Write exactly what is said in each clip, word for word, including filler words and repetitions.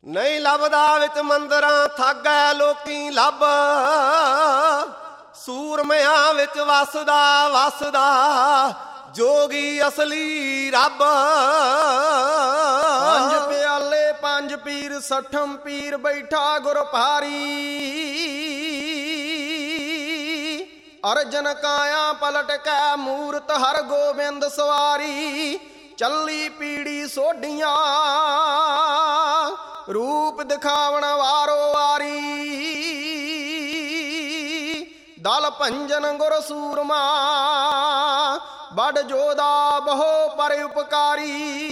ਨਹੀਂ ਲੱਭਦਾ ਵਿੱਚ ਮੰਦਰਾਂ ਥਾਗੈ ਲੋਕੀ ਲੱਭ, ਸੂਰਮਿਆਂ ਵਿੱਚ ਵਸਦਾ ਵਸਦਾ ਜੋਗੀ ਅਸਲੀ ਰੱਬ। ਪੰਜ ਪਿਆਲੇ ਪੰਜ ਪੀਰ ਸਠਮ ਪੀਰ ਬੈਠਾ ਗੁਰ ਭਾਰੀ, ਅਰਜਨ ਕਾਇਆ ਪਲਟ ਕੈ ਮੂਰਤ ਹਰ ਗੋਬਿੰਦ ਸਵਾਰੀ। ਚੱਲੀ ਪੀੜੀ ਸੋਢੀਆਂ ਰੂਪ ਦਿਖਾਵਣ ਵਾਰੋ ਵਾਰੀ, ਦਲ ਭੰਜਨ ਗੁਰ ਸੂਰਮਾ ਬੜ ਜੋਦਾ ਬਹੁ ਪਰ ਉਪਕਾਰੀ।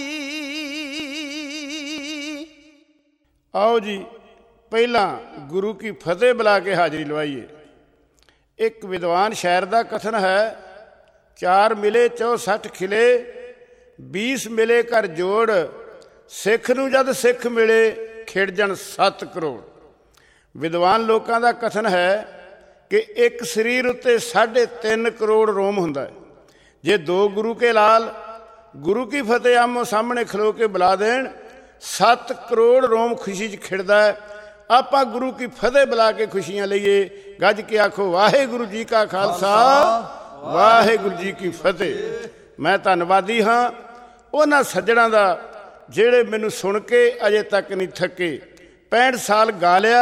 ਆਓ ਜੀ ਪਹਿਲਾਂ ਗੁਰੂ ਕੀ ਫਤਿਹ ਬੁਲਾ ਕੇ ਹਾਜ਼ਰੀ ਲਵਾਈਏ। ਇੱਕ ਵਿਦਵਾਨ ਸ਼ਾਇਰ ਦਾ ਕਥਨ ਹੈ, ਚਾਰ ਮਿਲੇ ਚੌਸਠ ਖਿਲੇ ਬੀਸ ਮਿਲੇ ਕਰ ਜੋੜ, ਸਿੱਖ ਨੂੰ ਜਦ ਸਿੱਖ ਮਿਲੇ ਖਿੜ ਜਣ ਸੱਤ ਕਰੋੜ। ਵਿਦਵਾਨ ਲੋਕਾਂ ਦਾ ਕਥਨ ਹੈ ਕਿ ਇੱਕ ਸਰੀਰ ਉੱਤੇ ਸਾਢੇ ਤਿੰਨ ਕਰੋੜ ਰੋਮ ਹੁੰਦਾ ਹੈ। ਜੇ ਦੋ ਗੁਰੂ ਕੇ ਲਾਲ ਗੁਰੂ ਕੀ ਫਤਿਹ ਆਮੋ ਸਾਹਮਣੇ ਖਲੋ ਕੇ ਬੁਲਾ ਦੇਣ, ਸੱਤ ਕਰੋੜ ਰੋਮ ਖੁਸ਼ੀ 'ਚ ਖਿੜਦਾ ਹੈ। ਆਪਾਂ ਗੁਰੂ ਕੀ ਫਤਿਹ ਬੁਲਾ ਕੇ ਖੁਸ਼ੀਆਂ ਲਈਏ। ਗੱਜ ਕੇ ਆਖੋ ਵਾਹਿਗੁਰੂ ਜੀ ਕਾ ਖਾਲਸਾ ਵਾਹਿਗੁਰੂ ਜੀ ਕੀ ਫਤਿਹ। ਮੈਂ ਧੰਨਵਾਦੀ ਹਾਂ ਉਹਨਾਂ ਸੱਜਣਾਂ ਦਾ ਜਿਹੜੇ ਮੈਨੂੰ ਸੁਣ ਕੇ ਅਜੇ ਤੱਕ ਨਹੀਂ ਥੱਕੇ। ਪੈਂਹਠ ਸਾਲ ਗਾ ਲਿਆ,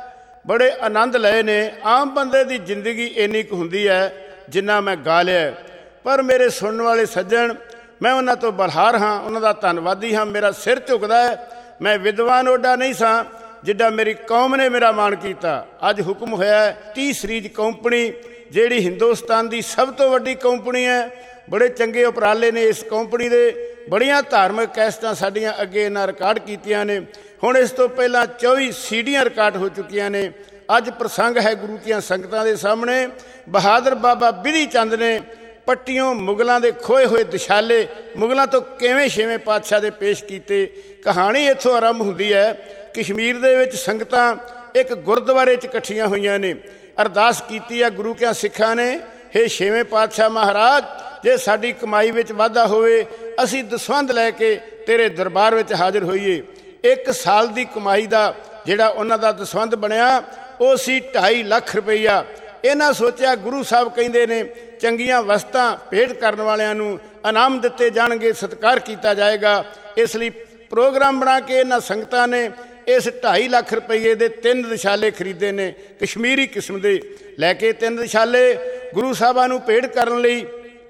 ਬੜੇ ਆਨੰਦ ਲਏ ਨੇ। ਆਮ ਬੰਦੇ ਦੀ ਜ਼ਿੰਦਗੀ ਇੰਨੀ ਕੁ ਹੁੰਦੀ ਹੈ ਜਿੰਨਾ ਮੈਂ ਗਾ ਲਿਆ, ਪਰ ਮੇਰੇ ਸੁਣਨ ਵਾਲੇ ਸੱਜਣ, ਮੈਂ ਉਹਨਾਂ ਤੋਂ ਬਲਹਾਰ ਹਾਂ, ਉਹਨਾਂ ਦਾ ਧੰਨਵਾਦੀ ਹਾਂ। ਮੇਰਾ ਸਿਰ ਝੁਕਦਾ ਹੈ। ਮੈਂ ਵਿਦਵਾਨ ਓਡਾ ਨਹੀਂ ਸਾਂ ਜਿੱਡਾ ਮੇਰੀ ਕੌਮ ਨੇ ਮੇਰਾ ਮਾਣ ਕੀਤਾ। ਅੱਜ ਹੁਕਮ ਹੋਇਆ ਟੀ ਸੀਰੀਜ਼ ਕੰਪਨੀ, ਜਿਹੜੀ ਹਿੰਦੁਸਤਾਨ ਦੀ ਸਭ ਤੋਂ ਵੱਡੀ ਕੰਪਨੀ ਹੈ। ਬੜੇ ਚੰਗੇ ਉਪਰਾਲੇ ਨੇ ਇਸ ਕੰਪਨੀ ਦੇ। ਬੜੀਆਂ ਧਾਰਮਿਕ ਕੈਸਟਾਂ ਸਾਡੀਆਂ ਅੱਗੇ ਇਹਨਾਂ ਰਿਕਾਰਡ ਕੀਤੀਆਂ ਨੇ। ਹੁਣ ਇਸ ਤੋਂ ਪਹਿਲਾਂ ਚੌਵੀ ਸੀਡੀਆਂ ਰਿਕਾਰਡ ਹੋ ਚੁੱਕੀਆਂ ਨੇ। ਅੱਜ ਪ੍ਰਸੰਗ ਹੈ ਗੁਰੂ ਦੀਆਂ ਸੰਗਤਾਂ ਦੇ ਸਾਹਮਣੇ। ਬਹਾਦਰ ਬਾਬਾ ਬਿਧੀ ਚੰਦ ਨੇ ਪੱਟੀਓਂ ਮੁਗਲਾਂ ਦੇ ਖੋਏ ਹੋਏ ਦਿਸ਼ਾਲੇ ਮੁਗਲਾਂ ਤੋਂ ਕਿਵੇਂ ਛੇਵੇਂ ਪਾਤਸ਼ਾਹ ਦੇ ਪੇਸ਼ ਕੀਤੇ। ਕਹਾਣੀ ਇੱਥੋਂ ਆਰੰਭ ਹੁੰਦੀ ਹੈ। ਕਸ਼ਮੀਰ ਦੇ ਵਿੱਚ ਸੰਗਤਾਂ ਇੱਕ ਗੁਰਦੁਆਰੇ 'ਚ ਇਕੱਠੀਆਂ ਹੋਈਆਂ ਨੇ। ਅਰਦਾਸ ਕੀਤੀ ਹੈ ਗੁਰੂ ਕਿਆਂ ਸਿੱਖਾਂ ਨੇ, ਹੇ ਛੇਵੇਂ ਪਾਤਸ਼ਾਹ ਮਹਾਰਾਜ, ਜੇ ਸਾਡੀ ਕਮਾਈ ਵਿੱਚ ਵਾਧਾ ਹੋਵੇ ਅਸੀਂ ਦਸਵੰਧ ਲੈ ਕੇ ਤੇਰੇ ਦਰਬਾਰ ਵਿੱਚ ਹਾਜ਼ਰ ਹੋਈਏ। ਇੱਕ ਸਾਲ ਦੀ ਕਮਾਈ ਦਾ ਜਿਹੜਾ ਉਹਨਾਂ ਦਾ ਦਸਵੰਧ ਬਣਿਆ ਉਹ ਸੀ ਢਾਈ ਲੱਖ ਰੁਪਈਆ। ਇਹਨਾਂ ਸੋਚਿਆ ਗੁਰੂ ਸਾਹਿਬ ਕਹਿੰਦੇ ਨੇ ਚੰਗੀਆਂ ਵਸਤਾਂ ਭੇਟ ਕਰਨ ਵਾਲਿਆਂ ਨੂੰ ਇਨਾਮ ਦਿੱਤੇ ਜਾਣਗੇ, ਸਤਿਕਾਰ ਕੀਤਾ ਜਾਏਗਾ। ਇਸ ਲਈ ਪ੍ਰੋਗਰਾਮ ਬਣਾ ਕੇ ਇਹਨਾਂ ਸੰਗਤਾਂ ਨੇ ਇਸ ਢਾਈ ਲੱਖ ਰੁਪਈਏ ਦੇ ਤਿੰਨ ਦਿਸ਼ਾਲੇ ਖਰੀਦੇ ਨੇ, ਕਸ਼ਮੀਰੀ ਕਿਸਮ ਦੇ। ਲੈ ਕੇ ਤਿੰਨ ਦਿਸ਼ਾਲੇ ਗੁਰੂ ਸਾਹਿਬਾਂ ਨੂੰ ਭੇਟ ਕਰਨ ਲਈ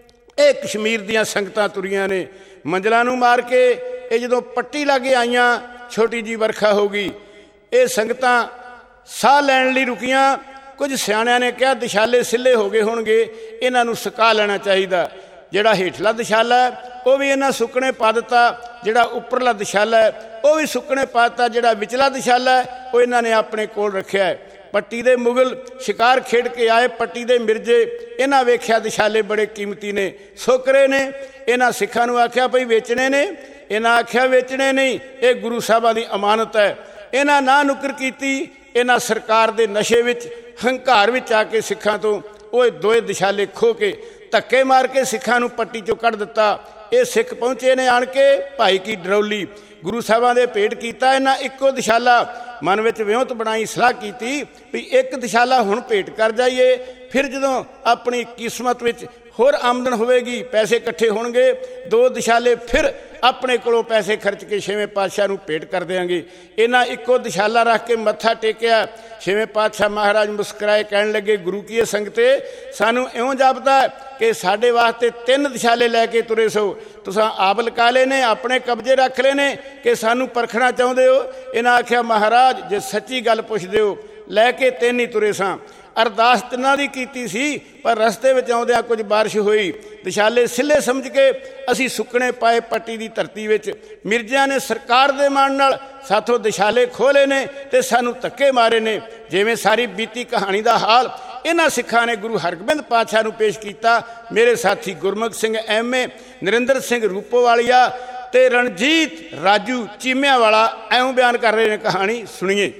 ਇਹ ਕਸ਼ਮੀਰ ਦੀਆਂ ਸੰਗਤਾਂ ਤੁਰੀਆਂ ਨੇ। ਮੰਜ਼ਲਾਂ ਨੂੰ ਮਾਰ ਕੇ ਇਹ ਜਦੋਂ ਪੱਟੀ ਲਾਗੇ ਆਈਆਂ, ਛੋਟੀ ਜਿਹੀ ਵਰਖਾ ਹੋ ਗਈ। ਇਹ ਸੰਗਤਾਂ ਸਾਹ ਲੈਣ ਲਈ ਰੁਕੀਆਂ। ਕੁਝ ਸਿਆਣਿਆਂ ਨੇ ਕਿਹਾ ਦਿਸ਼ਾਲੇ ਸਿੱਲੇ ਹੋ ਗਏ ਹੋਣਗੇ, ਇਹਨਾਂ ਨੂੰ ਸੁਕਾ ਲੈਣਾ ਚਾਹੀਦਾ। ਜਿਹੜਾ ਹੇਠਲਾ ਦਿਸ਼ਾਲਾ ਹੈ ਉਹ ਵੀ ਇਹਨਾਂ ਸੁੱਕਣੇ ਪਾ ਦਿੱਤਾ, ਜਿਹੜਾ ਉੱਪਰਲਾ ਦਿਸ਼ਾਲਾ ਹੈ ਉਹ ਵੀ ਸੁੱਕਣੇ ਪਾ ਦਿੱਤਾ, ਜਿਹੜਾ ਵਿਚਲਾ ਦਿਸ਼ਾਲਾ ਹੈ ਉਹ ਇਹਨਾਂ ਨੇ ਆਪਣੇ ਕੋਲ ਰੱਖਿਆ ਹੈ। ਪੱਟੀ ਦੇ ਮੁਗਲ ਸ਼ਿਕਾਰ ਖੇਡ ਕੇ ਆਏ, ਪੱਟੀ ਦੇ ਮਿਰਜੇ, ਇਹਨਾਂ ਵੇਖਿਆ ਦਿਸ਼ਾਲੇ ਬੜੇ ਕੀਮਤੀ ਨੇ, ਸੁੱਕ ਰਹੇ ਨੇ। ਇਹਨਾਂ ਸਿੱਖਾਂ ਨੂੰ ਆਖਿਆ ਭਈ ਵੇਚਣੇ ਨੇ। ਇਹਨਾਂ ਆਖਿਆ ਵੇਚਣੇ ਨਹੀਂ, ਇਹ ਗੁਰੂ ਸਾਹਿਬਾਂ ਦੀ ਅਮਾਨਤ ਹੈ। ਇਹਨਾਂ ਨਾ ਨੁਕਰ ਕੀਤੀ। ਇਹਨਾਂ ਸਰਕਾਰ ਦੇ ਨਸ਼ੇ ਵਿੱਚ, ਹੰਕਾਰ ਵਿੱਚ ਆ ਕੇ ਸਿੱਖਾਂ ਤੋਂ ਉਹ ਦੋਏ ਦਿਸ਼ਾਲੇ ਖੋਹ ਕੇ ਧੱਕੇ ਮਾਰ ਕੇ ਸਿੱਖਾਂ ਨੂੰ ਪੱਟੀ 'ਚੋਂ ਕੱਢ ਦਿੱਤਾ। ਇਹ ਸਿੱਖ ਪਹੁੰਚੇ ਨੇ ਆਣ ਕੇ ਭਾਈ ਕੀ ਡਰੌਲੀ, ਗੁਰੂ ਸਾਹਿਬਾਂ ਦੇ ਭੇਟ ਕੀਤਾ। ਇਹਨਾਂ ਇੱਕੋ ਦਿਸ਼ਾਲਾ ਮਨ ਵਿੱਚ ਵਿਉਂਤ ਬਣਾਈ, ਸਲਾਹ ਕੀਤੀ ਵੀ ਇੱਕ ਦਿਸ਼ਾਲਾ ਹੁਣ ਭੇਟ ਕਰ ਜਾਈਏ, ਫਿਰ ਜਦੋਂ ਆਪਣੀ ਕਿਸਮਤ ਵਿੱਚ ਹੋਰ ਆਮਦਨ ਹੋਵੇਗੀ, ਪੈਸੇ ਇਕੱਠੇ ਹੋਣਗੇ, ਦੋ ਦਿਸ਼ਾਲੇ ਫਿਰ ਆਪਣੇ ਕੋਲੋਂ ਪੈਸੇ ਖਰਚ ਕੇ ਛੇਵੇਂ ਪਾਤਸ਼ਾਹ ਨੂੰ ਭੇਟ ਕਰ ਦਿਆਂਗੇ। ਇਹਨਾਂ ਇੱਕੋ ਦਿਸ਼ਾਲਾ ਰੱਖ ਕੇ ਮੱਥਾ ਟੇਕਿਆ। ਛੇਵੇਂ ਪਾਤਸ਼ਾਹ ਮਹਾਰਾਜ ਮੁਸਕਰਾਏ, ਕਹਿਣ ਲੱਗੇ ਗੁਰੂ ਕੀ ਸੰਗਤੇ, ਸਾਨੂੰ ਇਉਂ ਜਾਪਦਾ ਕਿ ਸਾਡੇ ਵਾਸਤੇ ਤਿੰਨ ਦਿਸ਼ਾਲੇ ਲੈ ਕੇ ਤੁਰੇ ਸੋ। ਤੁਸੀਂ ਆਪ ਲਕਾ ਲਏ ਨੇ, ਆਪਣੇ ਕਬਜ਼ੇ ਰੱਖ ਲਏ ਨੇ ਕਿ ਸਾਨੂੰ ਪਰਖਣਾ ਚਾਹੁੰਦੇ ਹੋ। ਇਹਨਾਂ ਆਖਿਆ ਮਹਾਰਾਜ ਜੇ ਸੱਚੀ ਗੱਲ ਪੁੱਛਦੇ ਹੋ, ਲੈ ਕੇ ਤਿੰਨ ਹੀ ਤੁਰੇ ਸਾਂ। ਅਰਦਾਸ ਤਿੰਨਾਂ ਦੀ ਕੀਤੀ ਸੀ, ਪਰ ਰਸਤੇ ਵਿੱਚ ਆਉਂਦਿਆਂ ਕੁਝ ਬਾਰਿਸ਼ ਹੋਈ। ਦਿਸ਼ਾਲੇ ਸਿੱਲੇ ਸਮਝ ਕੇ ਅਸੀਂ ਸੁੱਕਣੇ ਪਾਏ ਪੱਟੀ ਦੀ ਧਰਤੀ ਵਿੱਚ। ਮਿਰਜ਼ਿਆਂ ਨੇ ਸਰਕਾਰ ਦੇ ਮਾਣ ਨਾਲ ਸਾਥੋਂ ਦਿਸ਼ਾਲੇ ਖੋਲੇ ਨੇ ਤੇ ਸਾਨੂੰ ਧੱਕੇ ਮਾਰੇ ਨੇ। ਜਿਵੇਂ ਸਾਰੀ ਬੀਤੀ ਕਹਾਣੀ ਦਾ ਹਾਲ ਇਹਨਾਂ ਸਿੱਖਾਂ ਨੇ ਗੁਰੂ ਹਰਗੋਬਿੰਦ ਪਾਤਸ਼ਾਹ ਨੂੰ ਪੇਸ਼ ਕੀਤਾ। ਮੇਰੇ ਸਾਥੀ ਗੁਰਮੁਖ ਸਿੰਘ ਐਮ ਏ, ਨਰਿੰਦਰ ਸਿੰਘ ਰੂਪੋਵਾਲੀਆ ਤੇ ਰਣਜੀਤ ਰਾਜੂ ਚੀਮਿਆਂ ਵਾਲਾ ਐਉਂ ਬਿਆਨ ਕਰ ਰਹੇ ਨੇ ਕਹਾਣੀ। ਸੁਣੀਏ।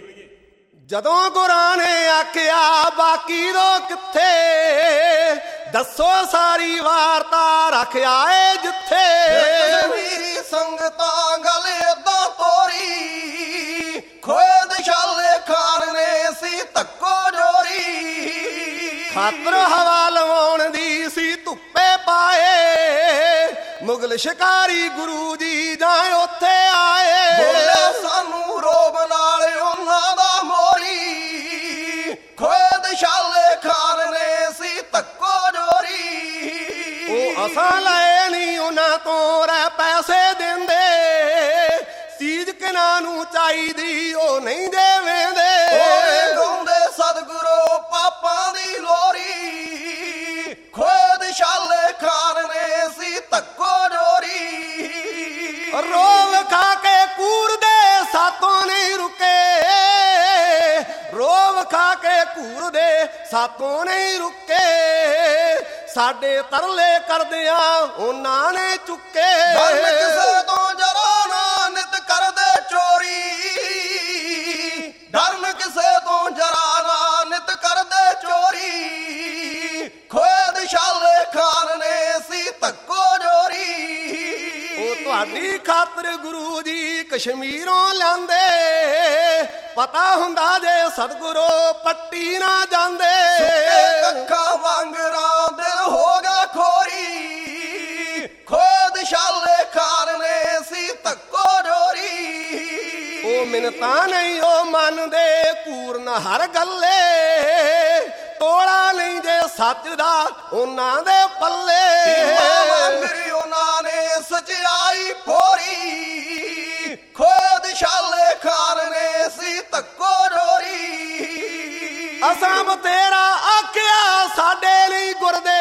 ਜਦੋਂ ਗੁਰਾਂ ਨੇ ਆਖਿਆ ਬਾਕੀ ਰੋ ਕਿੱਥੇ, ਦੱਸੋ ਸਾਰੀ ਵਾਰਤਾ ਰੱਖ ਆਏ ਜਿੱਥੇ। ਮੇਰੀ ਸੰਗਤਾਂ ਗੱਲ ਏਦਾਂ ਤੋਰੀ, ਖਾਤਰ ਹਵਾ ਲਵਾਉਣ ਦੀ ਸੀ ਧੁੱਪੇ ਪਾਏ, ਮੁਗਲ ਸ਼ਿਕਾਰੀ ਗੁਰੂ ਜੀ ਜਾਂ ਉੱਥੇ ਆਏ। ਬੋਲੇ ਸਾਨੂੰ ਰੋਬ ਨਾਲ ਉਹਨਾਂ ਦਾ ਮੋਰੀ, ਖੋਏ ਦਿਸ਼ਾਲੇ ਖਾਨ ਨੇ ਸੀ ਧੱਕੋ ਜੋਰੀ। ਉਹ ਅਸਾਂ ਲਏ ਨਹੀਂ ਉਹਨਾਂ ਤੋਂ ਰਹਿ ਪੈਸੇ ਦਿੰਦੇ, ਚੀਜ਼ ਕਿਨਾਂ ਨੂੰ ਚਾਹੀਦੀ ਉਹ ਨਹੀਂ ਦੇਵੇਂਦੇ। ਓਏ ਗਾਉਂਦੇ ਸਤਿਗੁਰੂ ਪਾਪਾਂ ਦੀ ਲੋਰੀ, ਖੋਏ ਦਿਸ਼ਾਲੇ ਖਾਨ ਨੇ ਸੀ ਧੱਕੋ ਜੋਰੀ। ਰੋਵ ਖਾ ਕੇ ਕੂਰਦੇ ਸਾਤੋਂ ਨਹੀਂ ਰੁਕੇ, ਰੋਵ ਖਾ ਕੇ ਕੂਰਦੇ ਸਾਤੋਂ ਨਹੀਂ ਰੁਕੇ, ਸਾਡੇ ਤਰਲੇ ਕਰਦਿਆਂ ਉਹਨਾਂ ਨੇ ਚੁੱਕੇ। ਧਰਮ ਕਿਸੇ ਤੋਂ ਜਰਾ ਨਾ ਨਿਤ ਕਰਦੇ ਚੋਰੀ, ਧਰਮ ਕਿਸੇ ਤੋਂ ਜਰਾ ਨਾ ਨਿਤ ਕਰਦੇ ਚੋਰੀ, ਖੋਏ ਦਿਸ਼ਾਲੇ ਖਾਨ ਨੇ ਸੀ ਧੱਕੋ ਜੋਰੀ। ਉਹ ਤੁਹਾਡੀ ਖਾਤਰ ਗੁਰੂ ਜੀ ਕਸ਼ਮੀਰੋਂ ਲਿਆਂਦੇ, ਪਤਾ ਹੁੰਦਾ ਜੇ ਸਤਿਗੁਰੂ ਪੱਟੀ ਨਾ ਜਾਂਦੇ। ਅੱਖਾਂ ਵਾਂਗਰਾਂ ਦਿਲ ਹੋ ਗਿਆ ਖੋਰੀ, ਖੋਏ ਦਿਸ਼ਾਲੇ ਖਾਨ ਨੇ ਸੀ ਧੱਕੋ ਜੋਰੀ। ਉਹ ਮਿੰਨਤਾਂ ਨਹੀਂ ਉਹ ਮੰਨਦੇ ਕੂਰਨ ਹਰ ਗੱਲੇ, ਤੋੜਾ ਨਹੀਂ ਜੇ ਸੱਚ ਦਾ ਉਹਨਾਂ ਦੇ ਪੱਲੇ। ਮੇਰੀ ਉਹਨਾਂ ਨੇ ਸਚਾਈ ਫੋਰੀ, ਖੋਏ ਦਿਸ਼ਾਲੇ ਖਾਨ ਨੇ ਸੀ ਧੱਕੋ ਜੋਰੀ। ਅਸਾਂ ਬਤੇਰਾ ਆਖਿਆ ਸਾਡੇ ਲਈ ਗੁਰਦੇ,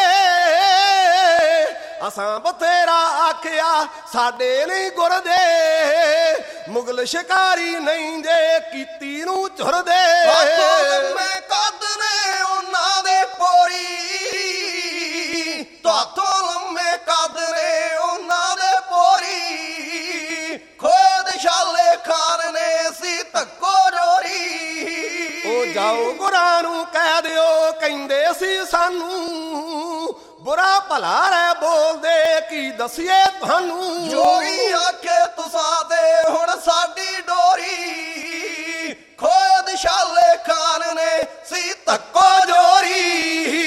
ਅਸਾਂ ਬਥੇਰਾ ਆਖਿਆ ਸਾਡੇ ਨਹੀਂ ਗੁਰਦੇ, ਮੁਗਲ ਸ਼ਿਕਾਰੀ ਨਹੀਂ ਜੇ ਕੀਤੀ ਨੂੰ ਝੁਰਦੇ। ਮੈਂ ਕੱਦ ਨੇ ਉਹਨਾਂ ਦੀ ਪੋਰੀ, ਤੁਹਾਥੋਂ ਲੰਮੇ ਕੱਦ ਨੇ ਉਹਨਾਂ ਦੇ ਪੋਰੀ, ਖੋਏ ਦਿਸ਼ਾਲੇ ਖਾਨ ਨੇ ਸੀ ਧੱਕੋ ਜੋਰੀ। ਉਹ ਜਾਓ ਗੁਰਾਂ ਨੂੰ ਕਹਿ ਦਿਓ ਕਹਿੰਦੇ ਸੀ ਸਾਨੂੰ, ਬੁਰਾ ਭਲਾ ਰਹਿ ਬੋਲਦੇ ਕੀ ਦਸੀਏ ਤੁਹਾਨੂੰ। ਜੋਈ ਆਖੇ ਤੁਸਾਂ ਤੇ ਹੁਣ ਸਾਡੀ ਡੋਰੀ, ਖੋਏ ਦਿਸ਼ਾਲੇ ਖਾਨ ਨੇ ਸੀ ਧੱਕੋ ਜੋਰੀ।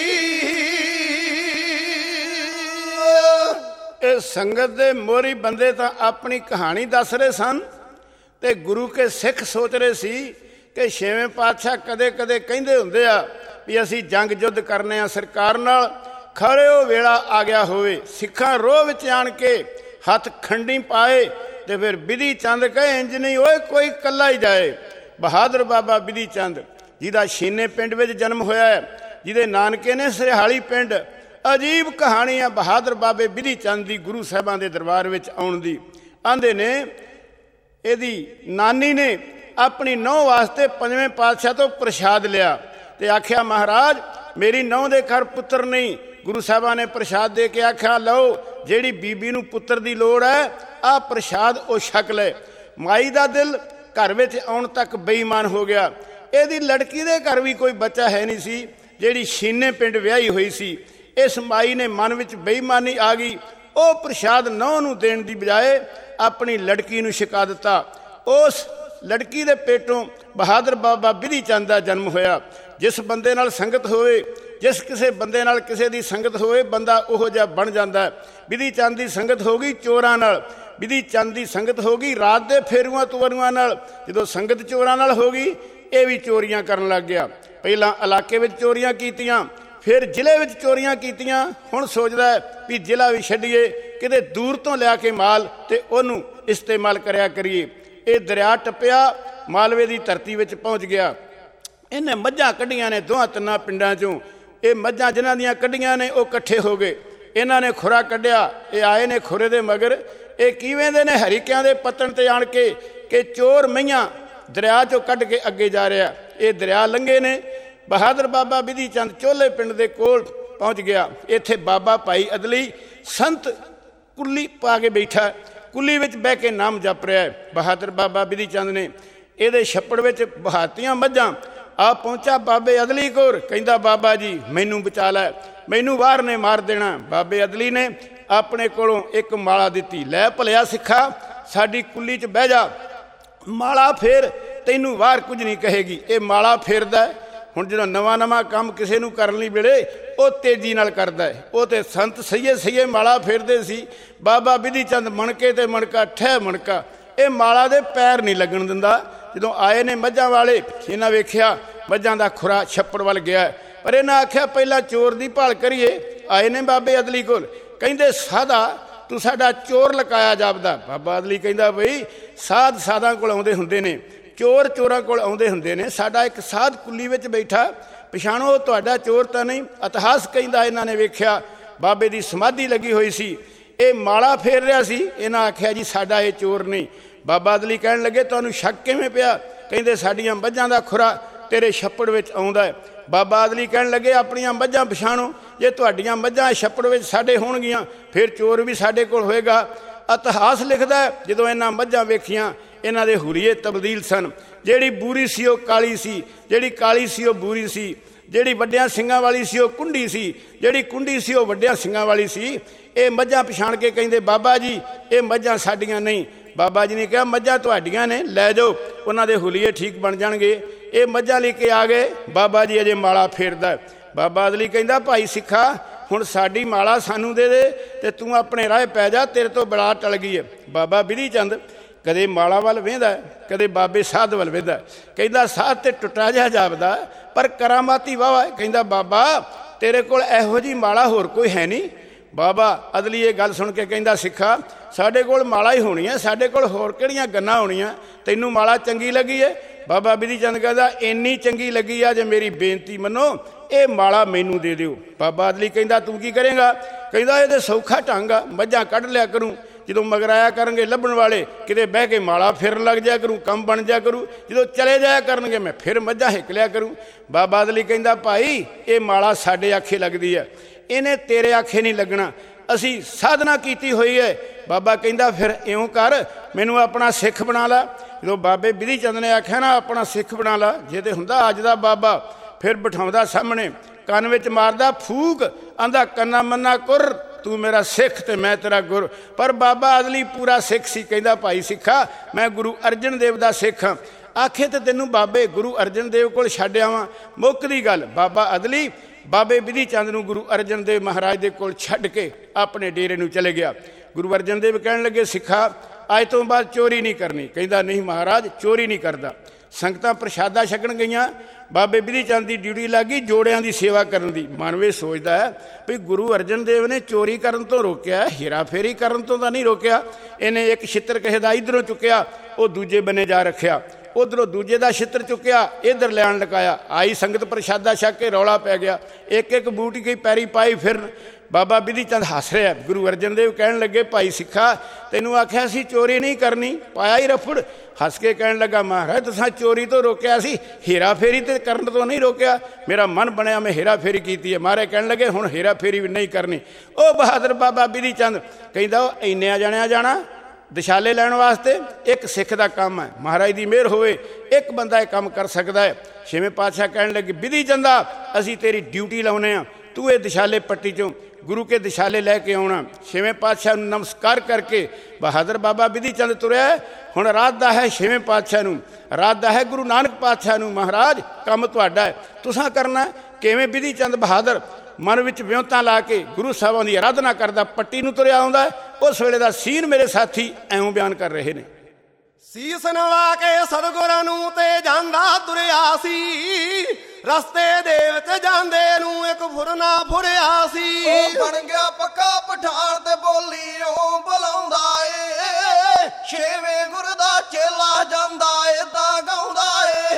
ਇਹ ਸੰਗਤ ਦੇ ਮੋਹਰੀ ਬੰਦੇ ਤਾਂ ਆਪਣੀ ਕਹਾਣੀ ਦੱਸ ਰਹੇ ਸਨ, ਤੇ ਗੁਰੂ ਕੇ ਸਿੱਖ ਸੋਚ ਰਹੇ ਸੀ ਕਿ ਛੇਵੇਂ ਪਾਤਸ਼ਾਹ ਕਦੇ ਕਦੇ ਕਹਿੰਦੇ ਹੁੰਦੇ ਆ ਵੀ ਅਸੀਂ ਜੰਗ ਯੁੱਧ ਕਰਨੇ ਆ ਸਰਕਾਰ ਨਾਲ, ਖਰੇ ਉਹ ਵੇਲਾ ਆ ਗਿਆ ਹੋਵੇ। ਸਿੱਖਾਂ ਰੋਹ ਵਿੱਚ ਆਣ ਕੇ ਹੱਥ ਖੰਡੀ ਪਾਏ ਤੇ ਫਿਰ ਬਿਧੀ ਚੰਦ ਕਹੇ ਇੰਜ ਨਹੀਂ ਓਏ ਕੋਈ ਇਕੱਲਾ ਹੀ ਜਾਏ। ਬਹਾਦਰ ਬਾਬਾ ਬਿਧੀ ਚੰਦ ਜਿਹਦਾ ਛੀਨੇ ਪਿੰਡ ਵਿੱਚ ਜਨਮ ਹੋਇਆ ਹੈ, ਜਿਹਦੇ ਨਾਨਕੇ ਨੇ ਸਰਿਹਾਲੀ ਪਿੰਡ। ਅਜੀਬ ਕਹਾਣੀ ਆ ਬਹਾਦਰ ਬਾਬੇ ਬਿਧੀ ਚੰਦ ਦੀ ਗੁਰੂ ਸਾਹਿਬਾਂ ਦੇ ਦਰਬਾਰ ਵਿੱਚ ਆਉਣ ਦੀ। ਆਂਦੇ ਨੇ ਇਹਦੀ ਨਾਨੀ ਨੇ ਆਪਣੀ ਨਹੁੰ ਵਾਸਤੇ ਪੰਜਵੇਂ ਪਾਤਸ਼ਾਹ ਤੋਂ ਪ੍ਰਸ਼ਾਦ ਲਿਆ ਤੇ ਆਖਿਆ ਮਹਾਰਾਜ ਮੇਰੀ ਨਹੁੰ ਦੇ ਘਰ ਪੁੱਤਰ ਨਹੀਂ। ਗੁਰੂ ਸਾਹਿਬਾਂ ਨੇ ਪ੍ਰਸ਼ਾਦ ਦੇ ਕੇ ਆਖਿਆ ਲਓ ਜਿਹੜੀ ਬੀਬੀ ਨੂੰ ਪੁੱਤਰ ਦੀ ਲੋੜ ਹੈ ਆਹ ਪ੍ਰਸ਼ਾਦ ਉਹ ਛਕ ਲੈ। ਮਾਈ ਦਾ ਦਿਲ ਘਰ ਵਿੱਚ ਆਉਣ ਤੱਕ ਬੇਈਮਾਨ ਹੋ ਗਿਆ। ਇਹਦੀ ਲੜਕੀ ਦੇ ਘਰ ਵੀ ਕੋਈ ਬੱਚਾ ਹੈ ਨਹੀਂ ਸੀ ਜਿਹੜੀ ਛੀਨੇ ਪਿੰਡ ਵਿਆਹੀ ਹੋਈ ਸੀ। ਇਸ ਮਾਈ ਨੇ ਮਨ ਵਿੱਚ ਬੇਈਮਾਨੀ ਆ ਗਈ। ਉਹ ਪ੍ਰਸ਼ਾਦ ਨਹੁੰ ਨੂੰ ਦੇਣ ਦੀ ਬਜਾਏ ਆਪਣੀ ਲੜਕੀ ਨੂੰ ਛਕਾ ਦਿੱਤਾ। ਉਸ ਲੜਕੀ ਦੇ ਪੇਟੋਂ ਬਹਾਦਰ ਬਾਬਾ ਬਿਧੀ ਚੰਦ ਦਾ ਜਨਮ ਹੋਇਆ। ਜਿਸ ਬੰਦੇ ਨਾਲ ਸੰਗਤ ਹੋਵੇ, ਜਿਸ ਕਿਸੇ ਬੰਦੇ ਨਾਲ ਕਿਸੇ ਦੀ ਸੰਗਤ ਹੋਵੇ, ਬੰਦਾ ਉਹੋ ਜਿਹਾ ਬਣ ਜਾਂਦਾ। ਬਿਧੀ ਚੰਦ ਦੀ ਸੰਗਤ ਹੋ ਗਈ ਚੋਰਾਂ ਨਾਲ, ਬਿਧੀ ਚੰਦ ਦੀ ਸੰਗਤ ਹੋ ਗਈ ਰਾਤ ਦੇ ਫੇਰੂਆਂ ਤੁਵਰੂਆਂ ਨਾਲ। ਜਦੋਂ ਸੰਗਤ ਚੋਰਾਂ ਨਾਲ ਹੋ ਗਈ ਇਹ ਵੀ ਚੋਰੀਆਂ ਕਰਨ ਲੱਗ ਗਿਆ। ਪਹਿਲਾਂ ਇਲਾਕੇ ਵਿੱਚ ਚੋਰੀਆਂ ਕੀਤੀਆਂ, ਫਿਰ ਜ਼ਿਲ੍ਹੇ ਵਿੱਚ ਚੋਰੀਆਂ ਕੀਤੀਆਂ। ਹੁਣ ਸੋਚਦਾ ਵੀ ਜ਼ਿਲ੍ਹਾ ਵੀ ਛੱਡੀਏ, ਕਿਤੇ ਦੂਰ ਤੋਂ ਲਿਆ ਕੇ ਮਾਲ ਤੇ ਉਹਨੂੰ ਇਸਤੇਮਾਲ ਕਰਿਆ ਕਰੀਏ। ਇਹ ਦਰਿਆ ਟੱਪਿਆ, ਮਾਲਵੇ ਦੀ ਧਰਤੀ ਵਿੱਚ ਪਹੁੰਚ ਗਿਆ। ਇਹਨੇ ਮੱਝਾਂ ਕੱਢੀਆਂ ਨੇ ਦੋਹਾਂ ਤਿੰਨਾਂ ਪਿੰਡਾਂ 'ਚੋਂ। ਇਹ ਮੱਝਾਂ ਜਿਨ੍ਹਾਂ ਦੀਆਂ ਕੱਢੀਆਂ ਨੇ ਉਹ ਇਕੱਠੇ ਹੋ ਗਏ। ਇਹਨਾਂ ਨੇ ਖੁਰਾ ਕੱਢਿਆ, ਇਹ ਆਏ ਨੇ ਖੁਰੇ ਦੇ ਮਗਰ। ਇਹ ਕਿਵੇਂ ਦੇ ਨੇ ਹਰੀਕਿਆਂ ਦੇ ਪੱਤਣ ਤੇ ਆਣ ਕੇ ਕਿ ਚੋਰ ਮਈਆਂ ਦਰਿਆ 'ਚੋਂ ਕੱਢ ਕੇ ਅੱਗੇ ਜਾ ਰਿਹਾ। ਇਹ ਦਰਿਆ ਲੰਘੇ ਨੇ। ਬਹਾਦਰ ਬਾਬਾ ਬਿਧੀ ਚੰਦ ਚੋਲੇ ਪਿੰਡ ਦੇ ਕੋਲ ਪਹੁੰਚ ਗਿਆ। ਇੱਥੇ ਬਾਬਾ ਭਾਈ ਅਦਲੀ ਸੰਤ ਕੁੱਲੀ ਪਾ ਕੇ ਬੈਠਾ, ਕੁੱਲੀ ਵਿੱਚ ਬਹਿ ਕੇ ਨਾਮ ਜਪ ਰਿਹਾ ਹੈ। ਬਹਾਦਰ ਬਾਬਾ ਬਿਧੀ ਚੰਦ ਨੇ ਇਹਦੇ ਛੱਪੜ ਵਿੱਚ ਬਹਾਤੀਆਂ ਮੱਝਾਂ। ਆ ਪਹੁੰਚਾ ਬਾਬੇ ਅਦਲੀ ਕੋਲ, ਕਹਿੰਦਾ ਬਾਬਾ ਜੀ ਮੈਨੂੰ ਬਚਾ ਲੈ, ਮੈਨੂੰ ਬਾਹਰ ਨੇ ਮਾਰ ਦੇਣਾ। ਬਾਬੇ ਅਦਲੀ ਨੇ ਆਪਣੇ ਕੋਲੋਂ ਇੱਕ ਮਾਲਾ ਦਿੱਤੀ, ਲੈ ਭਲਿਆ ਸਿੱਖਾ ਸਾਡੀ ਕੁੱਲੀ 'ਚ ਬਹਿ ਜਾ, ਮਾਲਾ ਫੇਰ ਤੈਨੂੰ ਬਾਹਰ ਕੁਝ ਨਹੀਂ ਕਹੇਗੀ। ਇਹ ਮਾਲਾ ਫੇਰਦਾ। ਹੁਣ ਜਦੋਂ ਨਵਾਂ ਨਵਾਂ ਕੰਮ ਕਿਸੇ ਨੂੰ ਕਰਨ ਲਈ ਮਿਲੇ ਉਹ ਤੇਜ਼ੀ ਨਾਲ ਕਰਦਾ ਹੈ। ਉਹ ਤੇ ਸੰਤ ਸਹੀਏ ਸਹੀਏ ਮਾਲਾ ਫੇਰਦੇ ਸੀ। ਬਾਬਾ ਬਿਧੀ ਚੰਦ ਮਣਕੇ ਤੇ ਮਣਕਾ ਠਹਿ ਮਣਕਾ, ਇਹ ਮਾਲਾ ਦੇ ਪੈਰ ਨਹੀਂ ਲੱਗਣ ਦਿੰਦਾ। ਜਦੋਂ ਆਏ ਨੇ ਮੱਝਾਂ ਵਾਲੇ, ਇਹਨਾਂ ਵੇਖਿਆ ਮੱਝਾਂ ਦਾ ਖੁਰਾ ਛੱਪੜ ਵੱਲ ਗਿਆ, ਪਰ ਇਹਨਾਂ ਆਖਿਆ ਪਹਿਲਾਂ ਚੋਰ ਦੀ ਭਾਲ ਕਰੀਏ। ਆਏ ਨੇ ਬਾਬੇ ਅਦਲੀ ਕੋਲ, ਕਹਿੰਦੇ ਸਾਧਾ ਤੂੰ ਸਾਡਾ ਚੋਰ ਲਕਾਇਆ ਜਾਪਦਾ। ਬਾਬਾ ਅਦਲੀ ਕਹਿੰਦਾ ਬਈ ਸਾਧ ਸਾਧਾਂ ਕੋਲ ਆਉਂਦੇ ਹੁੰਦੇ ਨੇ, ਚੋਰ ਚੋਰਾਂ ਕੋਲ ਆਉਂਦੇ ਹੁੰਦੇ ਨੇ, ਸਾਡਾ ਇੱਕ ਸਾਧ ਕੁੱਲੀ ਵਿੱਚ ਬੈਠਾ, ਪਛਾਣੋ ਤੁਹਾਡਾ ਚੋਰ ਤਾਂ ਨਹੀਂ। ਇਤਿਹਾਸ ਕਹਿੰਦਾ ਇਹਨਾਂ ਨੇ ਵੇਖਿਆ ਬਾਬੇ ਦੀ ਸਮਾਧੀ ਲੱਗੀ ਹੋਈ ਸੀ, ਇਹ ਮਾਲਾ ਫੇਰ ਰਿਹਾ ਸੀ। ਇਹਨਾਂ ਆਖਿਆ ਜੀ ਸਾਡਾ ਇਹ ਚੋਰ ਨਹੀਂ। ਬਾਬਾ ਅਦਲੀ ਕਹਿਣ ਲੱਗੇ ਤੁਹਾਨੂੰ ਸ਼ੱਕ ਕਿਵੇਂ ਪਿਆ? ਕਹਿੰਦੇ ਸਾਡੀਆਂ ਮੱਝਾਂ ਦਾ ਖੁਰਾ ਤੇਰੇ ਛੱਪੜ ਵਿੱਚ ਆਉਂਦਾ ਹੈ। ਬਾਬਾ ਅਦਲੀ ਕਹਿਣ ਲੱਗੇ ਆਪਣੀਆਂ ਮੱਝਾਂ ਪਛਾਣੋ, ਜੇ ਤੁਹਾਡੀਆਂ ਮੱਝਾਂ ਛੱਪੜ ਵਿੱਚ ਸਾਡੇ ਹੋਣਗੀਆਂ ਫਿਰ ਚੋਰ ਵੀ ਸਾਡੇ ਕੋਲ ਹੋਏਗਾ। ਇਤਿਹਾਸ ਲਿਖਦਾ ਜਦੋਂ ਇਹਨਾਂ ਮੱਝਾਂ ਵੇਖੀਆਂ ਇਹਨਾਂ ਦੇ ਹੁਲੀਏ ਤਬਦੀਲ ਸਨ। ਜਿਹੜੀ ਬੂਰੀ ਸੀ ਉਹ ਕਾਲੀ ਸੀ, ਜਿਹੜੀ ਕਾਲੀ ਸੀ ਉਹ ਬੂਰੀ ਸੀ, ਜਿਹੜੀ ਵੱਡਿਆਂ ਸਿੰਘਾਂ ਵਾਲੀ ਸੀ ਉਹ ਕੁੰਡੀ ਸੀ, ਜਿਹੜੀ ਕੁੰਡੀ ਸੀ ਉਹ ਵੱਡਿਆਂ ਸਿੰਘਾਂ ਵਾਲੀ ਸੀ। ਇਹ ਮੱਝਾਂ ਪਛਾਣ ਕੇ ਕਹਿੰਦੇ ਬਾਬਾ ਜੀ ਇਹ ਮੱਝਾਂ ਸਾਡੀਆਂ ਨਹੀਂ। ਬਾਬਾ ਜੀ ਨੇ ਕਿਹਾ ਮੱਝਾਂ ਤੁਹਾਡੀਆਂ ਨੇ, ਲੈ ਜਾਓ, ਉਹਨਾਂ ਦੇ ਹੁਲੀਏ ਠੀਕ ਬਣ ਜਾਣਗੇ। ਇਹ ਮੱਝਾਂ ਲੈ ਕੇ ਆ ਗਏ। ਬਾਬਾ ਜੀ ਅਜੇ ਮਾਲਾ ਫੇਰਦਾ। ਬਾਬਾ ਅਦਲੀ ਕਹਿੰਦਾ ਭਾਈ ਸਿੱਖਾ ਹੁਣ ਸਾਡੀ ਮਾਲਾ ਸਾਨੂੰ ਦੇ ਦੇ ਤੇ ਤੂੰ ਆਪਣੇ ਰਾਹ ਪੈ ਜਾ, ਤੇਰੇ ਤੋਂ ਬਲਾ ਟਲ ਗਈ ਹੈ। ਬਾਬਾ ਬਿਧੀ ਚੰਦ ਕਦੇ ਮਾਲਾ ਵੱਲ ਵੇਂਦਾ, ਕਦੇ ਬਾਬੇ ਸਾਧ ਵੱਲ ਵੇਂਦਾ। ਕਹਿੰਦਾ ਸਾਧ ਤੇ ਟੁੱਟਾ ਜਿਹਾ ਜਾਪਦਾ ਪਰ ਕਰਾਮਾਤੀ ਵਾਵਾ। ਕਹਿੰਦਾ ਬਾਬਾ ਤੇਰੇ ਕੋਲ ਇਹੋ ਜਿਹੀ ਮਾਲਾ ਹੋਰ ਕੋਈ ਹੈ ਨਹੀਂ। ਬਾਬਾ ਅਦਲੀ ਇਹ ਗੱਲ ਸੁਣ ਕੇ ਕਹਿੰਦਾ ਸਿੱਖਾ ਸਾਡੇ ਕੋਲ ਮਾਲਾ ਹੀ ਹੋਣੀ ਹੈ, ਸਾਡੇ ਕੋਲ ਹੋਰ ਕਿਹੜੀਆਂ ਗੰਨਾਂ ਹੋਣੀਆਂ, ਤੈਨੂੰ ਮਾਲਾ ਚੰਗੀ ਲੱਗੀ ਹੈ? ਬਾਬਾ ਬਿਧੀ ਚੰਦ ਕਹਿੰਦਾ ਇੰਨੀ ਚੰਗੀ ਲੱਗੀ ਆ ਜੇ ਮੇਰੀ ਬੇਨਤੀ ਮੰਨੋ ਇਹ ਮਾਲਾ ਮੈਨੂੰ ਦੇ ਦਿਓ। ਬਾਬਾ ਅਦਲੀ ਕਹਿੰਦਾ ਤੂੰ ਕੀ ਕਰੇਂਗਾ? ਕਹਿੰਦਾ ਇਹ ਤਾਂ ਸੌਖਾ ਢੰਗ ਆ, ਮੱਝਾਂ ਕੱਢ ਲਿਆ ਕਰੂੰ, ਜਦੋਂ ਮਗਰ ਆਇਆ ਕਰਨਗੇ ਲੱਭਣ ਵਾਲੇ ਕਿਤੇ ਬਹਿ ਕੇ ਮਾਲਾ ਫਿਰਨ ਲੱਗ ਜਾਇਆ ਕਰੂ, ਕੰਮ ਬਣ ਜਾਇਆ ਕਰੂ, ਜਦੋਂ ਚਲੇ ਜਾਇਆ ਕਰਨਗੇ ਮੈਂ ਫਿਰ ਮੱਝਾਂ ਹਿੱਕ ਲਿਆ ਕਰੂ। ਬਾਬਾ ਅਦਲੀ ਕਹਿੰਦਾ ਭਾਈ ਇਹ ਮਾਲਾ ਸਾਡੇ ਆਖੇ ਲੱਗਦੀ ਹੈ, ਇਹਨੇ ਤੇਰੇ ਆਖੇ ਨਹੀਂ ਲੱਗਣਾ, ਅਸੀਂ ਸਾਧਨਾ ਕੀਤੀ ਹੋਈ ਹੈ। ਬਾਬਾ ਕਹਿੰਦਾ ਫਿਰ ਇਉਂ ਕਰ ਮੈਨੂੰ ਆਪਣਾ ਸਿੱਖ ਬਣਾ ਲਾ। ਜਦੋਂ ਬਾਬੇ ਬਿਧੀ ਚੰਦ ਨੇ ਆਖਿਆ ਨਾ ਆਪਣਾ ਸਿੱਖ ਬਣਾ ਲਾ, ਜੇ ਤੇ ਹੁੰਦਾ ਅੱਜ ਦਾ ਬਾਬਾ ਫਿਰ ਬਿਠਾਉਂਦਾ ਸਾਹਮਣੇ, ਕੰਨ ਵਿੱਚ ਮਾਰਦਾ ਫੂਕ, ਆਂਦਾ ਕੰਨਾ ਮੰਨਾ ਕੁਰ ਤੂੰ ਮੇਰਾ ਸਿੱਖ ਤੇ ਮੈਂ ਤੇਰਾ ਗੁਰ। ਪਰ ਬਾਬਾ ਅਦਲੀ ਪੂਰਾ ਸਿੱਖ ਸੀ। ਕਹਿੰਦਾ ਭਾਈ ਸਿੱਖਾ ਮੈਂ ਗੁਰੂ ਅਰਜਨ ਦੇਵ ਦਾ ਸਿੱਖ ਹਾਂ। ਆਖੇ ਤੇ ਤੈਨੂੰ ਬਾਬੇ ਗੁਰੂ ਅਰਜਨ ਦੇਵ ਕੋਲ ਛੱਡ ਆਵਾਂ, ਮੁੱਕਦੀ ਗੱਲ। ਬਾਬਾ ਅਦਲੀ ਬਾਬੇ ਬਿਧੀ ਚੰਦ ਨੂੰ ਗੁਰੂ ਅਰਜਨ ਦੇਵ ਮਹਾਰਾਜ ਦੇ ਕੋਲ ਛੱਡ ਕੇ ਆਪਣੇ ਡੇਰੇ ਨੂੰ ਚਲੇ ਗਿਆ। ਗੁਰੂ ਅਰਜਨ ਦੇਵ ਕਹਿਣ ਲੱਗੇ ਸਿੱਖਾ ਅੱਜ ਤੋਂ ਬਾਅਦ ਚੋਰੀ ਨਹੀਂ ਕਰਨੀ। ਕਹਿੰਦਾ ਨਹੀਂ ਮਹਾਰਾਜ ਚੋਰੀ ਨਹੀਂ ਕਰਦਾ। ਸੰਗਤਾਂ ਪ੍ਰਸ਼ਾਦਾ ਛਕਣ ਗਈਆਂ, ਬਾਬੇ ਬਿਧੀ ਚੰਦ ਦੀ ਡਿਊਟੀ ਲੱਗ ਗਈ ਜੋੜਿਆਂ ਦੀ ਸੇਵਾ ਕਰਨ ਦੀ। ਮਨਵੇ ਸੋਚਦਾ ਹੈ ਵੀ ਗੁਰੂ ਅਰਜਨ ਦੇਵ ਨੇ ਚੋਰੀ ਕਰਨ ਤੋਂ ਰੋਕਿਆ, ਹੇਰਾ ਫੇਰੀ ਕਰਨ ਤੋਂ ਤਾਂ ਨਹੀਂ ਰੋਕਿਆ। ਇਹਨੇ ਇੱਕ ਛਿੱਤਰ ਕਿਸੇ ਦਾ ਇੱਧਰੋਂ ਚੁੱਕਿਆ ਉਹ ਦੂਜੇ ਬੰਨੇ ਜਾ ਰੱਖਿਆ, ਉੱਧਰੋਂ ਦੂਜੇ ਦਾ ਛਿੱਤਰ ਚੁੱਕਿਆ ਇੱਧਰ ਲਿਆਣ ਲਗਾਇਆ। ਆਈ ਸੰਗਤ ਪ੍ਰਸ਼ਾਦਾ ਛਕ ਕੇ ਰੌਲਾ ਪੈ ਗਿਆ, ਇੱਕ ਇੱਕ ਬੂਟੀ ਕਈ ਪੈਰੀ ਪਾਈ ਫਿਰਨ। ਬਾਬਾ ਬਿਧੀ ਚੰਦ ਹੱਸ ਰਿਹਾ। ਗੁਰੂ ਅਰਜਨ ਦੇਵ ਕਹਿਣ ਲੱਗੇ ਭਾਈ ਸਿੱਖਾ ਤੈਨੂੰ ਆਖਿਆ ਸੀ ਚੋਰੀ ਨਹੀਂ ਕਰਨੀ, ਪਾਇਆ ਹੀ ਰਫੜ। ਹੱਸ ਕੇ ਕਹਿਣ ਲੱਗਾ ਮਹਾਰਾਜ ਤੁਸੀਂ ਚੋਰੀ ਤੋਂ ਰੋਕਿਆ ਸੀ, ਹੇਰਾ ਫੇਰੀ ਤੇ ਕਰਨ ਤੋਂ ਨਹੀਂ ਰੋਕਿਆ। ਮੇਰਾ ਮਨ ਬਣਿਆ ਮੈਂ ਹੇਰਾ ਫੇਰੀ ਕੀਤੀ ਹੈ। ਮਹਾਰਾਜ ਕਹਿਣ ਲੱਗੇ ਹੁਣ ਹੇਰਾ ਫੇਰੀ ਵੀ ਨਹੀਂ ਕਰਨੀ। ਉਹ ਬਹਾਦਰ ਬਾਬਾ ਬਿਧੀ ਚੰਦ ਕਹਿੰਦਾ ਉਹ ਇੰਨਿਆਂ ਜਾਣਿਆ ਜਾਣਾ ਦਿਸ਼ਾਲੇ ਲੈਣ ਵਾਸਤੇ ਇੱਕ ਸਿੱਖ ਦਾ ਕੰਮ ਹੈ। ਮਹਾਰਾਜ ਦੀ ਮਿਹਰ ਹੋਵੇ ਇੱਕ ਬੰਦਾ ਇਹ ਕੰਮ ਕਰ ਸਕਦਾ ਹੈ। ਛੇਵੇਂ ਪਾਤਸ਼ਾਹ ਕਹਿਣ ਲੱਗੇ ਬਿਧੀ ਚੰਦਾ ਅਸੀਂ ਤੇਰੀ ਡਿਊਟੀ ਲਾਉਨੇ ਆ, ਤੂੰ ਇਹ ਦਿਸ਼ਾਲੇ ਪੱਟੀ ਚੋਂ ਗੁਰੂ ਕੇ ਦਿਸ਼ਾਲੇ ਲੈ ਕੇ ਆਉਣਾ। ਛੇਵੇਂ ਪਾਤਸ਼ਾਹ ਨੂੰ ਨਮਸਕਾਰ ਕਰਕੇ ਬਹਾਦਰ ਬਾਬਾ ਬਿਧੀ ਚੰਦ ਤੁਰਿਆ। ਹੁਣ ਰਾਤ ਦਾ ਹੈ ਛੇਵੇਂ ਪਾਤਸ਼ਾਹ ਨੂੰ, ਰਾਤ ਦਾ ਹੈ ਗੁਰੂ ਨਾਨਕ ਪਾਤਸ਼ਾਹ ਨੂੰ। ਮਹਾਰਾਜ ਕੰਮ ਤੁਹਾਡਾ ਹੈ, ਤੁਸਾਂ ਕਰਨਾ। ਕਿਵੇਂ ਬਿਧੀ ਚੰਦ ਬਹਾਦਰ ਮਨ ਵਿੱਚ ਵਿਉਂਤਾਂ ਲਾ ਕੇ ਗੁਰੂ ਸਾਹਿਬਾਂ ਦੀ ਆਰਾਧਨਾ ਕਰਦਾ ਪੱਟੀ ਨੂੰ ਤੁਰਿਆ ਆਉਂਦਾ ਹੈ। ਉਸ ਵੇਲੇ ਦਾ ਸੀਨ ਮੇਰੇ ਸਾਥੀ ਐਉਂ ਬਿਆਨ ਕਰ ਰਹੇ ਨੇ। ਸੀਸ ਨਵਾ ਕੇ ਸਤਿਗੁਰਾਂ ਨੂੰ ਤੇ ਜਾਂਦਾ ਤੁਰਿਆ ਸੀ, ਰਸਤੇ ਦੇ ਵਿੱਚ ਜਾਂਦੇ ਨੂੰ ਇੱਕ ਫੁਰਨਾ ਫੁਰਿਆ ਸੀ। ਉਹ ਬਣ ਗਿਆ ਪੱਕਾ ਪਠਾਨ ਤੇ ਬੋਲੀ ਓ ਬੁਲਾਉਂਦਾ ਏ, ਛੇਵੇਂ ਗੁਰ ਦਾ ਚੇਲਾ ਜਾਂਦਾ ਏ ਤਾਂ ਗਾਉਂਦਾ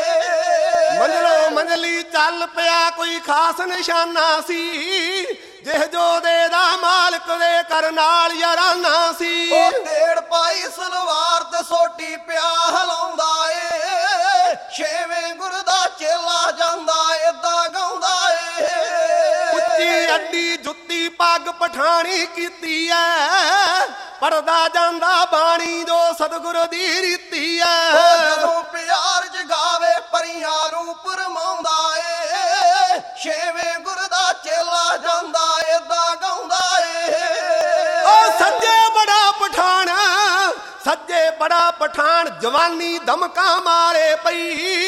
ਏ। ਮੰਜਲੋ ਮੰਜਲੀ ਚੱਲ ਪਿਆ ਕੋਈ ਖਾਸ ਨਿਸ਼ਾਨਾ ਸੀ, ਜਿਹ ਜੋਦੇ ਦਾ ਮਾਲਕ ਦੇ ਕਰ ਨਾਲ ਯਾਰਾਨਾ ਸੀ। ਉਹ ਢੇੜ ਪਾਈ ਸਲਵਾਰ ਤੇ ਸੋਟੀ ਪਿਆ ਹਲਾਉਂਦਾ ਏ, ਛੇਵੇਂ ਗੁਰ ਦਾ ਚੇਲਾ ਜਾਂਦਾ ਏਦਾਂ ਗਾਉਂਦਾ ਏ। ਉੱਚੀ ਅੱਡੀ ਜੁੱਤੀ ਪੱਗ ਪਠਾਣੀ ਕੀਤੀ ਐ, ਪੜਦਾ ਜਾਂਦਾ ਬਾਣੀ ਜੋ ਸਤਿਗੁਰ ਦੀ ਰੀਤੀ ਐ। ਜਦੋਂ ਪਿਆਰ ਜਗਾਵੇ ਪਰੀਆਂ ਨੂੰ ਪਰਮਾਉਂਦਾ ਏ, ਛੇਵੇਂ ਗੁਰ ਦਾ ਚੇਲਾ ਜਾਂਦਾ ਏਦਾਂ ਗਾਉਂਦਾ ਏ। ਉਹ ਸੱਜੇ ਬੜਾ ਪਠਾਨ, ਸੱਜੇ ਬੜਾ ਪਠਾਨ ਜਵਾਨੀ ਦਮਕਾ ਮਾਰੇ ਪਈ,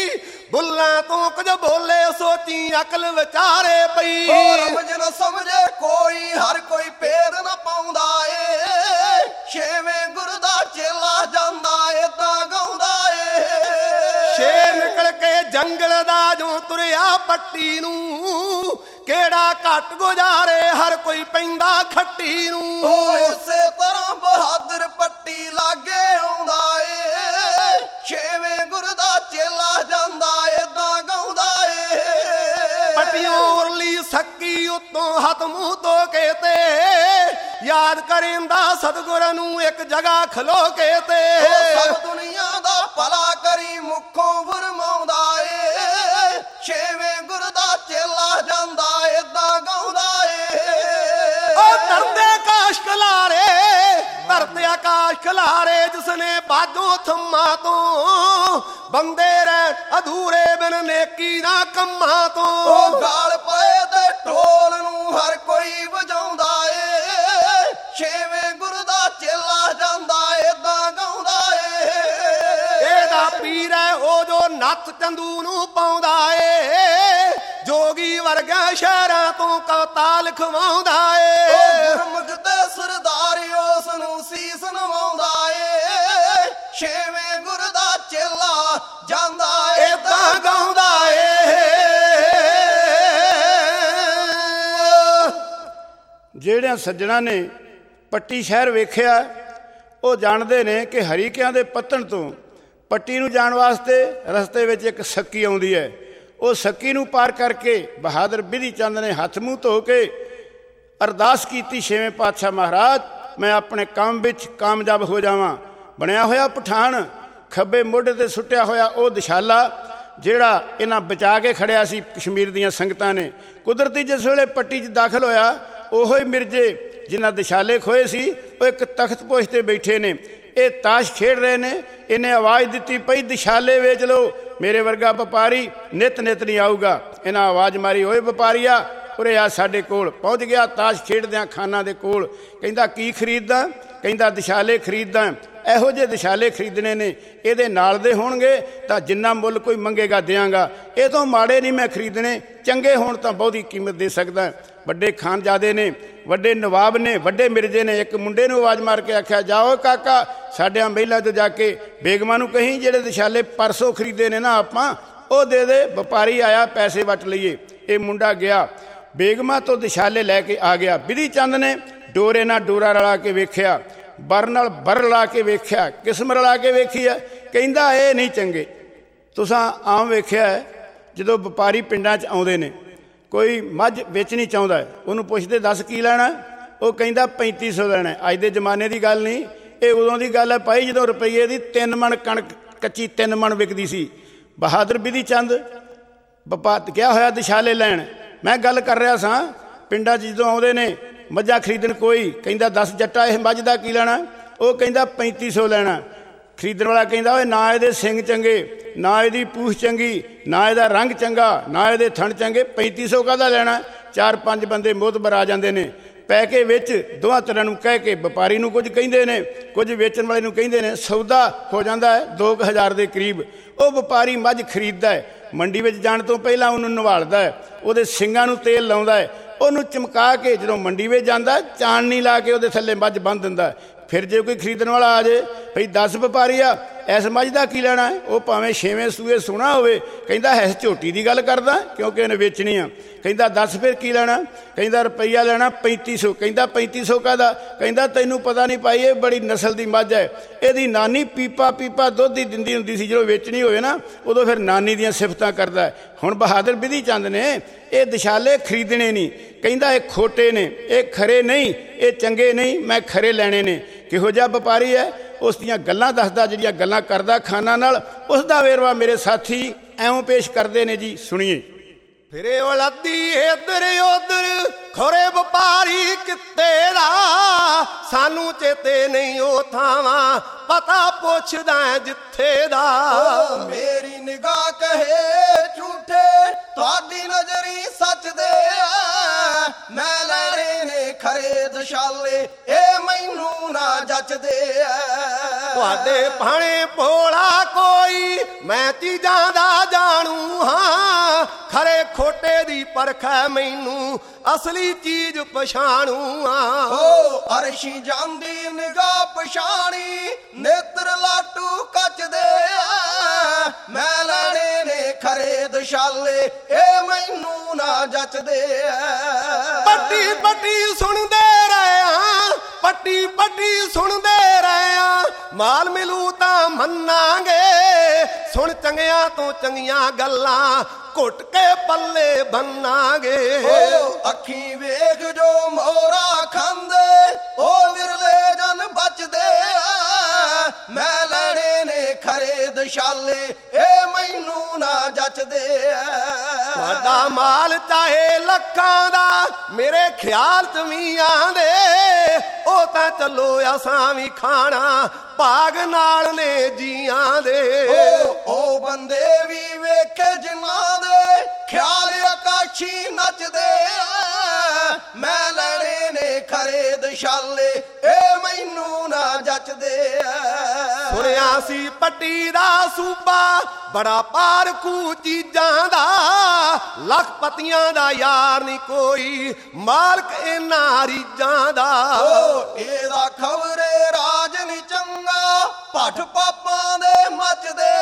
ਬੁੱਲਾਂ ਤੂੰ ਕੁਝ ਬੋਲੇ ਸੋਚੀ ਅਕਲ ਵਿਚਾਰੇ ਪਈ। ਰਮਜ ਨਾ ਸਮਝੇ ਕੋਈ ਹਰ ਕੋਈ ਪੇਰ ਨਾ ਪਾਉਂਦਾ ਏ ਛੇਵੇਂ ਗੁਰੂ ਦਾ ਚੇਲਾ ਜਾਂਦਾ ਏ ਤਾਂ ਗਾਉਂਦਾ ਏ। ਸ਼ੇਰ ਨਿਕਲ ਕੇ ਜੰਗਲ ਦਾ ਜੋ ਤੁਰਿਆ ਪੱਟੀ ਨੂੰ ਕਿਹੜਾ ਘੱਟ ਗੁਜ਼ਾਰੇ ਹਰ ਕੋਈ ਪੈਂਦਾ ਖੱਟੀ ਨੂੰ। ਉਹ ਇਸੇ ਤਰ੍ਹਾਂ ਬਹਾਦਰ ਪੱਟੀ ਲਾਗੇ ਆਉਂਦਾ ਏ ਛੇਵੇਂ ਗੁਰੂ ਦਾ ਚੇਲਾ ਜਾਂਦਾ ਏ ਤਾਂ ਗਾਉਂਦਾ ਏ। ਪੱਟੀਆਂ ਉਰਲੀ ਸੱਕੀ ਉੱਤੋਂ ਹੱਥ ਮੂੰਹ ਧੋ ਕੇ ਤੇ ਯਾਦ ਕਰਿੰਦਾ ਸਤਿਗੁਰਾਂ ਨੂੰ ਇੱਕ ਜਗ੍ਹਾ ਖਲੋ ਕੇ ਤੇ। ਸਭ ਦੁਨੀਆ ਦਾ ਭਲਾ ਕਰੀ ਮੁਖੋਂ ਫਰਮਾਉਂਦਾ ਏ ਛੇਵੇਂ ਗੁਰੂ ਦਾ ਚੇਲਾ ਜਾਂਦਾ ਏ ਤਾਂ ਗਾਉਂਦਾ ਏ। ਉਹ ਧਰਤੇ ਆਕਾਸ਼ ਖਲਾਰੇ ਧਰਤੇ ਆਕਾਸ਼ ਖਲਾਰੇ ਜਿਸਨੇ ਬਾਝੋਂ ਥੰਮਾ ਤੋਂ ਬੰਦੇ ਰਹਿ ਅਧੂਰੇ ਬਿਨ ਨੇਕੀ ਨਾ ਕੰਮਾਂ ਤੋਂ। ਉਹ ਗਾਲ ਪਏ ਤੇ ਢੋਲ ਨੂੰ ਹਰ ਕੋਈ ਵਜਾਉਂਦਾ ਏ ਛੇਵੇਂ ਗੁਰੂ ਦਾ ਚੇਲਾ ਜਾਂਦਾ ਏ ਤਾਂ ਗਾਉਂਦਾ ਏ। ਇਹਦਾ ਪੀਰ ਹੈ ਉਹ ਜੋ ਨੱਥ ਚੰਦੂ ਨੂੰ ਪਾਉਂਦਾ ਏ ਜੋਗੀ ਵਰਗਾ ਸ਼ਹਿਰਾਂ ਤੋਂ ਕਵਿਤਾ ਲਿਖਵਾਉਂਦਾ ਏ। ਗੁਰਮੁਖ ਤੇ ਸਰਦਾਰੀ ਉਸ ਨੂੰ ਸੀਸ ਨਵਾਉਂਦਾ ਏ ਛੇਵੇਂ ਗੁਰੂ ਦਾ ਚੇਲਾ ਜਾਂਦਾ ਏ ਤਾਂ ਗਾਉਂਦਾ ਏ। ਜਿਹੜਿਆਂ ਸੱਜਣਾਂ ਨੇ ਪੱਟੀ ਸ਼ਹਿਰ ਵੇਖਿਆ ਉਹ ਜਾਣਦੇ ਨੇ ਕਿ ਹਰੀਕਿਆਂ ਦੇ ਪੱਤਣ ਤੋਂ ਪੱਟੀ ਨੂੰ ਜਾਣ ਵਾਸਤੇ ਰਸਤੇ ਵਿੱਚ ਇੱਕ ਸੱਕੀ ਆਉਂਦੀ ਹੈ। ਉਹ ਸੱਕੀ ਨੂੰ ਪਾਰ ਕਰਕੇ ਬਹਾਦਰ ਬਿਧੀ ਚੰਦ ਨੇ ਹੱਥ ਮੂੰਹ ਧੋ ਕੇ ਅਰਦਾਸ ਕੀਤੀ, ਛੇਵੇਂ ਪਾਤਸ਼ਾਹ ਮਹਾਰਾਜ ਮੈਂ ਆਪਣੇ ਕੰਮ ਵਿੱਚ ਕਾਮਯਾਬ ਹੋ ਜਾਵਾਂ। ਬਣਿਆ ਹੋਇਆ ਪਠਾਨ ਖੱਬੇ ਮੋਢੇ 'ਤੇ ਸੁੱਟਿਆ ਹੋਇਆ ਉਹ ਦਿਸ਼ਾਲਾ ਜਿਹੜਾ ਇਹਨਾਂ ਬਚਾ ਕੇ ਖੜਿਆ ਸੀ ਕਸ਼ਮੀਰ ਦੀਆਂ ਸੰਗਤਾਂ ਨੇ। ਕੁਦਰਤੀ ਜਿਸ ਵੇਲੇ ਪੱਟੀ 'ਚ ਦਾਖਲ ਹੋਇਆ ਉਹੋ ਹੀ ਮਿਰਜੇ ਜਿਨ੍ਹਾਂ ਦਿਸ਼ਾਲੇ ਖੋਏ ਸੀ ਉਹ ਇੱਕ ਤਖਤ ਪੋਸ਼ 'ਤੇ ਬੈਠੇ ਨੇ। ਇਹ ਤਾਸ਼ ਖੇਡ ਰਹੇ ਨੇ। ਇਹਨੇ ਆਵਾਜ਼ ਦਿੱਤੀ ਪਈ ਦਿਸ਼ਾਲੇ ਵੇਚ ਲਓ, ਮੇਰੇ ਵਰਗਾ ਵਪਾਰੀ ਨਿਤ ਨਿਤ ਨਹੀਂ ਆਊਗਾ। ਇਹਨਾਂ ਆਵਾਜ਼ ਮਾਰੀ, ਓਏ ਵਪਾਰੀਆ ਉਰੇ ਆ ਸਾਡੇ ਕੋਲ। ਪਹੁੰਚ ਗਿਆ ਤਾਸ਼ ਖੇਡਦਿਆਂ ਖਾਨਾਂ ਦੇ ਕੋਲ। ਕਹਿੰਦਾ ਕੀ ਖਰੀਦਦਾ? ਕਹਿੰਦਾ ਦਿਸ਼ਾਲੇ ਖਰੀਦਦਾ। ਇਹੋ ਜਿਹੇ ਦਿਸ਼ਾਲੇ ਖਰੀਦਣੇ ਨੇ, ਇਹਦੇ ਨਾਲ ਦੇ ਹੋਣਗੇ ਤਾਂ ਜਿੰਨਾ ਮੁੱਲ ਕੋਈ ਮੰਗੇਗਾ ਦਿਆਂਗਾ। ਇਹ ਤੋਂ ਮਾੜੇ ਨਹੀਂ ਮੈਂ ਖਰੀਦਣੇ, ਚੰਗੇ ਹੋਣ ਤਾਂ ਬਹੁਤੀ ਕੀਮਤ ਦੇ ਸਕਦਾ। ਵੱਡੇ ਖਾਨਜ਼ਾਦੇ ਨੇ, ਵੱਡੇ ਨਵਾਬ ਨੇ, ਵੱਡੇ ਮਿਰਜੇ ਨੇ। ਇੱਕ ਮੁੰਡੇ ਨੂੰ ਆਵਾਜ਼ ਮਾਰ ਕੇ ਆਖਿਆ, ਜਾਓ ਕਾਕਾ ਸਾਡਿਆਂ ਮਹਿਲਾਂ 'ਚ ਜਾ ਕੇ ਬੇਗਮਾਂ ਨੂੰ ਕਹੀਂ ਜਿਹੜੇ ਦਿਸ਼ਾਲੇ ਪਰਸੋਂ ਖਰੀਦੇ ਨੇ ਨਾ ਆਪਾਂ ਉਹ ਦੇ ਦੇ, ਵਪਾਰੀ ਆਇਆ ਪੈਸੇ ਵਟ ਲਈਏ। ਇਹ ਮੁੰਡਾ ਗਿਆ ਬੇਗਮਾਂ ਤੋਂ ਦਿਸ਼ਾਲੇ ਲੈ ਕੇ ਆ ਗਿਆ। ਬਿਧੀ ਚੰਦ ਨੇ ਡੋਰੇ ਨਾਲ ਡੋਰਾ ਰਲਾ ਕੇ ਵੇਖਿਆ, ਬਰ ਨਾਲ ਬਰ ਰਲਾ ਕੇ ਵੇਖਿਆ, ਕਿਸਮ ਰਲਾ ਕੇ ਵੇਖੀ ਹੈ। ਕਹਿੰਦਾ ਇਹ ਨਹੀਂ ਚੰਗੇ। ਤੁਸਾਂ ਆਮ ਵੇਖਿਆ ਜਦੋਂ ਵਪਾਰੀ ਪਿੰਡਾਂ 'ਚ ਆਉਂਦੇ ਨੇ, ਕੋਈ ਮੱਝ ਵੇਚਣੀ ਚਾਹੁੰਦਾ, ਉਹਨੂੰ ਪੁੱਛਦੇ ਦਸ ਕੀ ਲੈਣਾ? ਉਹ ਕਹਿੰਦਾ ਪੈਂਤੀ ਸੌ ਲੈਣਾ। ਅੱਜ ਦੇ ਜ਼ਮਾਨੇ ਦੀ ਗੱਲ ਨਹੀਂ, ਇਹ ਉਦੋਂ ਦੀ ਗੱਲ ਹੈ ਭਾਈ ਜਦੋਂ ਰੁਪਈਏ ਦੀ ਤਿੰਨ ਮਣ ਕਣਕ ਕੱਚੀ ਤਿੰਨ ਮਣ ਵਿਕਦੀ ਸੀ। ਬਹਾਦਰ ਬਿਧੀ ਚੰਦ ਵਪਾ ਗਿਆ ਹੋਇਆ ਦਿਸ਼ਾਲੇ ਲੈਣ। ਮੈਂ ਗੱਲ ਕਰ ਰਿਹਾ ਸਾਂ ਪਿੰਡਾਂ 'ਚ ਜਦੋਂ ਆਉਂਦੇ ਨੇ ਮੱਝਾਂ ਖਰੀਦਣ, ਕੋਈ ਕਹਿੰਦਾ ਦਸ ਜੱਟਾ ਇਹ ਮੱਝ ਦਾ ਕੀ ਲੈਣਾ? ਉਹ ਕਹਿੰਦਾ ਪੈਂਤੀ ਸੌ ਲੈਣਾ। ਖਰੀਦਣ ਵਾਲਾ ਕਹਿੰਦਾ ਓਏ ਨਾ ਇਹਦੇ ਸਿੰਘ ਚੰਗੇ, ਨਾ ਇਹਦੀ ਪੂਛ ਚੰਗੀ, ਨਾ ਇਹਦਾ ਰੰਗ ਚੰਗਾ, ਨਾ ਇਹਦੇ ਥਣ ਚੰਗੇ, ਪੈਂਤੀ ਸੌ ਕਾਹਦਾ ਲੈਣਾ? ਚਾਰ ਪੰਜ ਬੰਦੇ ਮੋਹਤਬਰ ਆ ਜਾਂਦੇ ਨੇ ਪੈ ਕੇ ਵਿੱਚ, ਦੋਹਾਂ ਤਰ੍ਹਾਂ ਨੂੰ ਕਹਿ ਕੇ ਵਪਾਰੀ ਨੂੰ ਕੁਝ ਕਹਿੰਦੇ ਨੇ, ਕੁਝ ਵੇਚਣ ਵਾਲੇ ਨੂੰ ਕਹਿੰਦੇ ਨੇ। ਸੌਦਾ ਹੋ ਜਾਂਦਾ ਹੈ ਦੋ ਕੁ ਹਜ਼ਾਰ ਦੇ ਕਰੀਬ। ਉਹ ਵਪਾਰੀ ਮੱਝ ਖਰੀਦਦਾ ਹੈ, ਮੰਡੀ ਵਿੱਚ ਜਾਣ ਤੋਂ ਪਹਿਲਾਂ ਉਹਨੂੰ ਨਵਾਲਦਾ ਹੈ, ਉਹਦੇ ਸਿੰਗਾਂ ਨੂੰ ਤੇਲ ਲਾਉਂਦਾ ਹੈ, ਉਹਨੂੰ ਚਮਕਾ ਕੇ ਜਦੋਂ ਮੰਡੀ ਵਿੱਚ ਜਾਂਦਾ ਚਾਨਣੀ ਲਾ ਕੇ ਉਹਦੇ ਥੱਲੇ ਮੱਝ ਬੰਨ੍ਹ ਦਿੰਦਾ। ਫਿਰ ਜੇ ਕੋਈ ਖਰੀਦਣ ਵਾਲਾ ਆ ਜੇ, ਭਈ ਦਸ ਵਪਾਰੀ ਆ ਇਸ ਮੱਝ ਦਾ ਕੀ ਲੈਣਾ ਹੈ? ਉਹ ਭਾਵੇਂ ਛੇਵੇਂ ਸੂਏ ਸੋਹਣਾ ਹੋਵੇ, ਕਹਿੰਦਾ ਹੈ ਝੋਟੀ ਦੀ ਗੱਲ ਕਰਦਾ ਕਿਉਂਕਿ ਇਹਨੇ ਵੇਚਣੀ ਆ। ਕਹਿੰਦਾ ਦਸ ਫਿਰ ਕੀ ਲੈਣਾ? ਕਹਿੰਦਾ ਰੁਪਈਆ ਲੈਣਾ ਪੈਂਤੀ ਸੌ। ਕਹਿੰਦਾ ਪੈਂਤੀ ਸੌ ਕਾਹਦਾ? ਕਹਿੰਦਾ ਤੈਨੂੰ ਪਤਾ ਨਹੀਂ ਭਾਈ ਇਹ ਬੜੀ ਨਸਲ ਦੀ ਮੱਝ ਹੈ, ਇਹਦੀ ਨਾਨੀ ਪੀਪਾ ਪੀਪਾ ਦੁੱਧ ਹੀ ਦਿੰਦੀ ਹੁੰਦੀ ਸੀ। ਜਦੋਂ ਵੇਚਣੀ ਹੋਵੇ ਨਾ ਉਦੋਂ ਫਿਰ ਨਾਨੀ ਦੀਆਂ ਸਿਫਤਾਂ ਕਰਦਾ। ਹੁਣ ਬਹਾਦਰ ਬਿਧੀ ਚੰਦ ਨੇ ਇਹ ਦਿਸ਼ਾਲੇ ਖਰੀਦਣੇ ਨਹੀਂ। ਕਹਿੰਦਾ ਇਹ ਖੋਟੇ ਨੇ, ਇਹ ਖਰੇ ਨਹੀਂ, ਇਹ ਚੰਗੇ ਨਹੀਂ, ਮੈਂ ਖਰੇ ਲੈਣੇ ਨੇ। ਕਿਹੋ ਜਿਹਾ ਵਪਾਰੀ ਹੈ ਉਸ ਦੀਆਂ ਗੱਲਾਂ ਦੱਸਦਾ, ਜਿਹੜੀਆਂ ਗੱਲਾਂ ਕਰਦਾ ਖਾਨਾਂ ਨਾਲ, ਉਸ ਦਾ ਵੇਰਵਾ ਮੇਰੇ ਸਾਥੀ ਐਵੇਂ ਪੇਸ਼ ਕਰਦੇ ਨੇ ਜੀ, ਸੁਣੀਏ। ਫਿਰੇ ਉਲੱਦੀ ਇੱਧਰ ਉੱਧਰ ਖੋਰੇ ਵਪਾਰੀ ਕਿੱਤੇ ਦਾ, ਸਾਨੂੰ ਚੇਤੇ ਨਹੀਂ ਉਹ ਥਾਵਾਂ ਪਤਾ ਪੁੱਛਦਾ ਜਿੱਥੇ ਦਾ। ਮੇਰੀ ਨਿਗਾਹ ਕਹੇ ਝੂਠੇ ਤੁਹਾਡੀ ਨਜ਼ਰੀ ਸੱਚ ਦੇ, ਮੈਂ ਲੈਣੇ ਨੇ ਖਰੇ ਦਿਸ਼ਾਲੇ ਇਹ ਮੈਨੂੰ ਨਾ ਜੱਚਦੇ। ਤੁਹਾਡੇ ਭਾਣੇ ਭੋਲਾ ਕੋਈ ਮੈਂ ਚੀਜ਼ਾਂ ਦਾ ਜਾਣੂ ਹਾਂ, ਖਰੇ ਖੋਟੇ ਦੀ ਪਰਖ ਹੈ ਮੈਨੂੰ, ਅਸਲੀ ਚੀਜ਼ ਪਛਾਣੂ ਹਾਂ। ਓ ਅਰਸ਼ੀ ਜਾਂਦੀ ਨਿਗਾਹ ਪਛਾਣੀ, ਨੇਤਰ ਲਾਟੂ ਕੱਚਦੇ ਆ, ਮੈਂ ਲੈਣੇ ਨੇ ਖਰੇ ਦਸ਼ਾਲੇ, ਇਹ ਮੈਨੂੰ ਨਾ ਜੱਚਦੇ ਆ। ਪੱਟੀ ਪੱਟੀ ਸੁਣਦੇ ਰਹੇ ਆ, ਪੱਟੀ ਪੱਟੀ ਸੁਣਦੇ ਰਹੇ ਆ, ਮਾਲ ਮਿਲੂ ਤਾਂ ਮੰਨਾਂਗੇ, ਸੁਣ ਚੰਗਿਆਂ ਤੋਂ ਚੰਗੀਆਂ ਗੱਲਾਂ, ਘੁੱਟ ਕੇ ਪੱਲੇ ਬੰਨਾਂਗੇ। ਓ ਅੱਖੀ ਵੇਖ ਜੋ ਮੋਹਰਾ ਖਾਂਦੇ, ਉਹ ਵਿਰਲੇ ਜਨ ਬਚਦੇ ਆ, ਮੈਂ ਲੈਣੇ ਨੇ ਖਰੇ ਦਸ਼ਾਲੇ, ਇਹ ਮੈਨੂੰ ਨਾ ਜੱਚਦੇ ਆ। ਤੁਹਾਡਾ ਮਾਲ ਚਾਹੇ ਲੱਖਾਂ ਦਾ, ਮੇਰੇ ਖਿਆਲ ਚ ਵੀ ਆਂਦੇ, ਉਹ ਤਾਂ ਚੱਲੋ ਅਸਾਂ ਵੀ ਖਾਣਾ, ਭਾਗ ਨਾਲ ਨੇ ਜੀਆਂ ਦੇ। ਓ ਉਹ ਬੰਦੇ ਵੀ ਵੇਖੇ ਜਿਨ੍ਹਾਂ ਦੇ, ਖਿਆਲ ਆਕਾਸ਼ੀ ਨੱਚਦੇ ਆ, ਮੈਂ ਲੈਣੇ ਨੇ ਖਰੇ ਦਸ਼ਾਲੇ, ਇਹ ਮੈਨੂੰ ਨਾ ਜੱਚਦੇ ਆ। ਸੁਣਿਆ ਸੀ ਪੱਟੀ ਦਾ ਸੂਬਾ ਬੜਾ ਪਾਰਖੂ ਚੀਜ਼ਾਂ ਦਾ, ਲੱਖਪਤੀਆਂ ਦਾ ਯਾਰ ਨਹੀਂ ਕੋਈ, ਮਾਲਕ ਇਹਨਾਂ ਰੀਝਾਂ ਦਾ। ਓ ਇਹਦਾ ਖਬਰੇ ਰਾਜ ਨੀ ਚੰਗਾ, ਭੱਠ ਪਾਪਾਂ ਦੇ ਮੱਚਦੇ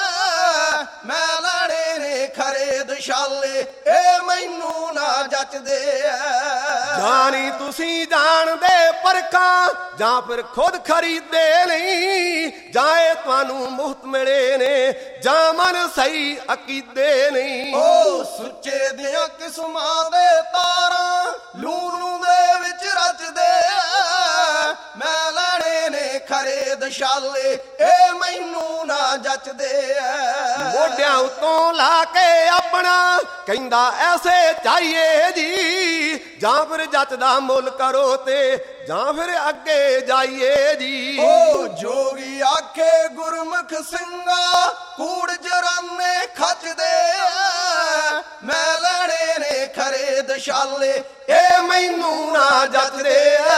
ਆ, ਮੈਂ ਲੈਣੇ ਨੇ ਖਰੇ ਦਸ਼ਾਲੇ, ਇਹ ਮੈਨੂੰ ਨਾ ਜੱਚਦੇ ਆ। ਜਾਣੀ ਤੁਸੀਂ ਜਾਣਦੇ ਪਰਖਾਂ, ਜਾਂ ਫਿਰ ਖੁਦ ਖਰੀਦੇ ਨਹੀਂ, ਜਾਂ ਇਹ ਤੁਹਾਨੂੰ ਮੁਫਤ ਮਿਲੇ ਨੇ, ਜਾਂ ਮਨ ਸਹੀ ਅਕੀਦੇ ਨਹੀਂ। ਓ ਸੁੱਚੇ ਦੀਆਂ ਕਿਸਮਾਂ ਦੇ ਤਾਰਾਂ, ਲੂਣ ਲੂਣ ਦੇ ਵਿੱਚ ਰਚਦੇ ਆ, ਮੈਂ ਲੈਣੇ ਨੇ ਖਰੇ ਦਸ਼ਾਲੇ, ਇਹ ਮੈਨੂੰ ਨਾ ਜੱਚਦੇ ਆ। ਮੋਢਿਆਂ ਉਤੋਂ ਲਾ ਕੇ ਆਪਣਾ ਕਹਿੰਦਾ ਐਸੇ ਚਾਹੀਏ ਜੀ, ਜਾਂ ਫਿਰ ਜੱਚਦਾ ਮੁੱਲ ਕਰੋ ਤੇ ਜਾਂ ਫਿਰ ਅੱਗੇ ਜਾਈਏ ਜੀ। ਓ ਜੋਗੀ ਆਖੇ ਗੁਰਮੁਖ ਸਿੰਘਾ, ਕੂੜ ਜਰਾਨੇ ਖੱਚਦੇ ਆ, ਮੈਂ ਲੈਣੇ ਨੇ ਖਰੇ ਦਸ਼ਾਲੇ, ਇਹ ਮੈਨੂੰ ਨਾ ਜੱਚਦੇ ਆ।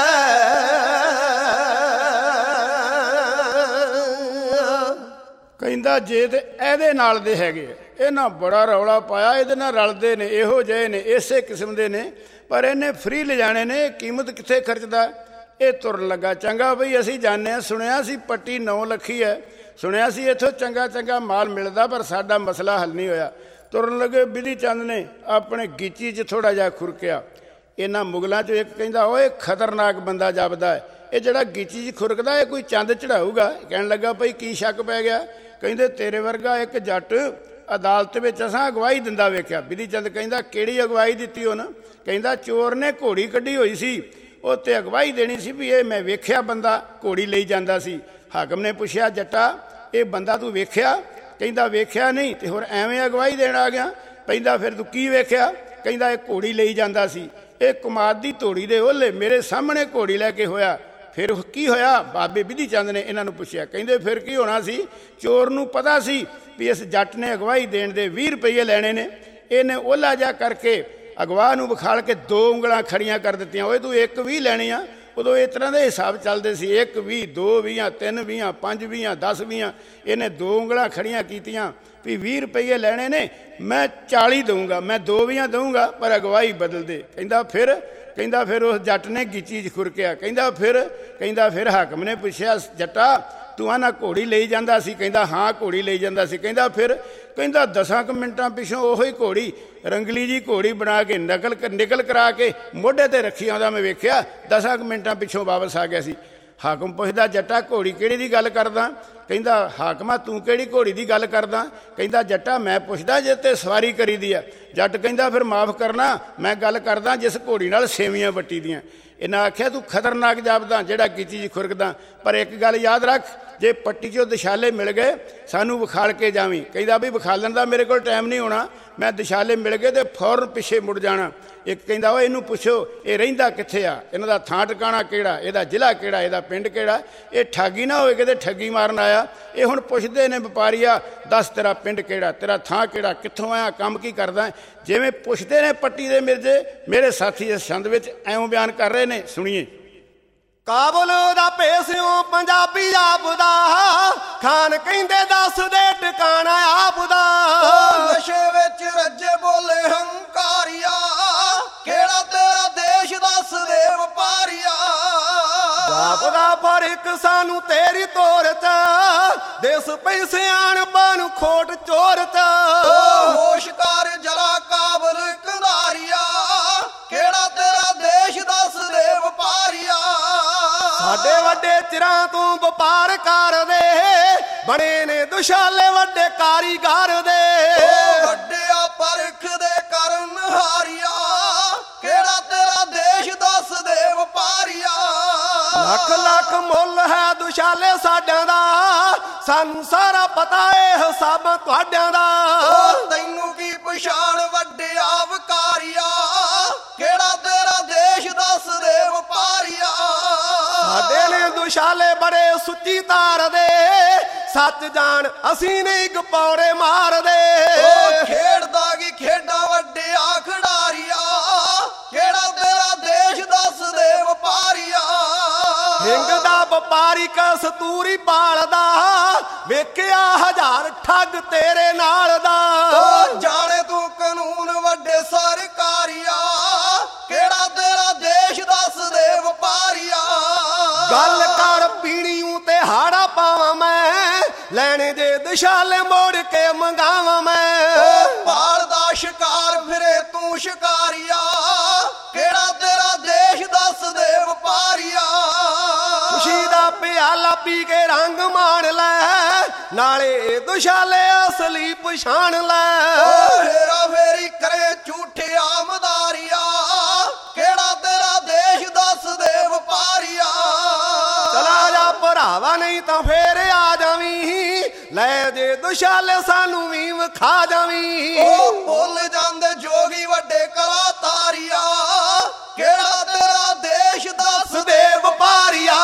ਕਹਿੰਦਾ ਜੇ ਤੇ ਇਹਦੇ ਨਾਲ ਦੇ ਹੈਗੇ, ਇਹਨਾਂ ਬੜਾ ਰੌਲਾ ਪਾਇਆ, ਇਹਦੇ ਨਾਲ ਰਲਦੇ ਨੇ, ਇਹੋ ਜਿਹੇ ਨੇ, ਇਸੇ ਕਿਸਮ ਦੇ ਨੇ, ਪਰ ਇਹਨੇ ਫ੍ਰੀ ਲਿਜਾਣੇ ਨੇ, ਕੀਮਤ ਕਿੱਥੇ ਖਰਚਦਾ। ਇਹ ਤੁਰਨ ਲੱਗਾ, ਚੰਗਾ ਬਈ ਅਸੀਂ ਜਾਣਦੇ ਹਾਂ, ਸੁਣਿਆ ਸੀ ਪੱਟੀ ਨੌ ਲੱਖੀ ਹੈ, ਸੁਣਿਆ ਸੀ ਇੱਥੋਂ ਚੰਗਾ ਚੰਗਾ ਮਾਲ ਮਿਲਦਾ, ਪਰ ਸਾਡਾ ਮਸਲਾ ਹੱਲ ਨਹੀਂ ਹੋਇਆ। ਤੁਰਨ ਲੱਗੇ, ਬਿਧੀ ਚੰਦ ਨੇ ਆਪਣੇ ਗੀਚੀ 'ਚ ਥੋੜ੍ਹਾ ਜਿਹਾ ਖੁਰਕਿਆ। ਇਹਨਾਂ ਮੁਗਲਾਂ 'ਚੋਂ ਇੱਕ ਕਹਿੰਦਾ ਓਏ ਖਤਰਨਾਕ ਬੰਦਾ ਜਾਪਦਾ ਹੈ, ਇਹ ਜਿਹੜਾ ਗੀਚੀ 'ਚ ਖੁਰਕਦਾ ਇਹ ਕੋਈ ਚੰਦ ਚੜਾਊਗਾ। ਕਹਿਣ ਲੱਗਾ ਭਈ ਕੀ ਸ਼ੱਕ ਪੈ ਗਿਆ। ਕਹਿੰਦੇ ਤੇਰੇ ਵਰਗਾ ਇੱਕ ਜੱਟ ਅਦਾਲਤ ਵਿੱਚ ਅਸਾਂ ਅਗਵਾਈ ਦਿੰਦਾ ਵੇਖਿਆ। ਬਿਧੀ ਚੰਦ ਕਹਿੰਦਾ ਕਿਹੜੀ ਅਗਵਾਈ ਦਿੱਤੀ ਉਹਨੇ? ਕਹਿੰਦਾ ਚੋਰ ਨੇ ਘੋੜੀ ਕੱਢੀ ਹੋਈ ਸੀ, ਉਹ 'ਤੇ ਅਗਵਾਈ ਦੇਣੀ ਸੀ ਵੀ ਇਹ ਮੈਂ ਵੇਖਿਆ ਬੰਦਾ ਘੋੜੀ ਲਈ ਜਾਂਦਾ ਸੀ। ਹਾਕਮ ਨੇ ਪੁੱਛਿਆ ਜੱਟਾ ਇਹ ਬੰਦਾ ਤੂੰ ਵੇਖਿਆ? ਕਹਿੰਦਾ ਵੇਖਿਆ ਨਹੀਂ ਤੇ ਹੋਰ ਐਵੇਂ ਅਗਵਾਈ ਦੇਣ ਆ ਗਿਆ? ਕਹਿੰਦਾ ਫਿਰ ਤੂੰ ਕੀ ਵੇਖਿਆ? ਕਹਿੰਦਾ ਇਹ ਘੋੜੀ ਲਈ ਜਾਂਦਾ ਸੀ, ਇਹ ਕੁਮਾਰ ਦੀ ਧੋੜੀ ਦੇ ਓਲੇ ਮੇਰੇ ਸਾਹਮਣੇ ਘੋੜੀ ਲੈ ਕੇ ਹੋਇਆ। ਫਿਰ ਕੀ ਹੋਇਆ? ਬਾਬੇ ਬਿਧੀ ਚੰਦ ਨੇ ਇਹਨਾਂ ਨੂੰ ਪੁੱਛਿਆ। ਕਹਿੰਦੇ ਫਿਰ ਕੀ ਹੋਣਾ ਸੀ, ਚੋਰ ਨੂੰ ਪਤਾ ਸੀ ਵੀ ਇਸ ਜੱਟ ਨੇ ਅਗਵਾਈ ਦੇਣ ਦੇ ਵੀਹ ਰੁਪਈਏ ਲੈਣੇ ਨੇ, ਇਹਨੇ ਓਲਾ ਜਾ ਕਰਕੇ ਅਗਵਾਹ ਨੂੰ ਵਿਖਾਲ ਕੇ ਦੋ ਉਂਗਲਾਂ ਖੜੀਆਂ ਕਰ ਦਿੱਤੀਆਂ। ਓਏ ਤੂੰ ਇੱਕ ਵੀਹ ਲੈਣੀ ਆ। ਉਦੋਂ ਇਸ ਤਰ੍ਹਾਂ ਦੇ ਹਿਸਾਬ ਚੱਲਦੇ ਸੀ, ਇੱਕ ਵੀਹ, ਦੋ ਵੀਹਾਂ, ਤਿੰਨ ਵੀਹਾਂ, ਪੰਜ ਵੀਹਾਂ, ਦਸ ਵੀਹਾਂ। ਇਹਨੇ ਦੋ ਉਂਗਲਾਂ ਖੜੀਆਂ ਕੀਤੀਆਂ ਵੀ ਵੀਹ ਰੁਪਈਏ ਲੈਣੇ ਨੇ, ਮੈਂ ਚਾਲੀ ਦਊਂਗਾ, ਮੈਂ ਦੋ ਵੀਹਾਂ ਦਊਂਗਾ, ਪਰ ਅਗਵਾਈ ਬਦਲ ਦੇ। ਕਹਿੰਦਾ ਫਿਰ ਕਹਿੰਦਾ ਫਿਰ ਉਸ ਜੱਟ ਨੇ ਗੀਚੀ 'ਚ ਖੁਰਕਿਆ। ਕਹਿੰਦਾ ਫਿਰ ਕਹਿੰਦਾ ਫਿਰ ਹਾਕਮ ਨੇ ਪੁੱਛਿਆ ਜੱਟਾ ਤੂੰ ਆ ਨਾ ਘੋੜੀ ਲਈ ਜਾਂਦਾ ਸੀ? ਕਹਿੰਦਾ ਹਾਂ ਘੋੜੀ ਲਈ ਜਾਂਦਾ ਸੀ। ਕਹਿੰਦਾ ਫਿਰ ਕਹਿੰਦਾ ਦਸਾਂ ਕੁ ਮਿੰਟਾਂ ਪਿੱਛੋਂ ਉਹੀ ਘੋੜੀ ਰੰਗਲੀ ਜੀ ਘੋੜੀ ਬਣਾ ਕੇ ਨਕਲ ਨਿਕਲ ਕਰਾ ਕੇ ਮੋਢੇ 'ਤੇ ਰੱਖੀ ਆਉਂਦਾ ਮੈਂ ਵੇਖਿਆ, ਦਸਾਂ ਕੁ ਮਿੰਟਾਂ ਪਿੱਛੋਂ ਵਾਪਸ ਆ ਗਿਆ ਸੀ। ਹਾਕਮ ਪੁੱਛਦਾ ਜੱਟਾ ਘੋੜੀ ਕਿਹੜੀ ਦੀ ਗੱਲ ਕਰਦਾ? ਕਹਿੰਦਾ ਹਾਕਮਾ ਤੂੰ ਕਿਹੜੀ ਘੋੜੀ ਦੀ ਗੱਲ ਕਰਦਾ? ਕਹਿੰਦਾ ਜੱਟਾ ਮੈਂ ਪੁੱਛਦਾ ਜਿਸ 'ਤੇ ਸਵਾਰੀ ਕਰੀ ਦੀ ਆ। ਜੱਟ ਕਹਿੰਦਾ ਫਿਰ ਮਾਫ ਕਰਨਾ, ਮੈਂ ਗੱਲ ਕਰਦਾ ਜਿਸ ਘੋੜੀ ਨਾਲ ਸੇਵੀਆਂ ਵੱਟੀ ਦੀਆਂ। ਇਹਨਾਂ ਆਖਿਆ ਤੂੰ ਖਤਰਨਾਕ ਜਾਪਦਾ ਜਿਹੜਾ ਗੀਚੀ 'ਚ ਖੁਰਕਦਾ, ਪਰ ਇੱਕ ਗੱਲ ਯਾਦ ਰੱਖ, ਜੇ ਪੱਟੀ 'ਚੋਂ ਦਿਸ਼ਾਲੇ ਮਿਲ ਗਏ ਸਾਨੂੰ ਵਿਖਾਲ ਕੇ ਜਾਵੀਂ। ਕਹਿੰਦਾ ਵੀ ਵਿਖਾਲਣ ਦਾ ਮੇਰੇ ਕੋਲ ਟਾਈਮ ਨਹੀਂ ਹੋਣਾ, ਮੈਂ ਦਿਸ਼ਾਲੇ ਮਿਲ ਗਏ ਤੇ ਫੌਰਨ ਪਿੱਛੇ ਮੁੜ ਜਾਣਾ। ਇੱਕ ਕਹਿੰਦਾ ਉਹ ਇਹਨੂੰ ਪੁੱਛੋ ਇਹ ਰਹਿੰਦਾ ਕਿੱਥੇ ਆ, ਇਹਨਾਂ ਦਾ ਥਾਂ ਟਿਕਾਣਾ ਕਿਹੜਾ, ਇਹਦਾ ਜ਼ਿਲ੍ਹਾ ਕਿਹੜਾ, ਇਹਦਾ ਪਿੰਡ ਕਿਹੜਾ। ਇਹ ਠੱਗੀ ਨਾ ਹੋਵੇ ਕਿਤੇ ਠੱਗੀ ਮਾਰਨ ਆਇਆ। ਇਹ ਹੁਣ ਪੁੱਛਦੇ ਨੇ ਵਪਾਰੀਆ ਦੱਸ ਤੇਰਾ ਪਿੰਡ ਕਿਹੜਾ, ਤੇਰਾ ਥਾਂ ਕਿਹੜਾ, ਕਿੱਥੋਂ ਆਇਆ, ਕੰਮ ਕੀ ਕਰਦਾ? ਜਿਵੇਂ ਪੁੱਛਦੇ ਨੇ ਪੱਟੀ ਦੇ ਮਿਰਜ਼ੇ, ਮੇਰੇ ਸਾਥੀ ਇਸ ਛੰਦ ਵਿੱਚ ਐਉਂ ਬਿਆਨ ਕਰ ਰਹੇ ਨੇ, ਸੁਣੀਏ। ਕਾਬੁਲ ਦਾ ਭੇਸਿਓ ਪੰਜਾਬੀ ਆਪਦਾ, ਖਾਨ ਕਹਿੰਦੇ ਦੱਸ ਦੇ ਟਿਕਾ ਇੱਕ ਸਾਨੂੰ ਤੇਰੀ ਤੋਰ ਚ ਦੇਸ ਪਈ ਸਿਆਣਪਾਂ ਨੂੰ ਖੋਟ ਚੋਰ ਚ ਹੋਸ਼ ਕਰ ਜਰਾ ਕਾਬਲ ਕੰਧਾਰੀਆ ਕਿਹੜਾ ਤੇਰਾ ਦੇਸ਼ ਦੱਸ ਦੇ ਵਪਾਰੀਆ ਸਾਡੇ ਵੱਡੇ ਚਿਰਾਂ ਤੋਂ ਵਪਾਰ ਕਰਦੇ ਬਣੇ ਨੇ ਦੁਸ਼ਾਲੇ ਵੱਡੇ ਕਾਰੀਗਰ ਦੇ ਵੱਡਿਆ ਪਰਖ ਦੇ ਕਰਨ ਹਾਰੀਆ ਕਿਹੜਾ ਤੇਰਾ ਦੇਸ਼ ਦੱਸ ਦੇ ਵਪਾਰੀਆ ਲੱਖ ਲੱਖ ਮੁੱਲ ਹੈ ਦੁਸ਼ਾਲੇ ਸਾਡਿਆਂ ਦਾ ਸਾਨੂੰ ਸਾਰਾ ਪਤਾ ਏ ਹਿਸਾਬ ਤੁਹਾਡਿਆਂ ਦਾ ਤੈਨੂੰ ਕੀ ਪਛਾਣ ਵੱਡਿਆ ਵਕਾਰੀਆ ਕਿਹੜਾ ਤੇਰਾ ਦੇਸ਼ ਦੱਸ ਦੇ ਵਪਾਰੀਆ ਸਾਡੇ ਨੇ ਦੁਸ਼ਾਲੇ ਬੜੇ ਸੁੱਚੀ ਤਾਰਦੇ ਸੱਚ ਜਾਣ ਅਸੀਂ ਨਹੀਂ ਗਪੌੜੇ ਮਾਰਦੇ ਖੇਡਦਾ ਕੀ ਖੇਡਾਂ ਵੱਡਿਆ ਖਿਡਾਰੀਆ ਕਿਹੜਾ ਤੇਰਾ ਦੇਸ਼ ਦੱਸ ਦੇ ਵਪਾਰੀਆ ਹਿੰਗ ਦਾ ਵਪਾਰੀ ਕਸਤੂਰੀ ਪਾਲਦਾ ਵੇਖਿਆ ਹਜ਼ਾਰ ਠੱਗ ਤੇਰੇ ਨਾਲ ਦਾ ਜਾਣੇ ਤੂੰ ਕਾਨੂੰਨ ਵੱਡੇ ਸਰਕਾਰੀਆ ਕਿਹੜਾ ਤੇਰਾ ਦੇਸ਼ ਦੱਸ ਦੇ ਵਪਾਰੀਆ ਗੱਲ ਕਰ ਪੀਣੀਆਂ ਤੇ ਹਾੜਾ ਪਾਵਾਂ ਮੈਂ ਲੈਣੇ ਦੇ ਦੁਸ਼ਾਲੇ ਮੋੜ ਕੇ ਮੰਗਾਵਾਂ ਮੈਂ ਪਾਲਦਾ ਸ਼ਿਕਾਰ ਫਿਰੇ ਤੂੰ ਸ਼ਿਕਾਰੀਆ ਕਿਹੜਾ ਤੇਰਾ ਦੇਸ਼ ਦੱਸ ਦੇ ਵਪਾਰੀਆ ਖੁਸ਼ੀ ਦਾ ਪਿਆਲਾ ਪੀ ਕੇ ਰੰਗ ਮਾਣ ਲੈ ਨਾਲੇ ਦੁਸ਼ਾਲੇ ਅਸਲੀ ਪਛਾਣ ਲੈ ਹੇਰਾ ਫੇਰੀ ਕਰੇ ਝੂਠਿਆ ਮਦਾਰੀਆ ਕਿਹੜਾ ਤੇਰਾ ਦੇਸ਼ ਦੱਸ ਦੇ ਵਪਾਰੀਆ ਚਲਾ ਜਾ ਭਰਾਵਾ ਨਹੀਂ ਤਾਂ ਫੇਰ ਆ ਜਾਵੀਂ ਲੈ ਦੇ ਦੁਸ਼ਾਲੇ ਸਾਨੂੰ ਵੀ ਵਿਖਾ ਜਾਵੀਂ ਉਹ ਭੁੱਲ ਜਾਂਦੇ ਜੋਗੀ ਵੱਡੇ ਕਲਾ ਤਾਰੀਆ ਕਿਹੜਾ ਤੇਰਾ ਦੇਸ਼ ਦੱਸ ਦੇ ਵਪਾਰੀਆ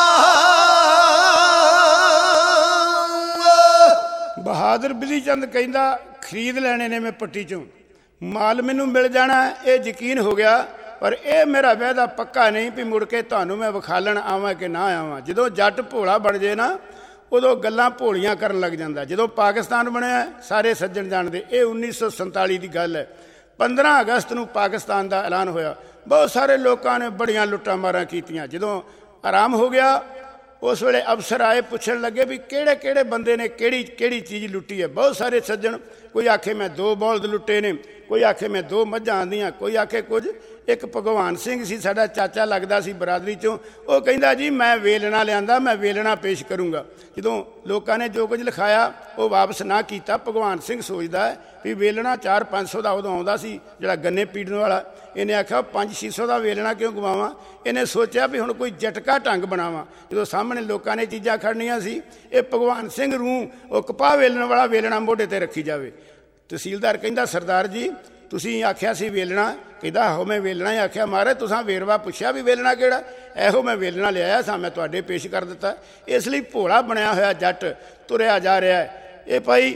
ਬਹਾਦਰ ਬਿਧੀ ਚੰਦ ਕਹਿੰਦਾ ਖਰੀਦ ਲੈਣੇ ਨੇ ਮੈਂ ਪੱਟੀ ਚੋਂ ਮਾਲ ਮੈਨੂੰ ਮਿਲ ਜਾਣਾ ਇਹ ਯਕੀਨ ਹੋ ਗਿਆ ਪਰ ਇਹ ਮੇਰਾ ਵਾਅਦਾ ਪੱਕਾ ਨਹੀਂ ਵੀ ਮੁੜ ਕੇ ਤੁਹਾਨੂੰ ਮੈਂ ਵਿਖਾਲਣ ਆਵਾਂ ਕਿ ਨਾ ਆਵਾਂ ਜਦੋਂ ਜੱਟ ਭੋਲਾ ਬਣ ਜੇ ਨਾ ਉਦੋਂ ਗੱਲਾਂ ਭੋਲੀਆਂ ਕਰਨ ਲੱਗ ਜਾਂਦਾ ਜਦੋਂ ਪਾਕਿਸਤਾਨ ਬਣਿਆ ਸਾਰੇ ਸੱਜਣ ਜਾਣਦੇ ਇਹ ਉੱਨੀ ਸੌ ਸੰਤਾਲੀ ਦੀ ਗੱਲ ਹੈ ਪੰਦਰਾਂ ਅਗਸਤ ਨੂੰ ਪਾਕਿਸਤਾਨ ਦਾ ਐਲਾਨ ਹੋਇਆ ਬਹੁਤ ਸਾਰੇ ਲੋਕਾਂ ਨੇ ਬੜੀਆਂ ਲੁੱਟਾਂ ਮਾਰਾਂ ਕੀਤੀਆਂ ਜਦੋਂ ਆਰਾਮ ਹੋ ਗਿਆ ਉਸ ਵੇਲੇ ਅਫਸਰ ਆਏ ਪੁੱਛਣ ਲੱਗੇ ਵੀ ਕਿਹੜੇ ਕਿਹੜੇ ਬੰਦੇ ਨੇ ਕਿਹੜੀ ਕਿਹੜੀ ਚੀਜ਼ ਲੁੱਟੀ ਹੈ ਬਹੁਤ ਸਾਰੇ ਸੱਜਣ ਕੋਈ ਆਖੇ ਮੈਂ ਦੋ ਬੌਲਦ ਲੁੱਟੇ ਨੇ ਕੋਈ ਆਖੇ ਮੈਂ ਦੋ ਮੱਝਾਂ ਆਂਦੀਆਂ ਕੋਈ ਆਖੇ ਕੁਝ ਇੱਕ ਭਗਵਾਨ ਸਿੰਘ ਸੀ ਸਾਡਾ ਚਾਚਾ ਲੱਗਦਾ ਸੀ ਬਰਾਦਰੀ ਚੋਂ ਉਹ ਕਹਿੰਦਾ ਜੀ ਮੈਂ ਵੇਲਣਾ ਲਿਆਂਦਾ ਮੈਂ ਵੇਲਣਾ ਪੇਸ਼ ਕਰੂੰਗਾ ਜਦੋਂ ਲੋਕਾਂ ਨੇ ਜੋ ਕੁਝ ਲਿਖਾਇਆ ਉਹ ਵਾਪਸ ਨਾ ਕੀਤਾ ਭਗਵਾਨ ਸਿੰਘ ਸੋਚਦਾ ਹੈ ਵੀ ਵੇਲਣਾ ਚਾਰ ਪੰਜ ਸੌ ਦਾ ਉਦੋਂ ਆਉਂਦਾ ਸੀ ਜਿਹੜਾ ਗੰਨੇ ਪੀੜਨ ਵਾਲਾ ਇਹਨੇ ਆਖਿਆ ਪੰਜ ਛੇ ਸੌ ਦਾ ਵੇਲਣਾ ਕਿਉਂ ਗਵਾਵਾਂ ਇਹਨੇ ਸੋਚਿਆ ਵੀ ਹੁਣ ਕੋਈ ਜਟਕਾ ਢੰਗ ਬਣਾਵਾਂ ਜਦੋਂ ਸਾਹਮਣੇ ਲੋਕਾਂ ਨੇ ਚੀਜ਼ਾਂ ਖੜਨੀਆਂ ਸੀ ਇਹ ਭਗਵਾਨ ਸਿੰਘ ਨੂੰ ਉਹ ਕਪਾਹ ਵੇਲਣ ਵਾਲਾ ਵੇਲਣਾ ਮੋਢੇ 'ਤੇ ਰੱਖੀ ਜਾਵੇ ਤਹਿਸੀਲਦਾਰ ਕਹਿੰਦਾ ਸਰਦਾਰ ਜੀ ਤੁਸੀਂ ਆਖਿਆ ਸੀ ਵੇਲਣਾ ਕਹਿੰਦਾ ਆਹੋ ਮੈਂ ਵੇਲਣਾ ਹੀ ਆਖਿਆ ਮਹਾਰਾਜ ਤੁਸਾਂ ਵੇਰਵਾ ਪੁੱਛਿਆ ਵੀ ਵੇਲਣਾ ਕਿਹੜਾ ਇਹੋ ਮੈਂ ਵੇਲਣਾ ਲਿਆਇਆ ਸਾਂ ਮੈਂ ਤੁਹਾਡੇ ਪੇਸ਼ ਕਰ ਦਿੱਤਾ ਇਸ ਲਈ ਭੋਲਾ ਬਣਿਆ ਹੋਇਆ ਜੱਟ ਤੁਰਿਆ ਜਾ ਰਿਹਾ ਹੈ ਇਹ ਭਾਈ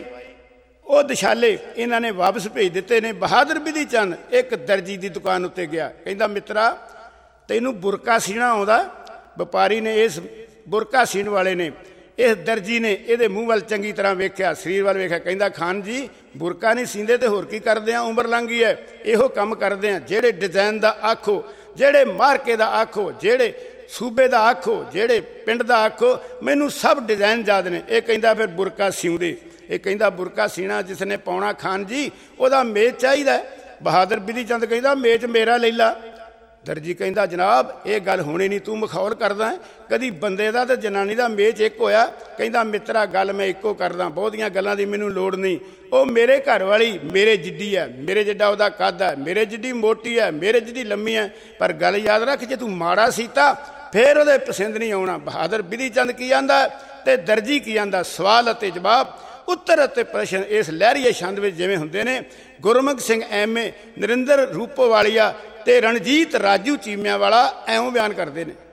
ਉਹ ਦਿਸ਼ਾਲੇ ਇਹਨਾਂ ਨੇ ਵਾਪਸ ਭੇਜ ਦਿੱਤੇ ਨੇ ਬਹਾਦਰ ਬਿਧੀ ਚੰਦ ਇੱਕ ਦਰਜੀ ਦੀ ਦੁਕਾਨ ਉੱਤੇ ਗਿਆ ਕਹਿੰਦਾ ਮਿੱਤਰਾ ਤੈਨੂੰ ਬੁਰਕਾ ਸੀਣਾ ਆਉਂਦਾ ਵਪਾਰੀ ਨੇ ਇਸ ਬੁਰਕਾ ਸੀਣ ਵਾਲੇ ਨੇ ਇਸ ਦਰਜੀ ਨੇ ਇਹਦੇ ਮੂੰਹ ਵੱਲ ਚੰਗੀ ਤਰ੍ਹਾਂ ਵੇਖਿਆ ਸਰੀਰ ਵੱਲ ਵੇਖਿਆ ਕਹਿੰਦਾ ਖਾਨ ਜੀ ਬੁਰਕਾ ਨਹੀਂ ਸੀਂਦੇ ਤੇ ਹੋਰ ਕੀ ਕਰਦੇ ਆ ਉਮਰ ਲੰਘ ਗਈ ਹੈ ਇਹੋ ਕੰਮ ਕਰਦੇ ਆ ਜਿਹੜੇ ਡਿਜ਼ਾਈਨ ਦਾ ਆਖੋ ਜਿਹੜੇ ਮਾਰਕੇ ਦਾ ਆਖੋ ਜਿਹੜੇ ਸੂਬੇ ਦਾ ਆਖੋ ਜਿਹੜੇ ਪਿੰਡ ਦਾ ਆਖੋ ਮੈਨੂੰ ਸਭ ਡਿਜ਼ਾਈਨ ਯਾਦ ਨੇ ਇਹ ਕਹਿੰਦਾ ਫਿਰ ਬੁਰਕਾ ਸਿਉਂਦੇ ਇਹ ਕਹਿੰਦਾ ਬੁਰਕਾ ਸੀਣਾ ਜਿਸ ਨੇ ਪਾਉਣਾ ਖਾਨ ਜੀ ਉਹਦਾ ਮੇਚ ਚਾਹੀਦਾ ਬਹਾਦਰ ਬਿਧੀ ਚੰਦ ਕਹਿੰਦਾ ਮੇਚ ਮੇਰਾ ਲੈ ਲਾ ਦਰਜੀ ਕਹਿੰਦਾ ਜਨਾਬ ਇਹ ਗੱਲ ਹੋਣੀ ਨਹੀਂ ਤੂੰ ਮਖੌਲ ਕਰਦਾ ਕਦੀ ਬੰਦੇ ਦਾ ਤੇ ਜਨਾਨੀ ਦਾ ਮੇਚ ਇੱਕ ਹੋਇਆ ਕਹਿੰਦਾ ਮਿੱਤਰਾ ਗੱਲ ਮੈਂ ਇੱਕੋ ਕਰਦਾ ਬਹੁਤੀਆਂ ਗੱਲਾਂ ਦੀ ਮੈਨੂੰ ਲੋੜ ਨਹੀਂ ਉਹ ਮੇਰੇ ਘਰ ਵਾਲੀ ਮੇਰੇ ਜਿੱਡੀ ਹੈ ਮੇਰੇ ਜਿੱਡਾ ਉਹਦਾ ਕੱਦ ਹੈ ਮੇਰੇ ਜਿੱਡੀ ਮੋਟੀ ਹੈ ਮੇਰੇ ਜਿੱਡੀ ਲੰਮੀ ਹੈ ਪਰ ਗੱਲ ਯਾਦ ਰੱਖ ਜੇ ਤੂੰ ਮਾੜਾ ਸੀਤਾ ਫਿਰ ਉਹਦੇ ਪਸੰਦ ਨਹੀਂ ਆਉਣਾ ਬਹਾਦਰ ਬਿਧੀ ਚੰਦ ਕੀ ਆਂਦਾ ਤੇ ਦਰਜੀ ਕੀ ਆਂਦਾ ਸਵਾਲ ਅਤੇ ਜਵਾਬ ਉੱਤਰ ਅਤੇ ਪ੍ਰਸ਼ਨ ਇਸ ਲਹਿਰੀਏ ਛੰਦ ਵਿੱਚ ਜਿਵੇਂ ਹੁੰਦੇ ਨੇ ਗੁਰਮੁਖ ਸਿੰਘ ਐਮ ਏ ਨਰਿੰਦਰ ਰੂਪੋਵਾਲੀਆ ਤੇ ਰਣਜੀਤ ਰਾਜੂ ਚੀਮਿਆਂ ਵਾਲਾ ਐਵੇਂ ਬਿਆਨ ਕਰਦੇ ਨੇ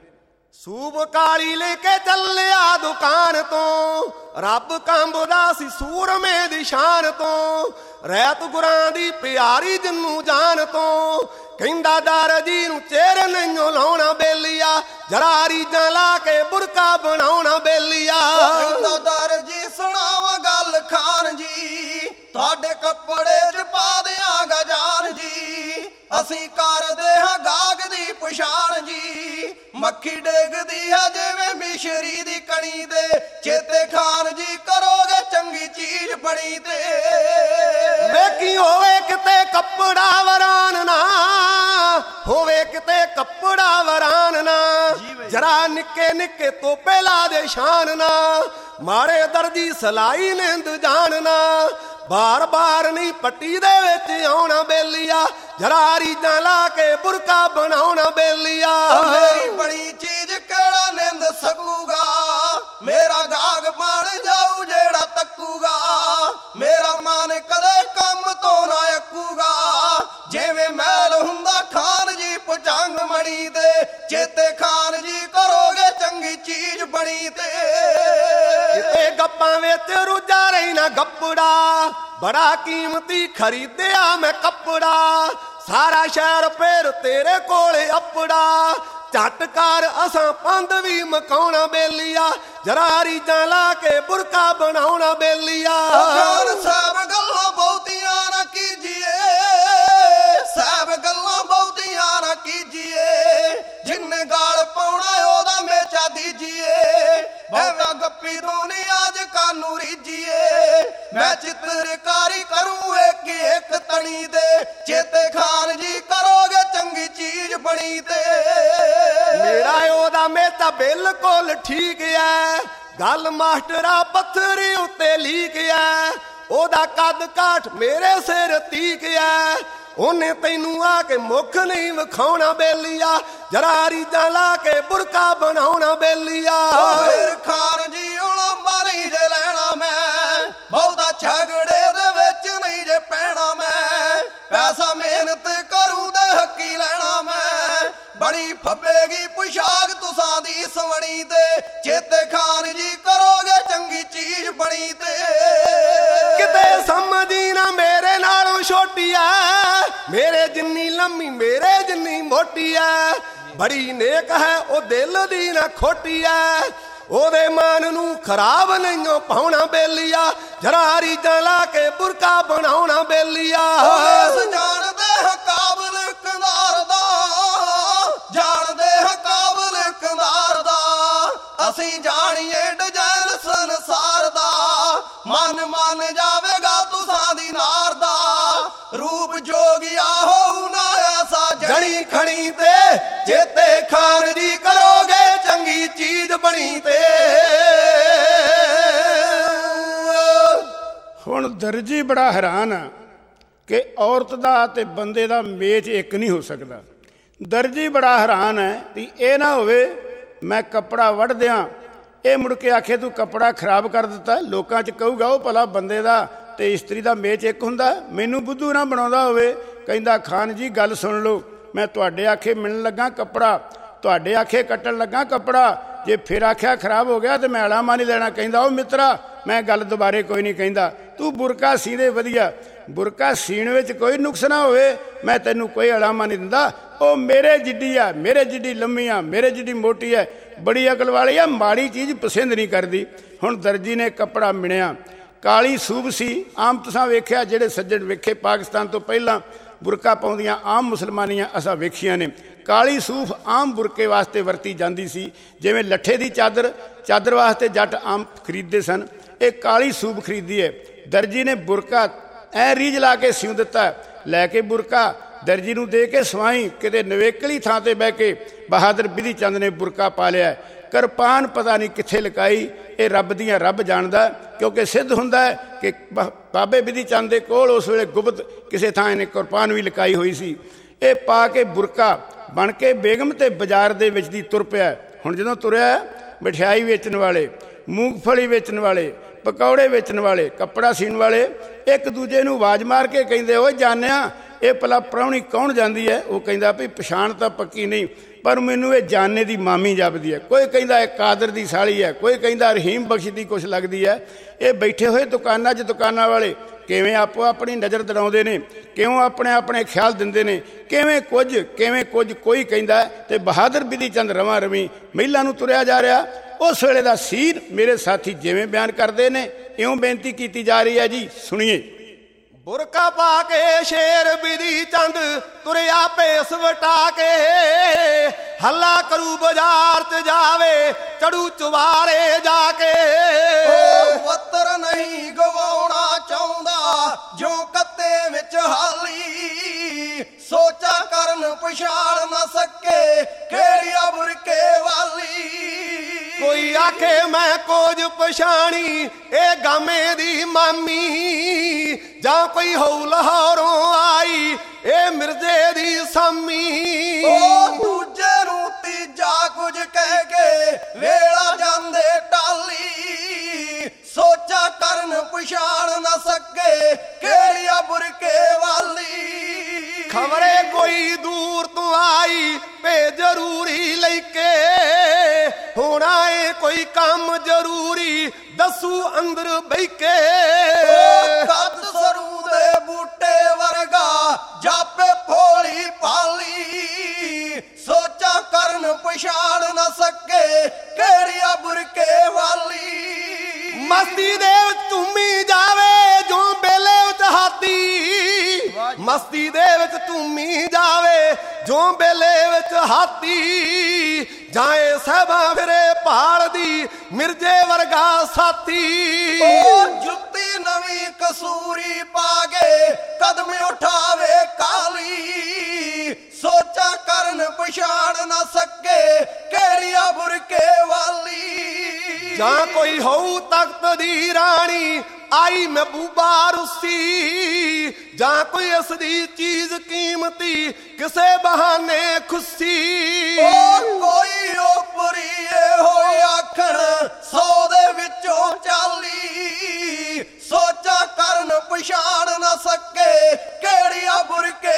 ਸੂਬ ਕਾਲੀ ਲੈ ਕੇ ਚੱਲਿਆ ਦੁਕਾਨ ਤੋਂ ਰੱਬ ਕੰਬਦਾ ਸੀ ਸੂਰਮੇ ਦੀ ਸ਼ਾਨ ਤੋਂ ਰਹਿਤ ਗੁਰਾਂ ਦੀ ਪਿਆਰੀ ਜਿੰਨੂੰ ਜਾਨ ਤੋਂ ਕਹਿੰਦਾ ਦਰਜੀ ਨੂੰ ਚਿਹਰੇ ਨਹੀਂ ਲਾਉਣਾ ਬੇਲੀਆ ਜਰਾ ਰੀਜਾਂ ਲਾ ਕੇ ਬੁਰਕਾ ਬਣਾਉਣਾ ਬੇਲੀਆ ਕਹਿੰਦਾ ਦਰਜੀ ਸੁਣਾਵਾ ਗੱਲ ਖਾਨ ਜੀ ਤੁਹਾਡੇ ਕੱਪੜੇ 'ਚ ਪਾ ਦਿਆਂਗਾ ਜਾਨ ਜੀ ਅਸੀਂ ਕਰਦੇ ਹਾਂ ਗਾਗ ਦੀ ਪਛਾਣ ਜੀ ਮੱਖੀ ਡੇਗਦੀ ਹੈ ਜਿਵੇਂ ਮਿਸ਼ਰੀ ਦੀ ਚੇਤੇ ਖਾਨ ਜੀ ਕਰੋਗੇ ਚੰਗੀ ਚੀਜ਼ ਬਣੀ ਤੇ ਵੇਖੀ ਹੋਵੇ ਕਿਤੇ ਕੱਪੜਾ ਵਰਾਨ ਨਾ ਹੋਵੇ ਕਿਤੇ ਕੱਪੜਾ ਵਰਾਨ ਨਾ ਜਰਾ ਨਿੱਕੇ ਨਿੱਕੇ ਤੋਪੇ ਲਾ ਦੇ ਸ਼ਾਨ ਨਾ ਮਾਰੇ ਦਰਦੀ ਸਲਾਈ ਨਿੰਦ ਜਾਣਨਾ ਬਾਰ ਬਾਰ ਨਹੀਂ ਪੱਟੀ ਦੇ ਵਿੱਚ ਆਉਣਾ ਬੇਲੀਆ ਜਰਾ ਰੀਜਾਂ ਲਾ ਕੇ ਬੁਰਕਾ ਬਣਾਉਣਾ ਬੇਲੀਆ ਮੇਰੀ ਬੜੀ ਚੀਜ਼ ਕਿਹੜਾ ਨਿੰਦ ਸਕੂਗਾ ਮੇਰਾ ਗਾਗ ਬਣ ਜਾਊ ਜਿਹੜਾ ਤੱਕੂਗਾ ਮੇਰਾ ਮਨ ਕਦੇ ਕੰਮ ਤੋਂ ਨਾ ਅੱਕੂਗਾ ਜਿਵੇਂ ਮਹਿਲ ਹੁੰਦਾ ਖਾਨ ਜੀ ਪਚੰਗ ਮਣੀ ਦੇ ਚੇਤੇ ਖਾਨ ਜੀ ਕਰੋਗੇ ਚੰਗੀ ਚੀਜ਼ ਬਣੀ ਤੇ ਕਿਤੇ ਗੱਪਾਂ ਵਿੱਚ ਰੁੱਝਾ ਰਹੀ ਨਾ ਗੱਪੜਾ ਬੜਾ ਕੀਮਤੀ ਖਰੀਦਿਆ ਮੈਂ ਕੱਪੜਾ ਸਾਰਾ ਸ਼ਹਿਰ ਫੇਰ ਤੇਰੇ ਕੋਲੇ ਅੱਪੜਾ ਝੱਟ ਕਰ ਅਸਾਂ ਪੰਧ ਵੀ ਮਕਾਉਣਾ ਬੇਲੀਆ ਜਰਾ ਰੀਜਾਂ ਲਾ ਕੇ ਬੁਰਕਾ ਬਣਾਉਣਾ ਬੇਲੀਆ ਖਾਨ ਸਾਹਿਬ ਗੱਲਾਂ ਬਹੁਤੀਆਂ ਨਾ ਕੀਜੀਏ ਸਾਹਿਬ ਗੱਲਾਂ ਬਹੁਤੀਆਂ ਨਾ ਕੀਜੀਏ ਜਿੰਨੇ ਗਾਲ ਪਾਉਣਾ ਉਹਦਾ ਮੇਚਾ ਦੀਜੀਏ ਐਵੇਂ ਗੱਪੀ ਰੋਣੀ ਅੱਜ ਕਾਨੂੰ ਰੀਜੀਏ ਮੈਂ ਚਿੱਤਰਕਾਰੀ ਕਰੂੰ ਇੱਕ ਇੱਕ ਤਣੀ ਦੇ ਚੇਤੇ ਖਾਨ ਜੀ ਕਰੋਗੇ ਚੰਗੀ ਚੀਜ਼ ਬਣੀ ਤੇ ਮੇਰਾ ਉਹਦਾ ਮੇਚਾ ਬਿਲਕੁਲ ਠੀਕ ਐ ਗੱਲ ਮਾਸਟਰਾ ਪੱਥਰੀ ਉੱਤੇ ਲੀਕ ਐ ਉਹਦਾ ਕੱਦ ਕਾਠ ਮੇਰੇ ਸਿਰ ਤੀਕ ਐ ਉਹਨੇ ਤੈਨੂੰ ਆ ਕੇ ਮੁੱਖ ਨਹੀਂ ਵਿਖਾਉਣਾ ਬੇਲੀਆ ਜਰਾ ਰੀਜਾਂ ਲਾ ਕੇ ਬੁਰਕਾ ਬਣਾਉਣਾ ਬੇਲੀਆ ਫੇਰ ਖਾਨ ਜੀ ਉਲਾ ਮਾਰੀ ਜੇ ਲੈਣਾ ਮੈਂ ਬਹੁਤਾ ਝਗੜੇ ਦੇ ਵਿੱਚ ਨਹੀਂ ਜੇ ਪੈਣਾ ਮੈਂ ਪੈਸਾ ਮਿਹਨਤ ਕਰੂੰ ਤੇ ਹੱਕੀ ਲੈਣਾ ਮੈਂ ਬੜੀ ਫੱਬੇਗੀ ਪੁਸ਼ਾਕ ਤੁਸਾਂ ਦੀ ਸਵਣੀ ਤੇ ਚੇਤੇ ਖਾਨ ਜੀ ਕਰੋਗੇ ਚੰਗੀ ਚੀਜ਼ ਬਣੀ ਤੇ ਕਿਤੇ ਸਮਝੀ ਨਾ ਮੇਰੇ ਨਾਲੋਂ ਛੋਟੀ ਐ ਮੇਰੇ ਜਿੰਨੀ ਲੰਮੀ ਮੇਰੇ ਜਿੰਨੀ ਮੋਟੀ ਐ ਬੜੀ ਨੇਕ ਹੈ ਉਹ ਦਿਲ ਦੀ ਨਾ ਖੋਟੀ ਐ ਉਹਦੇ ਮਨ ਨੂੰ ਖਰਾਬ ਨਹੀਂਓ ਪਾਉਣਾ ਬੇਲੀਆ ਜਰਾ ਰੀਜਾਂ ਲਾ ਕੇ ਬੁਰਕਾ ਬਣਾਉਣਾ ਬੇਲੀਆ ਜਾਣਦੇ ਹਾਂ ਕਾਬਲ ਕੰਧਾਰ ਦਾ ਜਾਣਦੇ ਹਾਂ ਕਾਬਲ ਕੰਧਾਰ ਦਾ ਅਸੀਂ ਜਾਣੀਏ ਡਿਜ਼ਾਈਨ ਸੰਸਾਰ ਦਾ ਮਨ ਮੰਨ ਜਾਵੇਗਾ ਤੁਸਾਂ ਦੀ ਨਾਰ ਦਾ ਰੂਪ ਜੋਗਿਆ ਹੋਊ ਨਾ ਐਸਾ ਜਣੀ ਖਣੀ ਤੇ ਚੇਤੇ ਖਾਨ ਜੀ ਕਰੋਗੇ ਚੰਗੀ ਚੀਜ਼ ਬਣੀ ਤੇ ਹੁਣ ਦਰਜੀ ਬੜਾ ਹੈਰਾਨ ਆ ਕਿ ਔਰਤ ਦਾ ਤੇ ਬੰਦੇ ਦਾ ਮੇਚ ਇੱਕ ਨਹੀਂ ਹੋ ਸਕਦਾ ਦਰਜੀ ਬੜਾ ਹੈਰਾਨ ਹੈ ਵੀ ਇਹ ਨਾ ਹੋਵੇ ਮੈਂ ਕੱਪੜਾ ਵੱਢ ਦਿਆਂ ਇਹ ਮੁੜ ਕੇ ਆਖੇ ਤੂੰ ਕੱਪੜਾ ਖਰਾਬ ਕਰ ਦਿੱਤਾ ਲੋਕਾਂ 'ਚ ਕਹੂਗਾ ਉਹ ਭਲਾ ਬੰਦੇ ਦਾ ਤੇ ਇਸਤਰੀ ਦਾ ਮੇਚ ਇੱਕ ਹੁੰਦਾ ਮੈਨੂੰ ਬੁੱਧੂ ਨਾ ਬਣਾਉਂਦਾ ਹੋਵੇ ਕਹਿੰਦਾ ਖਾਨ ਜੀ ਗੱਲ ਸੁਣ ਲਓ ਮੈਂ ਤੁਹਾਡੇ ਆਖੇ ਮਿਲਣ ਲੱਗਾ ਕੱਪੜਾ ਤੁਹਾਡੇ ਆਖੇ ਕੱਟਣ ਲੱਗਾ ਕੱਪੜਾ ਜੇ ਫਿਰ ਆਖਿਆ ਖਰਾਬ ਹੋ ਗਿਆ ਤੇ ਮੈਂ ਅਲਾਮਾ ਨਹੀਂ ਲੈਣਾ ਕਹਿੰਦਾ ਉਹ ਮਿੱਤਰਾ ਮੈਂ ਗੱਲ ਦੁਬਾਰੇ ਕੋਈ ਨਹੀਂ ਕਹਿੰਦਾ ਤੂੰ ਬੁਰਕਾ ਸੀ ਦੇ ਵਧੀਆ ਬੁਰਕਾ ਸੀਣ ਵਿੱਚ ਕੋਈ ਨੁਕਸ ਨਾ ਹੋਵੇ ਮੈਂ ਤੈਨੂੰ ਕੋਈ ਅਲਾਮਾ ਨਹੀਂ ਦਿੰਦਾ ਉਹ ਮੇਰੇ ਜਿੱਡੀ ਆ ਮੇਰੇ ਜਿੱਡੀ ਲੰਮੀ ਆ ਮੇਰੇ ਜਿੱਡੀ ਮੋਟੀ ਹੈ ਬੜੀ ਅਕਲ ਵਾਲੀ ਆ ਮਾੜੀ ਚੀਜ਼ ਪਸੰਦ ਨਹੀਂ ਕਰਦੀ ਹੁਣ ਦਰਜੀ ਨੇ ਕੱਪੜਾ ਮਿਣਿਆ ਕਾਲੀ ਸੂਬ ਸੀ ਆਮ ਤੁਸੀਂ ਵੇਖਿਆ ਜਿਹੜੇ ਸੱਜਣ ਵੇਖੇ ਪਾਕਿਸਤਾਨ ਤੋਂ ਪਹਿਲਾਂ ਬੁਰਕਾ ਪਾਉਂਦੀਆਂ ਆਮ ਮੁਸਲਮਾਨੀਆਂ ਅਸਾਂ ਵੇਖੀਆਂ ਨੇ ਕਾਲੀ ਸੂਫ ਆਮ ਬੁਰਕੇ ਵਾਸਤੇ ਵਰਤੀ ਜਾਂਦੀ ਸੀ ਜਿਵੇਂ ਲੱਠੇ ਦੀ ਚਾਦਰ ਚਾਦਰ ਵਾਸਤੇ ਜੱਟ ਆਮ ਖਰੀਦਦੇ ਸਨ ਇਹ ਕਾਲੀ ਸੂਬ ਖਰੀਦੀ ਹੈ ਦਰਜੀ ਨੇ ਬੁਰਕਾ ਐ ਰੀਝ ਲਾ ਕੇ ਸਿਉਂ ਦਿੱਤਾ ਲੈ ਕੇ ਬੁਰਕਾ ਦਰਜੀ ਨੂੰ ਦੇ ਕੇ ਸਵਾਈ ਕਿਤੇ ਨਵੇਕਲੀ ਥਾਂ ਤੇ ਬਹਿ ਕੇ ਬਹਾਦਰ ਬਿਧੀ ਚੰਦ ਨੇ ਬੁਰਕਾ ਪਾ ਲਿਆ ਕਿਰਪਾਨ ਪਤਾ ਨਹੀਂ ਕਿੱਥੇ ਲੁਕਾਈ ਇਹ ਰੱਬ ਦੀਆਂ ਰੱਬ ਜਾਣਦਾ ਕਿਉਂਕਿ ਸਿੱਧ ਹੁੰਦਾ ਹੈ ਕਿ ਬਾਬੇ ਬਿਧੀ ਚੰਦ ਦੇ ਕੋਲ ਉਸ ਵੇਲੇ ਗੁਪਤ ਕਿਸੇ ਥਾਂ ਇਹਨੇ ਕਿਰਪਾਨ ਵੀ ਲੁਕਾਈ ਹੋਈ ਸੀ ਇਹ ਪਾ ਕੇ ਬੁਰਕਾ ਬਣ ਕੇ ਬੇਗਮ ਤੇ ਬਾਜ਼ਾਰ ਦੇ ਵਿੱਚ ਦੀ ਤੁਰ ਪਿਆ ਹੁਣ ਜਦੋਂ ਤੁਰਿਆ ਮਠਿਆਈ ਵੇਚਣ ਵਾਲੇ ਮੂੰਗਫਲੀ ਵੇਚਣ ਵਾਲੇ ਪਕੌੜੇ ਵੇਚਣ ਵਾਲੇ ਕੱਪੜਾ ਸੀਣ ਵਾਲੇ ਇੱਕ ਦੂਜੇ ਨੂੰ ਆਵਾਜ਼ ਮਾਰ ਕੇ ਕਹਿੰਦੇ ਓਏ ਜਾਣਿਆ ਇਹ ਭਲਾ ਪ੍ਰਾਹੁਣੀ ਕੌਣ ਜਾਂਦੀ ਹੈ ਉਹ ਕਹਿੰਦਾ ਵੀ ਪਛਾਣ ਤਾਂ ਪੱਕੀ ਨਹੀਂ ਪਰ ਮੈਨੂੰ ਇਹ ਜਾਨੇ ਦੀ ਮਾਮੀ ਜਾਪਦੀ ਹੈ ਕੋਈ ਕਹਿੰਦਾ ਇਹ ਕਾਦਰ ਦੀ ਸਾਲੀ ਹੈ ਕੋਈ ਕਹਿੰਦਾ ਰਹੀਮ ਬਖਸ਼ ਦੀ ਕੁਛ ਲੱਗਦੀ ਹੈ ਇਹ ਬੈਠੇ ਹੋਏ ਦੁਕਾਨਾਂ 'ਚ ਦੁਕਾਨਾਂ ਵਾਲੇ ਕਿਵੇਂ ਆਪੋ ਆਪਣੀ ਨਜ਼ਰ ਦੜਾਉਂਦੇ ਨੇ ਕਿਉਂ ਆਪਣੇ ਆਪਣੇ ਖਿਆਲ ਦਿੰਦੇ ਨੇ ਕਿਵੇਂ ਕੁਝ ਕਿਵੇਂ ਕੁਝ ਕੋਈ ਕਹਿੰਦਾ ਤੇ ਬਹਾਦਰ ਬਿਧੀ ਚੰਦ ਰਵਾਂ ਰਵੀ ਮਹਿਲਾ ਨੂੰ ਤੁਰਿਆ ਜਾ ਰਿਹਾ ਉਸ ਵੇਲੇ ਦਾ ਸੀਨ ਮੇਰੇ ਸਾਥੀ ਜਿਵੇਂ ਬਿਆਨ ਕਰਦੇ ਨੇ ਇਉਂ ਬੇਨਤੀ ਕੀਤੀ ਜਾ ਰਹੀ ਹੈ ਜੀ ਸੁਣੀਏ ਬੁਰਕਾ ਪਾ ਕੇ ਸ਼ੇਰ ਬਿਧੀ ਚੰਦ ਤੁਰਿਆ ਭੇਸ ਵਟਾ ਕੇ, ਹੱਲਾ ਕਰੂ ਬਾਜ਼ਾਰ ਚ ਜਾਵੇ ਚੜੂ ਚੁਬਾਰੇ ਜਾ ਕੇ। ਉਹ ਵਤਰ ਨਹੀਂ ਗਵਾਉਣਾ ਚਾਹੁੰਦਾ ਜੋ ਕੱਤੇ ਵਿੱਚ ਹਾਲੀ, ਸੋਚਾ ਕਰਨ ਪਛਾਣ ਨਾ ਸਕੇ ਕਿਹੜੀਆ ਬੁਰਕੇ ਵਾਲੀ। ਕੋਈ ਆਖੇ ਮੈਂ ਕੁਝ ਪਛਾਣੀ ਇਹ ਗਾਮੇ ਦੀ ਮਾਮੀ, ਜਾਂ ਕੋਈ ਹੋਊ ਲਾਹੌਰੋਂ ਆਈ ਇਹ ਮਿਰਜ਼ੇ ਦੀ ਸਾਮੀ। ਉਹ ਦੂਜੇ ਨੂੰ ਤੀਜਾ ਕੁਝ ਕਹਿ ਕੇ ਵੇਲਾ ਜਾਂਦੇ ਟਾਲੀ, ਸੋਚਾ ਕਰਨ ਪਛਾਣ ਨਾ ਸਕੇ ਕਿਹੜੀਆ ਬੁਰਕੇ ਵਾਲੀ। ਖਬਰੇ ਕੋਈ ਦੂਰ ਤੋਂ ਆਈ ਭੇ ਜ਼ਰੂਰੀ ਲੈ ਕੇ, ਹੋਣਾ ਏ ਕੋਈ ਕੰਮ ਜ਼ਰੂਰੀ ਦੱਸੂ ਅੰਦਰ ਬਹਿ ਕੇ। ਕੱਦ ਸਰੂ ਦੇ ਬੂਟੇ ਵਰਗਾ ਜਾਪੇ ਭੋਲੀ ਭਾਲੀ, ਸੋਚਾ ਕਰਨ ਪਛਾਣ ਨਾ ਸਕੇ ਕਿਹੜੀਆ ਬੁਰਕੇ ਵਾਲੀ। ਮਸਤੀ ਦੇ ਵਿੱਚ ਧੂਮੀ ਜਾਵੇ ਜੋ ਬੇਲੇ ਵਿੱਚ ਹਾਥੀ, ਮਸਤੀ ਦੇ ਵਿੱਚ ਧੂਮੀ ਜਾਵੇ ਜੋ ਬੇਲੇ ਵਿੱਚ ਹਾਥੀ, ਜਾਏ ਸਹਿਬਾਂ ਫਿਰੇ ਭਾਲ ਦੀ ਮਿਰਜੇ ਵਰਗਾ ਸਾਥੀ। ਉਹ ਜੁੱਤੀ ਨਵੀਂ ਕਸੂਰੀ ਪਾ ਕੇ ਕਦਮ ਉਠਾਵੇ ਕਾਲੀ, ਸੋਚਾ ਕਰਨ ਪਛਾਣ ਨਾ ਸਕੇ ਕਿਹੜੀਆ ਬੁਰਕੇ ਵਾਲੀ। ਜਾਂ ਕੋਈ ਹੋਊ ਤਖਤ ਦੀ ਰਾਣੀ ਆਈ ਮਹਿਬੂਬਾ ਰੁੱਸੀ, ਜਾਂ ਕੋਈ ਇਸ ਦੀ ਚੀਜ਼ ਕੀਮਤੀ ਕਿਸੇ ਬਹਾਨੇ ਖੁੱਸੀ। ਉਹ ਕੋਈ ਉਪਰੀਏ ਹੋਏ ਆਖਣ ਸੌ ਦੇ ਵਿੱਚੋਂ ਚਾਲੀ, ਸੋਚਾ ਕਰਨ ਪਛਾਣ ਨਾ ਸਕੇ ਕਿਹੜੀਆ ਬੁਰਕੇ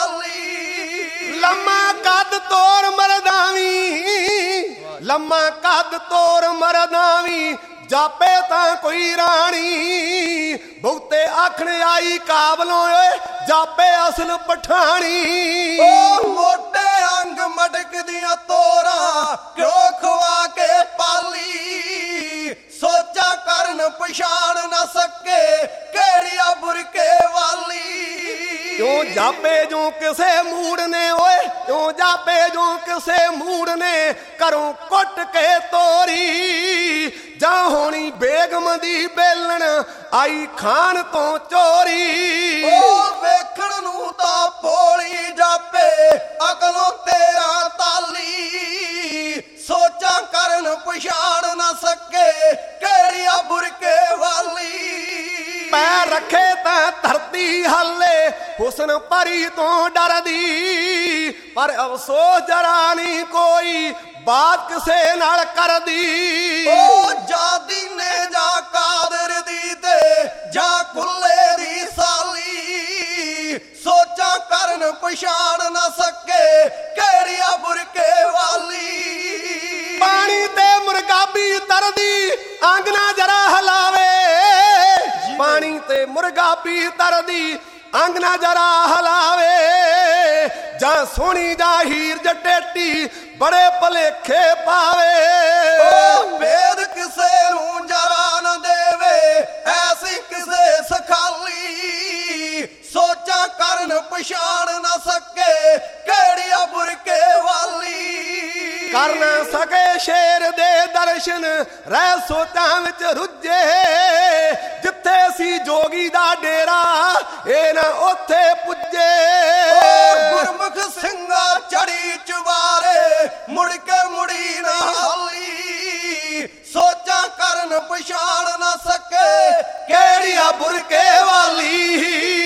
ਵਾਲੀ। ਲੰਮਾ ਕੱਦ ਤੋਰ ਮਰਦਾਵੀ, ਲੰਮਾ ਕੱਦ ਤੋਰ ਮਰਦਾਵੀ, ਜਾਪੇ ਤਾਂ ਕੋਈ ਰਾਣੀ, ਬਹੁਤੇ ਆਖਣ ਆਈ ਕਾਬਲੋਂ ਓਏ ਜਾਪੇ ਅਸਲ ਪਠਾਣੀ। ਉਹ ਮੋਟੇ ਅੰਗ ਮਟਕਦੀਆਂ ਤੋਰਾਂ ਕਿਉਂ ਖਵਾ ਕੇ ਪਾਲੀ, ਸੋਚਾ ਕਰਨ ਪਛਾਣ ਨਾ ਸਕੇ ਕਿਹੜੀਆ ਬੁਰਕੇ ਵਾਲੀ। ਕਿਉਂ ਜਾਪੇ ਜੋ ਕਿਸੇ ਮੂੜ ਨੇ ਓਏ, ਕਿਉਂ ਜਾਪੇ ਜੋ ਕਿਸੇ ਮੂੜ ਨੇ ਘਰੋਂ ਕੁੱਟ ਕੇ ਤੋਰੀ, ਜਾਂ ਹੋਣੀ ਬੇਗਮ ਦੀ ਬੇਲਣ ਆਈ ਖਾਨ ਤੋਂ ਚੋਰੀ। ਉਹ ਵੇਖਣ ਨੂੰ ਤਾਂ ਭੋਲੀ ਜਾਪੇ ਅਕਲੋਂ ਤੇਰਾ ਤਾਲੀ, ਸੋਚਾ ਕਰਨ ਪਛਾਣ ਨਾ ਸਕੇ ਕਿਹੜੀਆ ਬੁਰਕੇ ਵਾਲੀ। ਪੈਰ ਰੱਖੇ ਤਾਂ ਧਰਤੀ ਹੱਲੇ ਹੁਸਨ ਪਰੀ ਤੋਂ ਡਰਦੀ, ਪਰ ਅਫਸੋਸ ਜਰਾ ਨਹੀਂ ਕੋਈ ਬਾਤ ਕਿਸੇ ਨਾਲ ਕਰਦੀ। ਉਹ ਜਾਦੀ ਨੇ ਜਾ ਕਾਦਰ ਦੀ ਤੇ ਜਾ ਕੁੱਲੇ ਦੀ ਸਾਲੀ, ਸੋਚਾ ਕਰਨ ਪਛਾਣ ਨਾ ਸਕੇ ਕਿਹੜੀਆ ਬੁਰਕੇ ਵਾਲੀ। ਪਾਣੀ ਤੇ ਮੁਰਗਾਬੀ ਤਰਦੀ ਆਂਗਨਾ ਜਰਾ ਹਲਾਵੇ, ਪਾਣੀ ਤੇ ਮੁਰਗਾਬੀ ਤਰਦੀ ਆਂਗਨਾ ਜਰਾ ਹਲਾਵੇ, ਜਾਂ ਸੋਹਣੀ ਜਾਂ ਹੀਰ ਜਟੇਟੀ ਬੜੇ ਭਲੇਖੇ ਪਾਵੇ। ਉਹ ਭੇਦ ਕਿਸੇ ਨੂੰ ਜਰਾ ਨਾ ਦੇਵੇ ਐਸੀ ਕਿਸੇ ਸਖਾਲੀ, ਸੋਚਾ ਕਰਨ ਪਛਾਣ ਨਾ ਸਕੇ ਕਿਹੜੀਆ ਬੁਰਕੇ ਵਾਲੀ। ਕਰ ਨਾ ਸਕੇ ਸ਼ੇਰ ਦੇ ਦਰਸ਼ਨ ਰਹਿ ਸੋਚਾਂ ਵਿੱਚ ਰੁੱਝੇ, ਜਿੱਥੇ ਸੀ ਜੋਗੀ ਦਾ ਡੇਰਾ ਇਹ ਨਾ ਉੱਥੇ ਪੁੱਜੇ। ਗੁਰਮੁਖ ਸਿੰਘਾ ਚੜੀ ਚੁਬਾਰੇ ਮੁੜ ਕੇ ਮੁੜੀ ਨਾ ਹਾਲੀ, ਸੋਚਾ ਕਰਨ ਪਛਾਣ ਨਾ ਸਕੇ ਕਿਹੜੀਆ ਬੁਰਕੇ ਵਾਲੀ।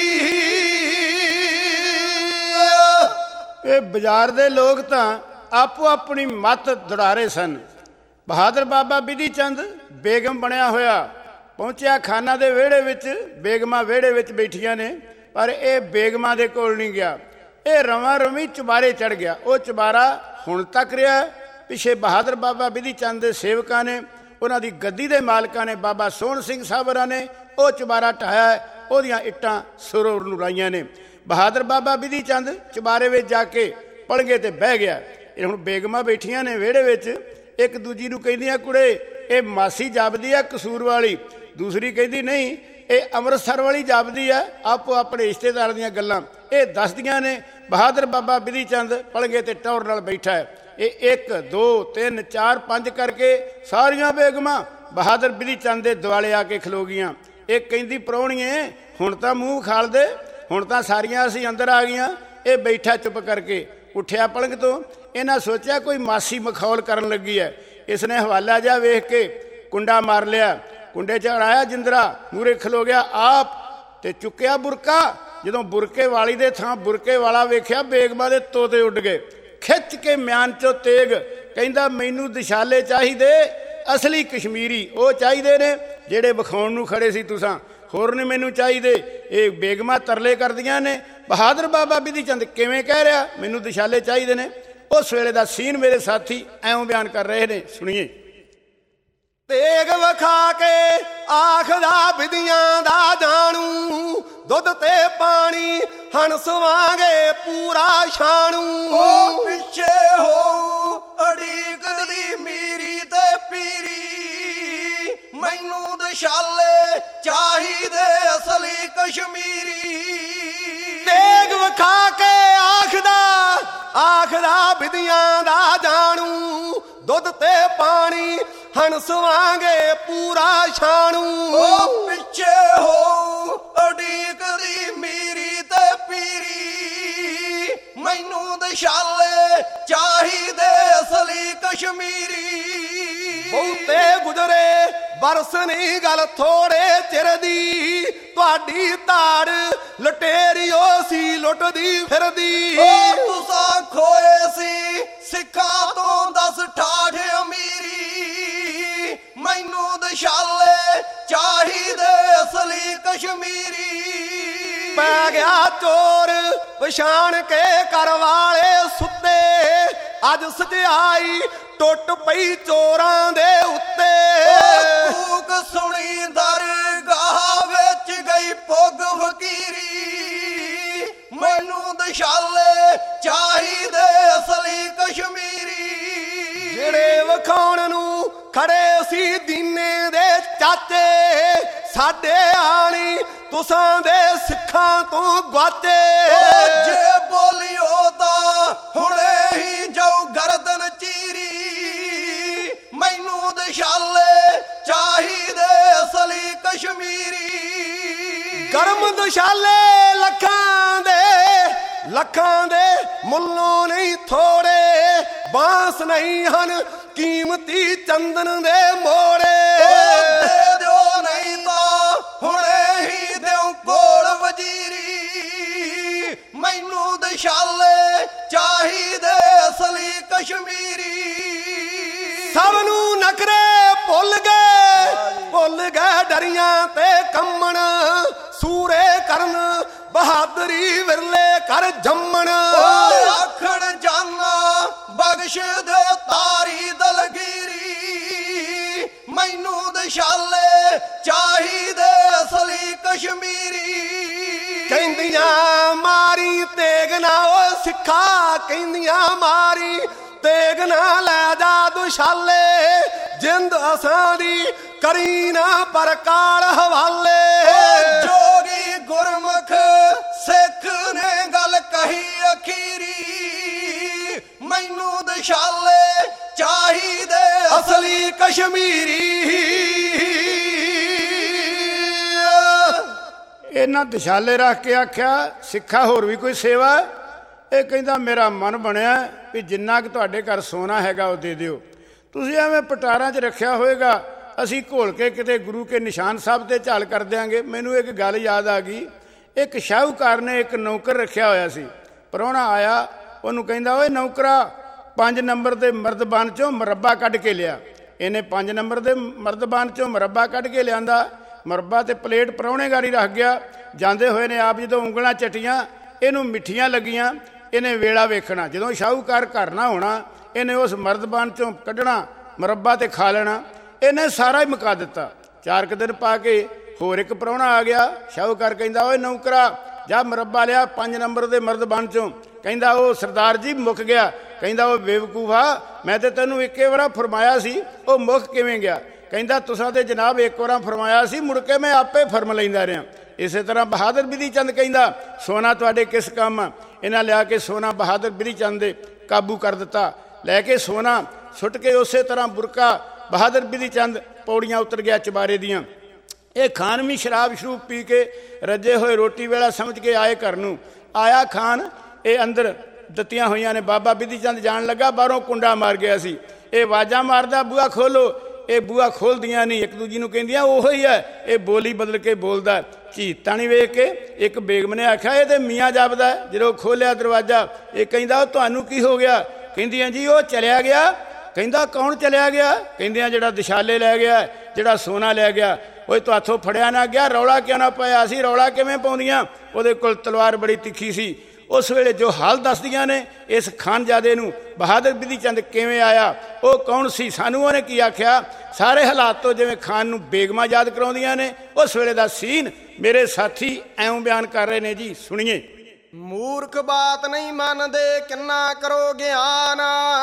ਇਹ ਬਾਜ਼ਾਰ ਦੇ ਲੋਕ ਤਾਂ ਆਪੋ ਆਪਣੀ ਮੱਤ ਦੁੜਾਰੇ ਸਨ। ਬਹਾਦਰ ਬਾਬਾ ਬਿਧੀ ਚੰਦ ਬੇਗਮ ਬਣਿਆ ਹੋਇਆ ਪਹੁੰਚਿਆ ਖਾਨਾ ਦੇ ਵਿਹੜੇ ਵਿੱਚ, ਬੇਗਮਾਂ ਵਿਹੜੇ ਵਿੱਚ ਬੈਠੀਆਂ ਨੇ, ਪਰ ਇਹ ਬੇਗਮਾਂ ਦੇ ਕੋਲ ਨਹੀਂ ਗਿਆ, ਇਹ ਰਵਾਂ ਰਵੀ ਚੁਬਾਰੇ ਚੜ ਗਿਆ। ਉਹ ਚੁਬਾਰਾ ਹੁਣ ਤੱਕ ਰਿਹਾ। ਪਿੱਛੇ ਬਹਾਦਰ ਬਾਬਾ ਬਿਧੀ ਚੰਦ ਦੇ ਸੇਵਕਾਂ ਨੇ, ਉਹਨਾਂ ਦੀ ਗੱਦੀ ਦੇ ਮਾਲਕਾਂ ਨੇ, ਬਾਬਾ ਸੋਹਣ ਸਿੰਘ ਸਾਹਿਬਰਾਂ ਨੇ ਉਹ ਚੁਬਾਰਾ ਢਾਇਆ, ਉਹਦੀਆਂ ਇੱਟਾਂ ਸਰੋਵਰ ਨੂੰ ਲਾਈਆਂ ਨੇ। ਬਹਾਦਰ ਬਾਬਾ ਬਿਧੀ ਚੰਦ ਚੁਬਾਰੇ ਵਿੱਚ ਜਾ ਕੇ ਪਲੰਗੇ ਤੇ ਬਹਿ ਗਿਆ। ਇਹ ਹੁਣ ਬੇਗਮਾਂ ਬੈਠੀਆਂ ਨੇ ਵਿਹੜੇ ਵਿੱਚ, ਇੱਕ ਦੂਜੀ ਨੂੰ ਕਹਿੰਦੀਆਂ ਕੁੜੇ ਇਹ ਮਾਸੀ ਜਾਪਦੀ ਆ ਕਸੂਰ ਵਾਲੀ, ਦੂਸਰੀ ਕਹਿੰਦੀ ਨਹੀਂ ਇਹ ਅੰਮ੍ਰਿਤਸਰ ਵਾਲੀ ਜਾਪਦੀ ਹੈ। ਆਪੋ ਆਪਣੇ ਰਿਸ਼ਤੇਦਾਰਾਂ ਦੀਆਂ ਗੱਲਾਂ ਇਹ ਦੱਸਦੀਆਂ ਨੇ। ਬਹਾਦਰ ਬਾਬਾ ਬਿਧੀ ਚੰਦ ਪਲੰਗੇ ਤੇ ਟੌਰ ਨਾਲ ਬੈਠਾ ਹੈ। ਇਹ ਇੱਕ ਦੋ ਤਿੰਨ ਚਾਰ ਪੰਜ ਕਰਕੇ ਸਾਰੀਆਂ ਬੇਗਮਾਂ ਬਹਾਦਰ ਬਿਧੀ ਚੰਦ ਦੇ ਦੁਆਲੇ ਆ ਕੇ ਖਲੋ ਗਈਆਂ। ਇਹ ਕਹਿੰਦੀ ਪ੍ਰਾਹੁਣੀਏ ਹੁਣ ਤਾਂ ਮੂੰਹ ਖਾਲ ਦੇ, ਹੁਣ ਤਾਂ ਸਾਰੀਆਂ ਅਸੀਂ ਅੰਦਰ ਆ ਗਈਆਂ। ਇਹ ਬੈਠਾ ਚੁੱਪ ਕਰਕੇ ਉੱਠਿਆ ਪਲੰਗ ਤੋਂ। ਇਹਨਾਂ ਸੋਚਿਆ ਕੋਈ ਮਾਸੀ ਮਖੌਲ ਕਰਨ ਲੱਗੀ ਹੈ। ਇਸਨੇ ਹਵਾਲਾ ਜਿਹਾ ਵੇਖ ਕੇ ਕੁੰਡਾ ਮਾਰ ਲਿਆ। ਕੁੰਡੇ 'ਚ ਅੜਾਇਆ ਜਿੰਦਰਾ, ਮੂਹਰੇ ਖਲੋ ਗਿਆ ਆਪ ਤੇ ਚੁੱਕਿਆ ਬੁਰਕਾ। ਜਦੋਂ ਬੁਰਕੇ ਵਾਲੀ ਦੇ ਥਾਂ ਬੁਰਕੇ ਵਾਲਾ ਵੇਖਿਆ ਬੇਗਮਾਂ ਦੇ ਤੋਤੇ ਉੱਡ ਗਏ। ਖਿੱਚ ਕੇ ਮਿਆਨ 'ਚੋਂ ਤੇਗ ਕਹਿੰਦਾ ਮੈਨੂੰ ਦਿਸ਼ਾਲੇ ਚਾਹੀਦੇ ਅਸਲੀ ਕਸ਼ਮੀਰੀ, ਉਹ ਚਾਹੀਦੇ ਨੇ ਜਿਹੜੇ ਵਿਖਾਉਣ ਨੂੰ ਖੜੇ ਸੀ ਤੁਸਾਂ, ਹੋਰ ਨਹੀਂ ਮੈਨੂੰ ਚਾਹੀਦੇ। ਇਹ ਬੇਗਮਾਂ ਤਰਲੇ ਕਰਦੀਆਂ ਨੇ ਬਹਾਦਰ ਬਾਬਾ ਬਿਧੀ ਚੰਦ ਕਿਵੇਂ ਕਹਿ ਰਿਹਾ ਮੈਨੂੰ ਦਿਸ਼ਾਲੇ ਚਾਹੀਦੇ ਨੇ। ਉਸ ਵੇਲੇ ਦਾ ਸੀਨ ਮੇਰੇ ਸਾਥੀ ਐਵੇਂ ਬਿਆਨ ਕਰ ਰਹੇ ਨੇ, ਸੁਣੀਏ। ਤੇਗ ਵਿਖਾ ਕੇ ਆਖਦਾ ਬਿਧੀਆਂ ਦਾ ਜਾਣੂ, ਦੁੱਧ ਤੇ ਪਾਣੀ ਹਣਸਵਾਂਗੇ ਪੂਰਾ ਛਾਣੂ। ਉਹ ਪਿੱਛੇ ਹੋ ਅੜੀਕਦੀ ਮੀਰੀ ਤੇ ਪੀਰੀ, ਮੈਨੂੰ ਦਿਸ਼ਾਲੇ ਚਾਹੀਦੇ ਅਸਲੀ ਕਸ਼ਮੀਰੀ। ਤੇਗ ਵਿਖਾ ਕੇ ਆਖਦਾ ਆਖਦਾ ਬਿਧੀਆਂ ਦਾ ਜਾਣੂ, ਦੁੱਧ ਤੇ ਪਾਣੀ ਹਣਸਵਾਂਗੇ ਪੂਰਾ ਛਾਣੂ। ਉਹ ਪਿੱਛੇ ਹੋ ਅੜੀਕਦੀ ਮੀਰੀ ਤੇ ਪੀਰੀ, ਮੈਨੂੰ ਦਿਸ਼ਾਲੇ ਚਾਹੀਦੇ ਅਸਲੀ ਕਸ਼ਮੀਰੀ। ਬਹੁਤੇ ਗੁਜ਼ਰੇ ਬਰਸ ਨਹੀਂ ਗੱਲ ਥੋੜੇ ਚਿਰ ਦੀ, ਤੁਹਾਡੀ ਤਾੜ ਲਟੇਰੀਓ ਸੀ ਲੁੱਟਦੀ ਫਿਰਦੀ। ਉਹ ਤੁਸਾਂ ਖੋਏ ਸੀ ਸਿੱਖਾਂ ਤੋਂ ਦਸ ਠਾਠ ਅਮੀਰੀ, ਮੈਨੂੰ ਦਿਸ਼ਾਲੇ ਚਾਹੀਦੇ ਅਸਲੀ ਕਸ਼ਮੀਰੀ। ਪੈ ਗਿਆ ਚੋਰ ਪਛਾਣ ਕੇ ਘਰ ਵਾਲੇ ਸੁੱਤੇ, ਅੱਜ ਸਜਿਆਈ ਟੁੱਟ ਪਈ ਚੋਰਾਂ ਦੇ ਉੱਤੇ। ਕੂਕ ਸੁਣੀ ਦਰਗਾਹ ਵਿੱਚ ਗਈ ਪੁੱਗ ਫਕੀਰੀ, ਮੈਨੂੰ ਦਿਸ਼ਾਲੇ ਚਾਹੀਦੇ ਅਸਲੀ ਕਸ਼ਮੀਰੀ। ਜਿਹੜੇ ਵਿਖਾਉਣ ਨੂੰ ਖੜੇ ਸੀ ਦੀਨੇ ਦੇ ਚਾਚੇ, ਸਾਡੇ ਆਣੀ ਤੁਸਾਂ ਦੇ ਸਿੱਖਾਂ ਤੋਂ ਗਵਾਚੇ। ਜੇ ਬੋਲਿਓ ਤਾਂ ਹੁਣੇ ਹੀ ਜਾਊ ਗਰਦਨ ਚੀਰੀ, ਮੈਨੂੰ ਦਿਸ਼ਾਲੇ ਚਾਹੀਦੇ ਅਸਲੀ ਕਸ਼ਮੀਰੀ। ਗਰਮ ਦਿਸ਼ਾਲੇ ਲੱਖਾਂ ਦੇ ਲੱਖਾਂ ਦੇ ਮੁੱਲੋਂ ਨਹੀਂ ਥੋੜੇ, ਬਾਂਸ ਨਹੀਂ ਹਨ ਕੀਮਤੀ ਚੰਦਨ ਦੇ ਮੋੜੇ। ਦੇ ਦਿਓ ਨਹੀਂ ਤਾਂ ਹੁਣੇ ਹੀ ਦਿਓ ਕੋਲ ਵਜ਼ੀਰੀ, ਮੈਨੂੰ ਦਿਸ਼ਾਲੇ ਚਾਹੀਦੇ ਅਸਲੀ ਕਸ਼ਮੀਰੀ। ਸਭ ਨੂੰ ਨਖਰੇ ਭੁੱਲ ਗਏ ਭੁੱਲ ਗਏ ਡਰੀਆਂ ਤੇ ਕੰਮਣ, ਸੂਰੇ ਕਰਨ ਬਹਾਦਰੀ ਵਿਰਲੇ ਕਰ ਜੰਮਣ। ਆਖਣ ਜਾਨਾ ਬਖਸ਼ ਦੇ ਤਾਰੀ ਦਲਗੀਰੀ, ਮੈਨੂੰ ਦਿਸ਼ਾਲੇ ਚਾਹੀਦੇ ਅਸਲੀ ਕਸ਼ਮੀਰੀ। ਕਹਿੰਦੀਆਂ ਮਾਰੀ ਤੇਗ ਨਾ ਉਹ ਸਿੱਖਾ, ਕਹਿੰਦੀਆਂ ਮਾਰੀ ਤੇਗ ਨਾ ਲੈ ਜਾ ਦੁਸ਼ਾਲੇ, ਜਿੰਦ ਅਸਾਂ ਦੀ ਕਰੀ ਨਾ ਪਰਕਾਲ ਹਵਾਲੇ। ਜੋਗੀ ਗੁਰਮੁਖ ਸਿੱਖ ਨੇ ਗੱਲ ਕਹੀ ਅਖੀਰੀ, ਮੈਨੂੰ ਦਿਸ਼ਾਲੇ ਚਾਹੀਦੇ ਅਸਲੀ ਕਸ਼ਮੀਰੀ। ਇਹਨਾਂ ਦਿਸ਼ਾਲੇ ਰੱਖ ਕੇ ਆਖਿਆ ਸਿੱਖਾ ਹੋਰ ਵੀ ਕੋਈ ਸੇਵਾ। ਇਹ ਕਹਿੰਦਾ ਮੇਰਾ ਮਨ ਬਣਿਆ ਵੀ ਜਿੰਨਾ ਕੁ ਤੁਹਾਡੇ ਘਰ ਸੋਨਾ ਹੈਗਾ ਉਹ ਦੇ ਦਿਓ, ਤੁਸੀਂ ਐਵੇਂ ਪਟਾਰਾਂ 'ਚ ਰੱਖਿਆ ਹੋਏਗਾ ਅਸੀਂ ਘੋਲ ਕੇ ਕਿਤੇ ਗੁਰੂ ਕੇ ਨਿਸ਼ਾਨ ਸਾਹਿਬ 'ਤੇ ਝਾਲ ਕਰ ਦਿਆਂਗੇ। ਮੈਨੂੰ ਇੱਕ ਗੱਲ ਯਾਦ ਆ ਗਈ, ਇੱਕ ਸ਼ਾਹੂਕਾਰ ਨੇ ਇੱਕ ਨੌਕਰ ਰੱਖਿਆ ਹੋਇਆ ਸੀ। ਪ੍ਰਾਹੁਣਾ ਆਇਆ, ਉਹਨੂੰ ਕਹਿੰਦਾ ਓਏ ਨੌਕਰਾ ਪੰਜ ਨੰਬਰ ਦੇ ਮਰਦਬਾਨ 'ਚੋਂ ਮੁਰੱਬਾ ਕੱਢ ਕੇ ਲਿਆ। ਇਹਨੇ ਪੰਜ ਨੰਬਰ ਦੇ ਮਰਦਬਾਨ 'ਚੋਂ ਮੁਰੱਬਾ ਕੱਢ ਕੇ ਲਿਆਂਦਾ। ਮੁਰੱਬਾ ਤੇ ਪਲੇਟ ਪ੍ਰਾਹੁਣੇਗਾਰੀ ਰੱਖ ਗਿਆ। ਜਾਂਦੇ ਹੋਏ ਨੇ ਆਪ ਜਦੋਂ ਉਂਗਲਾਂ ਚੱਟੀਆਂ, ਇਹਨੂੰ ਮਿੱਠੀਆਂ ਲੱਗੀਆਂ। ਇਹਨੇ ਵੇਲਾ ਵੇਖਣਾ, ਜਦੋਂ ਸ਼ਾਹੂਕਾਰ ਘਰ ਨਾ ਹੋਣਾ ਇਹਨੇ ਉਸ ਮਰਦਬਾਨ 'ਚੋਂ ਕੱਢਣਾ ਮੁਰੱਬਾ ਤੇ ਖਾ ਲੈਣਾ। ਇਹਨੇ ਸਾਰਾ ਹੀ ਮੁਕਾ ਦਿੱਤਾ। ਚਾਰ ਕੁ ਦਿਨ ਪਾ ਕੇ ਹੋਰ ਇੱਕ ਪ੍ਰਾਹੁਣਾ ਆ ਗਿਆ। ਸ਼ਾਹੂਕਾਰ ਕਹਿੰਦਾ ਓਏ ਨੌਕਰਾ ਜਾ ਮੁਰੱਬਾ ਲਿਆ ਪੰਜ ਨੰਬਰ ਦੇ ਮਰਦਬਾਨ 'ਚੋਂ। ਕਹਿੰਦਾ ਉਹ ਸਰਦਾਰ ਜੀ ਮੁੱਕ ਗਿਆ। ਕਹਿੰਦਾ ਉਹ ਬੇਵਕੂਫਾ, ਮੈਂ ਤੇ ਤੈਨੂੰ ਇੱਕੇ ਵਾਰਾ ਫਰਮਾਇਆ ਸੀ, ਉਹ ਮੁੱਕ ਕਿਵੇਂ ਗਿਆ? ਕਹਿੰਦਾ ਤੁਸਾਂ ਤੇ ਜਨਾਬ ਇੱਕ ਵਾਰਾਂ ਫਰਮਾਇਆ ਸੀ, ਮੁੜ ਕੇ ਮੈਂ ਆਪੇ ਫਰਮ ਲੈਂਦਾ ਰਿਹਾ। ਇਸੇ ਤਰ੍ਹਾਂ ਬਹਾਦਰ ਬਿਧੀ ਚੰਦ ਕਹਿੰਦਾ ਸੋਨਾ ਤੁਹਾਡੇ ਕਿਸ ਕੰਮ ਆ। ਇਹਨਾਂ ਲਿਆ ਕੇ ਸੋਨਾ ਬਹਾਦਰ ਬਿਧੀ ਚੰਦ ਦੇ ਕਾਬੂ ਕਰ ਦਿੱਤਾ। ਲੈ ਕੇ ਸੋਨਾ ਸੁੱਟ ਕੇ ਉਸੇ ਤਰ੍ਹਾਂ ਬੁਰਕਾ ਬਹਾਦਰ ਬਿਧੀ ਚੰਦ ਪੌੜੀਆਂ ਉਤਰ ਗਿਆ ਚਬਾਰੇ ਦੀਆਂ। ਇਹ ਖਾਨ ਵੀ ਸ਼ਰਾਬ ਸ਼ਰੂਬ ਪੀ ਕੇ ਰੱਜੇ ਹੋਏ ਰੋਟੀ ਵੇਲਾ ਸਮਝ ਕੇ ਆਏ ਘਰ ਨੂੰ। ਆਇਆ ਖਾਨ, ਇਹ ਅੰਦਰ ਦਿੱਤੀਆਂ ਹੋਈਆਂ ਨੇ। ਬਾਬਾ ਬਿਧੀ ਚੰਦ ਜਾਣ ਲੱਗਾ, ਬਾਹਰੋਂ ਕੁੰਡਾ ਮਾਰ ਗਿਆ ਸੀ। ਇਹ ਆਵਾਜ਼ਾਂ ਮਾਰਦਾ ਬੂਹਾ ਖੋਲੋ। ਇਹ ਬੂਹਾ ਖੋਲ੍ਹਦੀਆਂ ਨਹੀਂ, ਇੱਕ ਦੂਜੀ ਨੂੰ ਕਹਿੰਦੀਆਂ ਉਹੋ ਹੀ ਹੈ। ਇਹ ਬੋਲੀ ਬਦਲ ਕੇ ਬੋਲਦਾ। ਝੀਤਾਣੀ ਵੇਖ ਕੇ ਇੱਕ ਬੇਗਮ ਨੇ ਆਖਿਆ ਇਹ ਤੇ ਮੀਆਂ ਜਾਪਦਾ। ਜਦੋਂ ਖੋਲ੍ਹਿਆ ਦਰਵਾਜ਼ਾ, ਇਹ ਕਹਿੰਦਾ ਤੁਹਾਨੂੰ ਕੀ ਹੋ ਗਿਆ? ਕਹਿੰਦੀਆਂ ਜੀ ਉਹ ਚਲਿਆ ਗਿਆ। ਕਹਿੰਦਾ ਕੌਣ ਚਲਿਆ ਗਿਆ? ਕਹਿੰਦੀਆਂ ਜਿਹੜਾ ਦਿਸ਼ਾਲੇ ਲੈ ਗਿਆ, ਜਿਹੜਾ ਸੋਨਾ ਲੈ ਗਿਆ। ਉਹ ਤੋਂ ਹੱਥੋਂ ਫੜਿਆ ਨਾ ਗਿਆ। ਰੌਲਾ ਕਿਉਂ ਨਾ ਪਾਇਆ ਸੀ? ਰੌਲਾ ਕਿਵੇਂ ਪਾਉਂਦੀਆਂ? ਉਹਦੇ ਕੋਲ ਤਲਵਾਰ ਬੜੀ ਤਿੱਖੀ ਸੀ। ਉਸ ਵੇਲੇ ਜੋ ਹਾਲ ਦੱਸਦੀਆਂ ਨੇ ਇਸ ਖਾਨਜ਼ਾਦੇ ਨੂੰ ਬਹਾਦਰ ਬਿਧੀ ਚੰਦ ਕਿਵੇਂ ਆਇਆ, ਉਹ ਕੌਣ ਸੀ, ਸਾਨੂੰ ਉਹਨੇ ਕੀ ਆਖਿਆ, ਸਾਰੇ ਹਾਲਾਤ ਤੋਂ ਜਿਵੇਂ ਖਾਨ ਨੂੰ ਬੇਗਮਾਂ ਯਾਦ ਕਰਾਉਂਦੀਆਂ ਨੇ ਉਸ ਵੇਲੇ ਦਾ ਸੀਨ ਮੇਰੇ ਸਾਥੀ ਐਉਂ ਬਿਆਨ ਕਰ ਰਹੇ ਨੇ ਜੀ। ਸੁਣੀਏ। ਮੂਰਖ ਬਾਤ ਨਹੀਂ ਮੰਨਦੇ, ਕਿੰਨਾ ਕਰੋ ਗਿਆਨ।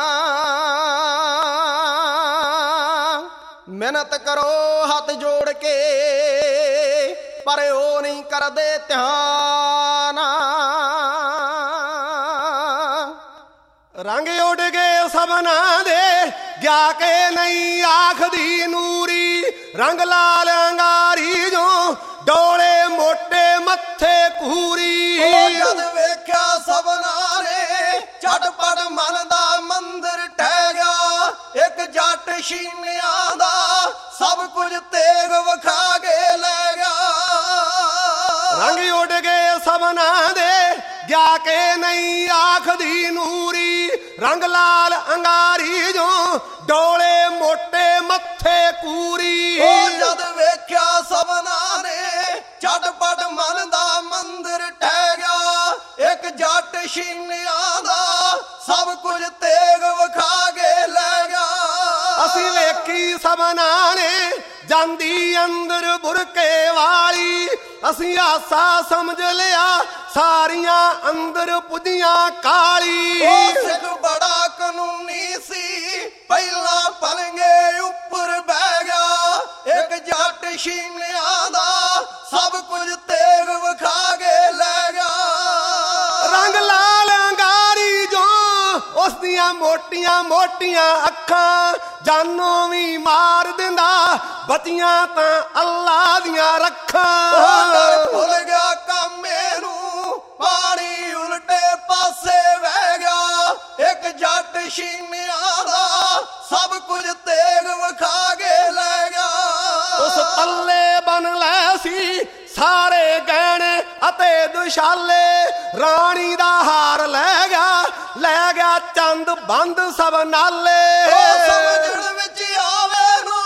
ਮਿਹਨਤ ਕਰੋ ਹੱਥ ਜੋੜ ਕੇ, ਪਰ ਉਹ ਨਹੀਂ ਕਰਦੇ ਧਿਆਨ। ਰੰਗ ਉੱਡ ਗਏ ਸਭਨਾਂ ਦੇ, ਗਿਆ ਕੇ ਨਹੀਂ ਆਖਦੀ ਨੂਰੀ। ਰੰਗ ਲਾਲ ਅੰਗਾਰੀ ਜੋ ਡੋਲੇ ਮੋਟੇ ਮੱਥੇ ਕੂਰੀ। ਜਦ ਵੇਖਿਆ ਸਭਨਾਂ ਨੇ, ਝਟਪਟ ਮਨ ਦਾ ਮੰਦਰ ਟਹਿ ਗਿਆ। ਇੱਕ ਜੱਟ ਸ਼ੀਨਿਆਂ ਦਾ ਸਭ ਕੁਝ ਤੇਗ ਵਿਖਾ ਕੇ ਲੈ ਗਿਆ। ਰੰਗ ਉੱਡ ਗਏ ਸਭਨਾਂ ਦੇ, ਗਿਆ ਕੇ ਨਹੀਂ ਆਖਦੀ ਨੂਰੀ। ਰੰਗ ਲਾਲ ਅੰਗਾਰੀ ਜੋ ਡੋਲੇ ਮੋਟੇ ਮੱਥੇ ਕੂਰੀ। ਉਹ ਜਦ ਵੇਖਿਆ ਸਭਨਾਂ ਨੇ, ਝਟਪਟ ਮਨ ਦਾ ਮੰਦਰ ਟਹਿ ਗਿਆ। ਇੱਕ ਜੱਟ ਸ਼ੀਨਿਆਂ ਦਾ ਸਭ ਕੁਝ ਤੇਗ ਵਿਖਾ ਕੇ ਲੈ ਗਿਆ। ਅਸੀਂ ਵੇਖੀ ਸਭਨਾਂ ਨੇ ਜਾਂਦੀ ਅੰਦਰ ਬੁਰਕੇ ਵਾਲੀ। ਅਸੀਂ ਆਸਾ ਸਮਝ ਲਿਆ ਸਾਰੀਆਂ ਅੰਦਰ ਪੁੱਜੀਆਂ ਕਾਲੀ। ਉਹ ਸਿੱਖ ਬੜਾ ਕਾਨੂੰਨੀ ਸੀ, ਪਹਿਲਾਂ ਪਲੰਗੇ ਉੱਪਰ ਬਹਿ ਗਿਆ। ਇੱਕ ਜੱਟ ਸ਼ੀਨਿਆਂ ਦਾ ਸਭ ਕੁਝ ਤੇਗ ਵਿਖਾ ਕੇ ਲੈ ਗਿਆ। ਰੰਗ ਲਾਲ ਅੰਗਾਰੀ ਜੋ ਉਸ ਦੀਆਂ ਮੋਟੀਆਂ ਮੋਟੀਆਂ ਅੱਖਾਂ, ਜਾਨੋਂ ਵੀ ਮਾਰ ਦਿੰਦਾ, ਬਚੀਆਂ ਤਾਂ ਅੱਲਾ ਦੀਆਂ ਰੱਖਾਂ। ਉਹ ਡਰ ਭੁੱਲ ਗਿਆ ਕਾਮੇ ਨੂੰ, ਪਾਣੀ ਉਲਟੇ ਪਾਸੇ ਵਹਿ ਗਿਆ। ਇੱਕ ਜੱਟ ਸ਼ੀਨਿਆਂ ਦਾ ਸਭ ਕੁਝ ਤੇਗ ਵਿਖਾ ਕੇ ਲੈ ਗਿਆ। ਉਸ ਪੱਲੇ ਬਨ ਲੈ ਸੀ ਸਾਰੇ ਗਹਿਣੇ ਅਤੇ ਦੁਸ਼ਾਲੇ। ਰਾਣੀ ਦਾ ਹਾਰ ਲੈ ਗਿਆ, ਲੈ ਗਿਆ ਚੰਦ ਬੰਦ ਸਭ ਨਾਲੇ। ਉਹ ਸਮਝਣ ਵਿੱਚ ਆਵੇ ਨਾ,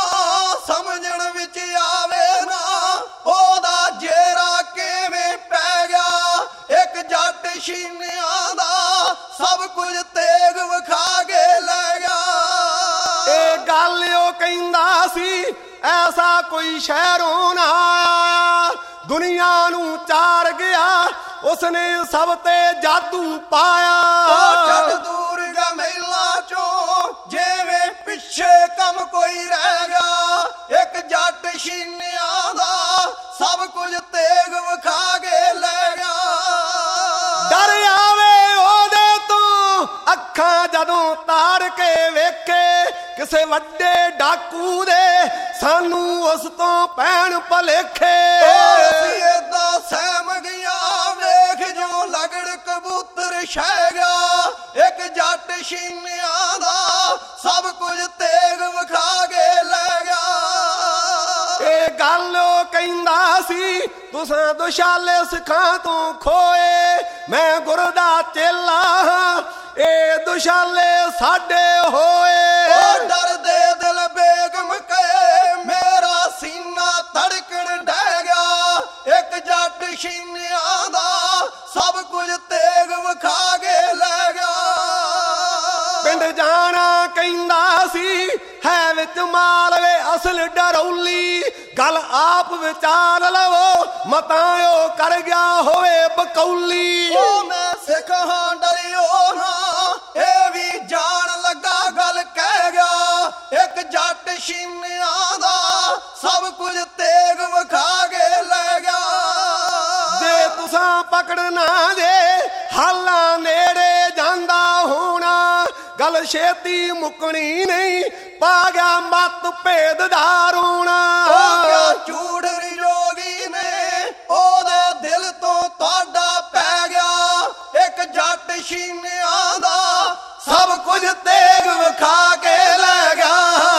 ਸਮਝਣ ਵਿੱਚ ਆਵੇ ਨਾ, ਉਹਦਾ ਜੇਰਾ ਕਿਵੇਂ ਪੈ ਗਿਆ। ਇੱਕ ਜੱਟ ਸ਼ੀਨਿਆਂ ਦਾ ਸਭ ਕੁਝ ਤੇਗ ਵਿਖਾ ਕੇ ਲੈ ਗਿਆ। ਇਹ ਗੱਲ ਉਹ ਕਹਿੰਦਾ ਸੀ ਐਸਾ ਕੋਈ ਸ਼ਹਿਰੋਂ ਨਾ ਆਇਆ। ਦੁਨੀਆ ਨੂੰ ਚਾਰ ਗਿਆ ਉਸਨੇ ਸਭ ਤੇ ਜਾਦੂ ਪਾਇਆ। ਉਹ ਜੱਟ ਦੂਰ ਗਿਆ ਮਹਿਲਾ ਚੋਂ, ਜਿਵੇਂ ਪਿੱਛੇ ਕੰਮ ਕੋਈ ਰਹਿ ਗਿਆ। ਇੱਕ ਜੱਟ ਸ਼ੀਨਿਆਂ ਦਾ ਸਭ ਕੁਝ ਤੇਗ ਵਿਖਾ ਕੇ ਲੈ ਗਿਆ। ਡਰ ਆਵੇ ਉਹਦੇ ਤੋਂ ਅੱਖਾਂ ਜਦੋਂ ਤਾੜ ਕੇ ਵੇਖੇ, ਕਿਸੇ ਵੱਡੇ ਡਾਕੂ ਦੇ ਸਾਨੂੰ ਉਸ ਤੋਂ ਪੈਣ ਭਲੇਖੇ। ਏਦਾਂ ਸਹਿਮ ਗਿਆ ਵੇਖ ਜੋ ਲਗੜ ਕਬੂਤਰ ਛਹਿ ਗਿਆ। ਇੱਕ ਜੱਟ ਸ਼ੀਨਿਆਂ ਦਾ ਸਭ ਕੁਝ ਤੇਗ ਵਿਖਾ ਕੇ ਲੈ ਗਿਆ। ਇਹ ਗੱਲ ਉਹ ਕਹਿੰਦਾ ਸੀ ਤੁਸਾਂ ਦੁਸ਼ਾਲੇ ਸਿੱਖਾਂ ਤੋਂ ਖੋਏ, ਮੈਂ ਗੁਰ ਦਾ ਚੇਲਾ ਹਾਂ, ਇਹ ਦੁਸ਼ਾਲੇ ਸਾਡੇ ਹੋਏ। ਉਹ ਡਰਦੇ ਦਿਲ ਬੇਗਮ ਕਹੇ, ਮੇਰਾ ਸੀਨਾ ਧੜਕਣ ਡਹਿ ਗਿਆ। ਇੱਕ ਜੱਟ ਸ਼ੀਨਿਆਂ ਦਾ ਸਭ ਕੁਝ ਤੇਗ ਵਿਖਾ ਕੇ ਲੈ ਗਿਆ। ਪਿੰਡ ਜਾਣਾ ਕਹਿੰਦਾ ਸੀ ਹੈ ਵਿੱਚ ਮਾਲਵੇ ਅਸਲ ਡਰੌਲੀ। ਗੱਲ ਆਪ ਵਿਚਾਰ ਲਵੋ ਮਤਾਂ ਉਹ ਕਰ ਗਿਆ ਹੋਵੇ ਬਕੌਲੀ। ਉਹ ਮੈਂ ਸਿੱਖ ਹਾਂ ਡਰਿਓ ਨਾ, ਇਹ ਵੀ ਜਾਣ ਲੱਗਾ ਗੱਲ ਕਹਿ ਗਿਆ। ਇੱਕ ਜੱਟ ਸ਼ੀਨਿਆਂ ਦਾ ਸਭ ਕੁਝ ਤੇਗ ਵਿਖਾ ਕੇ ਲੈ ਗਿਆ। ਜੇ ਤੁਸਾਂ ਪਕੜਨਾ ਜੇ ਹਾਲਾਂ ਨੇੜੇ ਜਾਂਦਾ ਹੋਣਾ, ਗੱਲ ਛੇਤੀ ਮੁੱਕਣੀ ਨਹੀਂ, ਪਾ ਗਿਆ ਮੱਤ ਭੇਦ ਦਾ ਰੋਣਾ। ਹੋ ਗਿਆ ਝੂਠ ਜੋਗੀ ਨੇ ਉਹਦੇ ਦਿਲ ਤੋਂ ਤੁਹਾਡਾ ਪੈ ਗਿਆ, ਇੱਕ ਜੱਟ ਸ਼ੀਨਿਆਂ ਦਾ ਸਭ ਕੁਝ ਤੇਗ ਵਿਖਾ ਕੇ ਲੈ ਗਿਆ।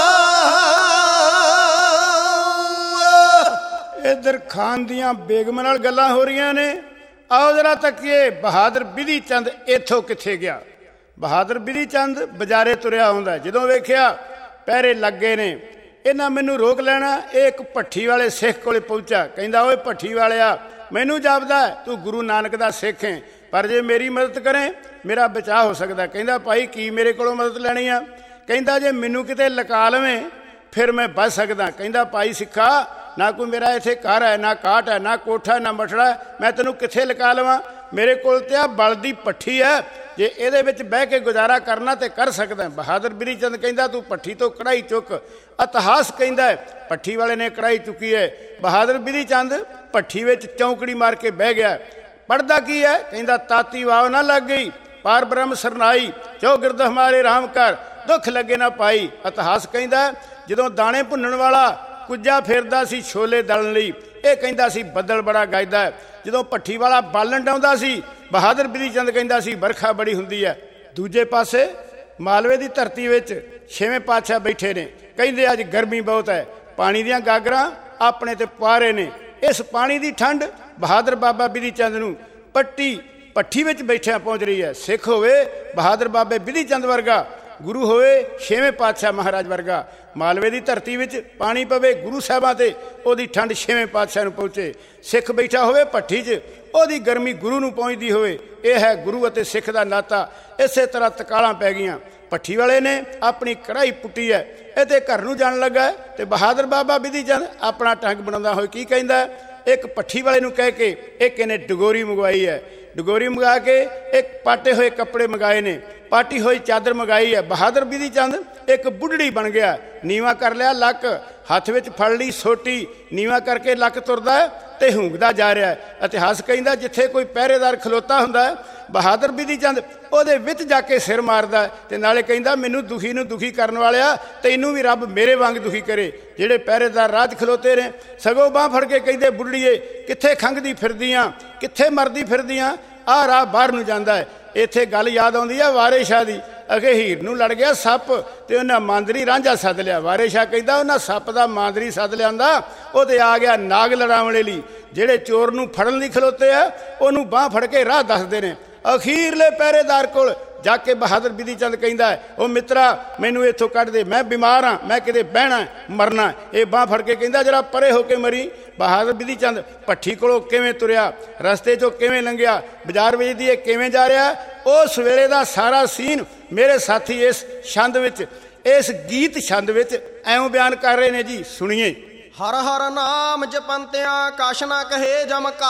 ਇੱਧਰ ਖਾਨ ਦੀਆਂ ਬੇਗਮ ਨਾਲ ਗੱਲਾਂ ਹੋ ਰਹੀਆਂ ਨੇ। ਆਓ ਜਰਾ ਤੱਕੀਏ ਬਹਾਦਰ ਬਿਧੀ ਚੰਦ ਇੱਥੋਂ ਕਿੱਥੇ ਗਿਆ। ਬਹਾਦਰ ਬਿਧੀ ਚੰਦ ਬਜ਼ਾਰੇ ਤੁਰਿਆ ਆਉਂਦਾ, ਜਦੋਂ ਵੇਖਿਆ ਪਹਿਰੇ ਲੱਗੇ ਨੇ, ਇਹਨਾਂ ਮੈਨੂੰ ਰੋਕ ਲੈਣਾ। ਇਹ ਇੱਕ ਭੱਠੀ ਵਾਲੇ ਸਿੱਖ ਕੋਲੇ ਪਹੁੰਚਾ, ਕਹਿੰਦਾ ਓਏ ਭੱਠੀ ਵਾਲਿਆ, ਮੈਨੂੰ ਜਾਪਦਾ ਤੂੰ ਗੁਰੂ ਨਾਨਕ ਦਾ ਸਿੱਖ ਹੈ, ਪਰ ਜੇ ਮੇਰੀ ਮਦਦ ਕਰੇ ਮੇਰਾ ਬਚਾਅ ਹੋ ਸਕਦਾ। ਕਹਿੰਦਾ ਭਾਈ ਕੀ ਮੇਰੇ ਕੋਲੋਂ ਮਦਦ ਲੈਣੀ ਆ? ਕਹਿੰਦਾ ਜੇ ਮੈਨੂੰ ਕਿਤੇ ਲੁਕਾ ਲਵੇਂ ਫਿਰ ਮੈਂ ਬਚ ਸਕਦਾ। ਕਹਿੰਦਾ ਭਾਈ ਸਿੱਖਾ, ਨਾ ਕੋਈ ਮੇਰਾ ਇੱਥੇ ਘਰ ਹੈ, ਨਾ ਕਾਟ ਹੈ, ਨਾ ਕੋਠਾ, ਨਾ ਮਠੜਾ, ਮੈਂ ਤੈਨੂੰ ਕਿੱਥੇ ਲੁਕਾ ਲਵਾਂ? ਮੇਰੇ ਕੋਲ ਤੇ ਆ ਬਲ ਦੀ ਭੱਠੀ ਹੈ, ਜੇ ਇਹਦੇ ਵਿੱਚ ਬਹਿ ਕੇ ਗੁਜ਼ਾਰਾ ਕਰਨਾ ਤੇ ਕਰ ਸਕਦਾ। ਬਹਾਦਰ ਬਿਧੀ ਚੰਦ ਕਹਿੰਦਾ ਤੂੰ ਭੱਠੀ ਤੋਂ ਕੜਾਈ ਚੁੱਕ। ਇਤਿਹਾਸ ਕਹਿੰਦਾ ਹੈ ਭੱਠੀ ਵਾਲੇ ਨੇ ਕੜਾਈ ਚੁੱਕੀ ਹੈ, ਬਹਾਦਰ ਬਿਧੀ ਚੰਦ ਭੱਠੀ ਵਿੱਚ ਚੌਂਕੜੀ ਮਾਰ ਕੇ ਬਹਿ ਗਿਆ। ਪੜਦਾ ਕੀ ਹੈ? ਕਹਿੰਦਾ ਤਾਤੀ ਵਾਵ ਨਾ ਲੱਗ ਗਈ, ਪਾਰ ਬ੍ਰਹਮ ਸਰਨਾਈ, ਚੌਗਿਰਦ ਹਮਾਰੇ ਰਾਮ ਕਰ, ਦੁੱਖ ਲੱਗੇ ਨਾ ਪਾਈ। ਇਤਿਹਾਸ ਕਹਿੰਦਾ ਜਦੋਂ ਦਾਣੇ ਭੁੰਨਣ ਵਾਲਾ ਕੁੱਜਾ ਫੇਰਦਾ ਸੀ ਛੋਲੇ ਦਲਣ ਲਈ, ਇਹ ਕਹਿੰਦਾ ਸੀ ਬੱਦਲ ਬੜਾ ਗੱਜਦਾ। ਜਦੋਂ ਭੱਠੀ ਵਾਲਾ ਬਾਲਣ ਡਾਉਂਦਾ ਸੀ, ਬਹਾਦਰ ਬਿਧੀ ਚੰਦ ਕਹਿੰਦਾ ਸੀ ਵਰਖਾ ਬੜੀ ਹੁੰਦੀ ਹੈ। ਦੂਜੇ ਪਾਸੇ ਮਾਲਵੇ ਦੀ ਧਰਤੀ ਵਿੱਚ ਛੇਵੇਂ ਪਾਤਸ਼ਾਹ ਬੈਠੇ ਨੇ, ਕਹਿੰਦੇ ਅੱਜ ਗਰਮੀ ਬਹੁਤ ਹੈ, ਪਾਣੀ ਦੀਆਂ ਗਾਗਰਾਂ ਆਪਣੇ ਤੇ ਪਾਰੇ ਨੇ। ਇਸ ਪਾਣੀ ਦੀ ਠੰਡ ਬਹਾਦਰ ਬਾਬਾ ਬਿਧੀ ਚੰਦ ਨੂੰ ਪੱਟੀ ਭੱਠੀ ਵਿੱਚ ਬੈਠਿਆਂ ਪਹੁੰਚ ਰਹੀ ਹੈ। ਸਿੱਖ ਹੋਵੇ ਬਹਾਦਰ ਬਾਬੇ ਬਿਧੀ ਚੰਦ ਵਰਗਾ, ਗੁਰੂ ਹੋਵੇ ਛੇਵੇਂ ਪਾਤਸ਼ਾਹ ਮਹਾਰਾਜ ਵਰਗਾ। ਮਾਲਵੇ ਦੀ ਧਰਤੀ ਵਿੱਚ ਪਾਣੀ ਪਵੇ ਗੁਰੂ ਸਾਹਿਬਾਂ ਤੇ, ਉਹਦੀ ਠੰਡ ਛੇਵੇਂ ਪਾਤਸ਼ਾਹ ਨੂੰ ਪਹੁੰਚੇ। ਸਿੱਖ ਬੈਠਾ ਹੋਵੇ ਭੱਠੀ 'ਚ, ਉਹਦੀ ਗਰਮੀ ਗੁਰੂ ਨੂੰ ਪਹੁੰਚਦੀ ਹੋਵੇ। ਇਹ ਹੈ ਗੁਰੂ ਅਤੇ ਸਿੱਖ ਦਾ ਨਾਤਾ। ਇਸੇ ਤਰ੍ਹਾਂ ਤਕਾਲਾਂ ਪੈ ਗਈਆਂ। ਭੱਠੀ ਵਾਲੇ ਨੇ ਆਪਣੀ ਕੜਾਈ ਪੁੱਟੀ ਹੈ, ਇਹ ਤੇ ਘਰ ਨੂੰ ਜਾਣ ਲੱਗਾ ਤੇ ਬਹਾਦਰ ਬਾਬਾ ਬਿਧੀ ਚੰਦ ਆਪਣਾ ਢੰਗ ਬਣਾਉਂਦਾ ਹੋਇਆ ਕੀ ਕਹਿੰਦਾ? ਇੱਕ ਭੱਠੀ ਵਾਲੇ ਨੂੰ ਕਹਿ ਕੇ ਇੱਕ ਇਹਨੇ ਡਗੋਰੀ ਮੰਗਵਾਈ ਹੈ, ਡਗੋਰੀ ਮੰਗਾ ਕੇ ਇੱਕ ਪਾਟੇ ਹੋਏ ਕੱਪੜੇ ਮੰਗਾਏ ਨੇ, ਪਾਟੀ ਹੋਈ ਚਾਦਰ ਮੰਗਾਈ ਹੈ। ਬਹਾਦਰ ਬਿਧੀ ਚੰਦ ਇੱਕ ਬੁੱਢੜੀ ਬਣ ਗਿਆ, ਨੀਵਾ ਕਰ ਲਿਆ ਲੱਕ, ਹੱਥ ਵਿੱਚ ਫੜ ਲਈ ਸੋਟੀ, ਨੀਵਾ ਕਰਕੇ ਲੱਕ ਤੁਰਦਾ ਤੇ ਹੁੰਗਦਾ ਜਾ ਰਿਹਾ। ਇਤਿਹਾਸ ਕਹਿੰਦਾ ਜਿੱਥੇ ਕੋਈ ਪਹਿਰੇਦਾਰ ਖਲੋਤਾ ਹੁੰਦਾ, ਬਹਾਦਰ ਬਿਧੀ ਚੰਦ ਉਹਦੇ ਵਿੱਚ ਜਾ ਕੇ ਸਿਰ ਮਾਰਦਾ ਤੇ ਨਾਲੇ ਕਹਿੰਦਾ ਮੈਨੂੰ ਦੁਖੀ ਨੂੰ ਦੁਖੀ ਕਰਨ ਵਾਲਿਆ, ਤੈਨੂੰ ਵੀ ਰੱਬ ਮੇਰੇ ਵਾਂਗ ਦੁਖੀ ਕਰੇ। ਜਿਹੜੇ ਪਹਿਰੇਦਾਰ ਰਾਹ 'ਚ ਖਲੋਤੇ ਨੇ ਸਗੋਂ ਬਾਂਹ ਫੜ ਕੇ ਕਹਿੰਦੇ ਬੁੱਢੜੀਏ ਕਿੱਥੇ ਖੰਘਦੀ ਫਿਰਦੀਆਂ, ਕਿੱਥੇ ਮਰਦੀ ਫਿਰਦੀਆਂ, ਆਹ ਰਾਹ ਬਾਹਰ ਨੂੰ ਜਾਂਦਾ ਹੈ। ਇੱਥੇ ਗੱਲ ਯਾਦ ਆਉਂਦੀ ਆ ਵਾਰੇ ਸ਼ਾਹ ਦੀ। ਅਗੇ ਹੀਰ ਨੂੰ ਲੜ ਗਿਆ ਸੱਪ ਤੇ ਉਹਨਾਂ ਮਾਂਦਰੀ ਰਾਂਝਾ ਸੱਦ ਲਿਆ। ਵਾਰੇ ਸ਼ਾਹ ਕਹਿੰਦਾ ਉਹਨਾਂ ਸੱਪ ਦਾ ਮਾਂਦਰੀ ਸੱਦ ਲਿਆਂਦਾ, ਉਹ ਤੇ ਆ ਗਿਆ ਨਾਗ ਲੜਾਉਣ ਲਈ। ਜਿਹੜੇ ਚੋਰ ਨੂੰ ਫੜਨ ਲਈ ਖਲੋਤੇ ਆ ਉਹਨੂੰ ਬਾਂਹ ਫੜ ਕੇ ਰਾਹ ਦੱਸਦੇ ਨੇ। ਅਖੀਰਲੇ ਪਹਿਰੇਦਾਰ ਕੋਲ ਜਾ ਕੇ ਬਹਾਦਰ ਬਿਧੀ ਚੰਦ ਕਹਿੰਦਾ ਉਹ ਮਿੱਤਰਾ ਮੈਨੂੰ ਇੱਥੋਂ ਕੱਢ ਦੇ, ਮੈਂ ਬਿਮਾਰ ਹਾਂ, ਮੈਂ ਕਿਤੇ ਬਹਿਣਾ ਮਰਨਾ। ਇਹ ਬਾਂਹ ਫੜ ਕੇ ਕਹਿੰਦਾ ਜਰਾ ਪਰੇ ਹੋ ਕੇ ਮਰੀ। ਬਹਾਦਰ ਬਿਧੀ ਚੰਦ ਭੱਠੀ ਕੋਲੋਂ ਕਿਵੇਂ ਤੁਰਿਆ, ਰਸਤੇ 'ਚੋਂ ਕਿਵੇਂ ਲੰਘਿਆ, ਬਾਜ਼ਾਰ ਵਿੱਚ ਦੀ ਇਹ ਕਿਵੇਂ ਜਾ ਰਿਹਾ, ਉਸ ਵੇਲੇ ਦਾ ਸਾਰਾ ਸੀਨ ਮੇਰੇ ਸਾਥੀ ਇਸ ਛੰਦ ਵਿੱਚ, ਇਸ ਗੀਤ ਛੰਦ ਵਿੱਚ ਐਉਂ ਬਿਆਨ ਕਰ ਰਹੇ ਨੇ ਜੀ, ਸੁਣੀਏ। ਹਰ ਹਰ ਨਾਮ ਜਪੰਤਿਆਂ ਕਛ ਨਾ ਕਹੇ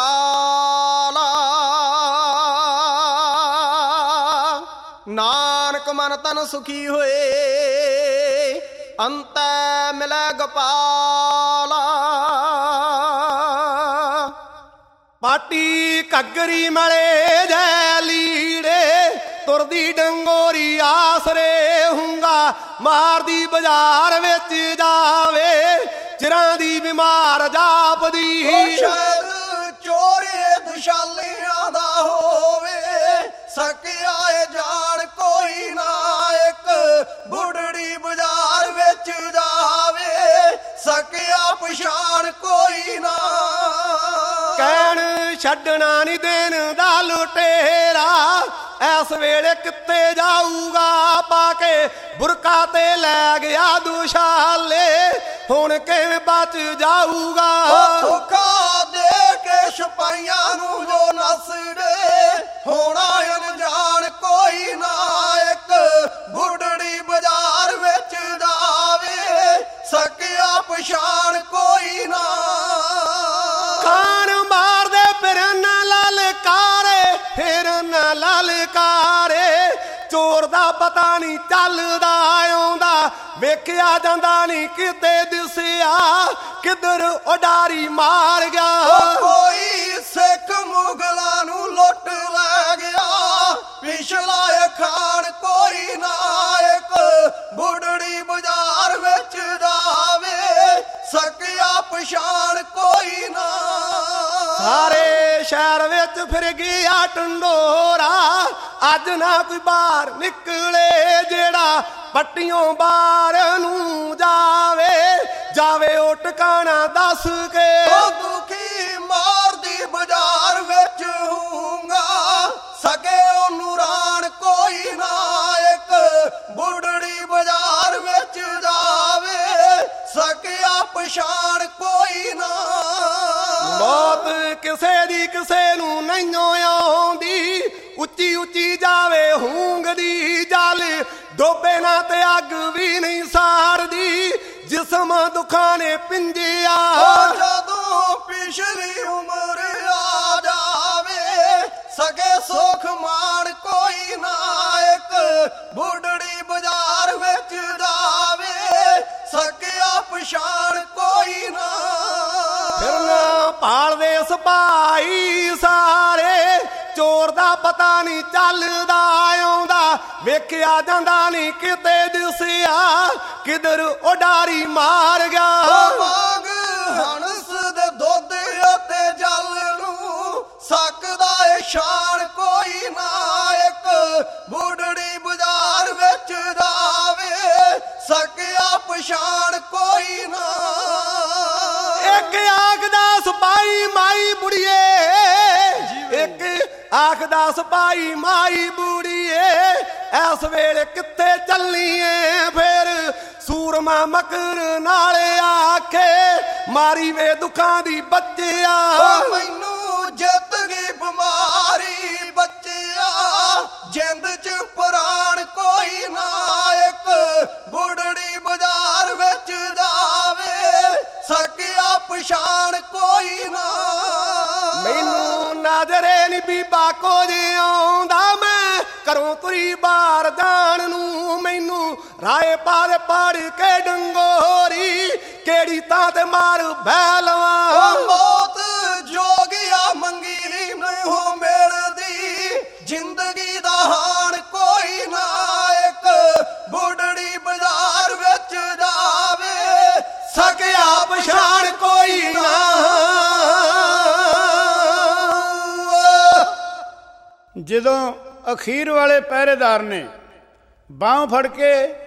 ਜਮਕਾਲਾ, ਨਾਨਕ ਮਨ ਤਨ ਸੁਖੀ ਹੋਏ ਅੰਤੈ ਮਿਲੈ ਗੋਪਾਲਾ। ਪਾਟੀ ਘੱਗਰੀ ਮਲੇ ਜੈ ਲੀੜੇ, ਤੁਰਦੀ ਡੰਗੋਰੀ ਆਸਰੇ ਹੁੰਗਾ, ਮਾਰਦੀ ਬਾਜ਼ਾਰ ਵਿੱਚ ਜਾਵੇ ਚਿਰਾਂ ਦੀ ਬਿਮਾਰ ਜਾਪਦੀ। ਸ਼ਹਿਰ ਚੋਰੇ ਦੁਸ਼ਾਲਿਆਂ ਦਾ ਹੋਵੇ, ਸਕਿਆ ਏ ਜਾਣ ਕੋਈ ਨਾ, ਇੱਕ ਬੁੱਢੜੀ ਬਾਜ਼ਾਰ ਵਿੱਚ ਜਾਵੇ ਸਕਿਆ ਪਛਾਣ ਕੋਈ ਨਾ। ਕਹਿਣ ਛੱਡਣਾ ਨੀ ਦੇਣ ਦਾ ਲੁਟੇਰਾ, ਐਸ ਵੇਲੇ ਕਿੱਥੇ ਜਾਊਗਾ, ਪਾ ਕੇ ਬੁਰਕਾ ਤੇ ਲੈ ਗਿਆ ਦੁਸ਼ਾਲੇ, ਹੁਣ ਕਿਵੇਂ ਬਚ ਜਾਊਗਾ। ਧੋਖਾ ਦੇ ਕੇ ਸਿਪਾਹੀਆਂ ਨੂੰ ਜੋ ਨਸੜੇ, ਹੋਣਾ ਅਣਜਾਣ ਕੋਈ ਨਾ, ਇੱਕ ਬੁੱਢੜੀ ਬਾਜ਼ਾਰ ਵਿੱਚ ਜਾਵੇ ਸਕਿਆ ਪਛਾਣ ਕੋਈ ਨਾ। ਖਾਨ ਮਾਰਦੇ ਫਿਰਨ ਲਲਕਾਰੇ, ਫਿਰਨ ਲਲਕਾਰੇ, ਚੋਰ ਦਾ ਪਤਾ ਨਹੀਂ ਚੱਲਦਾ ਆਉਂਦਾ, ਵੇਖਿਆ ਜਾਂਦਾ ਨਹੀਂ ਕਿਤੇ ਦਿਸਿਆ, ਕਿੱਧਰ ਉਡਾਰੀ ਮਾਰ ਗਿਆ। ਕੋਈ ਸਿੱਖ ਮੁਗਲਾਂ ਨੂੰ ਲੁੱਟ ਲੈ ਗਿਆ, ਪਿਛਲਾ ਖਾਨ ਕੋਈ ਨਾ ਇੱਕ ਬੁੱਢੜੀ ਬਾਜ਼ਾਰ ਵਿੱਚ ਜਾਵੇ, ਸਕਿਆ ਪਛਾਣ ਕੋਈ ਨਾ। ਸਾਰੇ ਸ਼ਹਿਰ ਵਿੱਚ ਫਿਰ ਗਿਆ ਢੰਡੋਰਾ, ਅੱਜ ਨਾ ਕੋਈ ਬਾਹਰ ਨਿਕਲੇ ਜਿਹੜਾ ਪੱਟੀਓਂ ਬਾਹਰ ਨੂੰ ਜਾਵੇ, ਜਾਵੇ ਉਹ ਟਿਕਾਣਾ ਦੱਸ ਕੇ। ਉਹ ਦੁਖੀ ਮਾਰਦੀ ਬਾਜ਼ਾਰ ਵਿੱਚ ਹੂੰਗਾ, ਸਕੇ ਉਹਨੂੰ ਰਾਣ ਕੋਈ ਨਾ ਇੱਕ ਬੁੱਢੜੀ ਬਾਜ਼ਾਰ ਵਿੱਚ ਜਾਵੇ, ਸਕਿਆ ਪਛਾਣ ਕੋਈ ਨਾ। ਮੌਤ ਕਿਸੇ ਦੀ ਕਿਸੇ ਨੂੰ ਨਹੀਂ ਆਉਂਦੀ, ਉੱਚੀ ਉੱਚੀ ਜਾਵੇ ਹੂੰਗਦੀ ਜਲ, ਡੋਬੇ ਨਾ ਤੇ ਅੱਗ ਵੀ ਨਹੀਂ ਸਾੜਦੀ, ਜਿਸਮ ਦੁੱਖਾਂ ਨੇ ਪਿੰਜਿਆ। ਜਦੋਂ ਪਿਛਲੀ ਉਮਰ ਆ ਜਾਵੇ, ਸਕੇ ਸੁਖ ਮਾਣ ਕੋਈ ਨਾ ਇੱਕ ਬੁੱਢੜੀ ਬਾਜ਼ਾਰ ਵਿੱਚ ਜਾਵੇ, ਸਕਿਆ ਪਛਾਣ ਕੋਈ ਨਾ। ਫਿਰਨਾ ਭਾਲਦੇ ਸਿਪਾਹੀ ਸਾਰੇ, ਚੋਰ ਦਾ ਪਤਾ ਨਹੀਂ ਚੱਲਦਾ ਆਉਂਦਾ, ਵੇਖਿਆ ਜਾਂਦਾ ਨਹੀਂ ਕਿਤੇ ਦਿਸਿਆ, ਕਿੱਧਰ ਉਡਾਰੀ ਮਾਰ ਗਿਆ। ਮਾਗ ਹਣਸ ਦੇ ਦੁੱਧ ਅਤੇ ਜਲ ਨੂੰ, ਸਕਦਾ ਏ ਸ਼ਾਨ ਕੋਈ ਨਾ ਇੱਕ ਬੁੱਢੜੀ ਬਾਜ਼ਾਰ ਵਿੱਚ ਜਾਵੇ, ਸਕਿਆ ਪਛਾਣ ਕੋਈ ਨਾ। ਇੱਕ ਆਖਦਾ ਸਿਪਾਹੀ ਮਾਈ ਬੁੜੀਏ, ਇੱਕ ਆਖਦਾ ਸਿਪਾਹੀ ਮਾਈ ਬੁੜੀਏ, ਇਸ ਵੇਲੇ ਕਿੱਥੇ ਚੱਲੀਏ ਫਿਰ, ਸੂਰਮਾ ਮਕਰ ਨਾਲ ਆਖੇ, ਮਾਰੀ ਵੇ ਦੁੱਖਾਂ ਦੀ ਬੱਚਿਆ। ਮੈਨੂੰ ਜਿੱਤ ਗਈ ਬਿਮਾਰੀ ਬੱਚਿਆ, ਜਿੰਦ ਚ ਪ੍ਰਾਣ ਕੋਈ ਨਾ ਇੱਕ ਬੁੱਢੜੀ ਬਾਜ਼ਾਰ ਵਿੱਚ ਜਾਵੇ, ਸਕਿਆ ਪਛਾਣ ਕੋਈ ਨਾ। ਮੈਨੂੰ ਨਜ਼ਰੇ ਨੀ ਬੀਬਾ ਕੁਝ ਆਉਂਦਾ, ਮੈਂ ਘਰੋਂ ਤੁਰੀ ਬਾਹਰ ਜਾਣ ਨੂੰ, ਮੈਨੂੰ ਰਾਏ ਪਾਰ ਪੜ ਕੇ ਡੰਗੋਰੀ, ਕਿਹੜੀ ਤਾਂ ਤੇ ਮਾਰ ਬਹਿ ਲਵਾਂ। ਮੌਤ ਜੋਗਿਆ ਮੰਗੀ ਨਹੀਂ ਮਿਲਦੀ, ਜ਼ਿੰਦਗੀ ਦਾ ਹਾਣ ਕੋਈ ਨਾ ਇੱਕ ਬੁੱਢੜੀ ਬਾਜ਼ਾਰ ਵਿੱਚ ਜਾਵੇ, ਸਕਿਆ ਪਛਾਣ ਕੋਈ ਨਾ। ਜਦੋਂ ਅਖੀਰ ਵਾਲੇ ਪਹਿਰੇਦਾਰ ਨੇ ਬਾਂਹ ਫੜ ਕੇ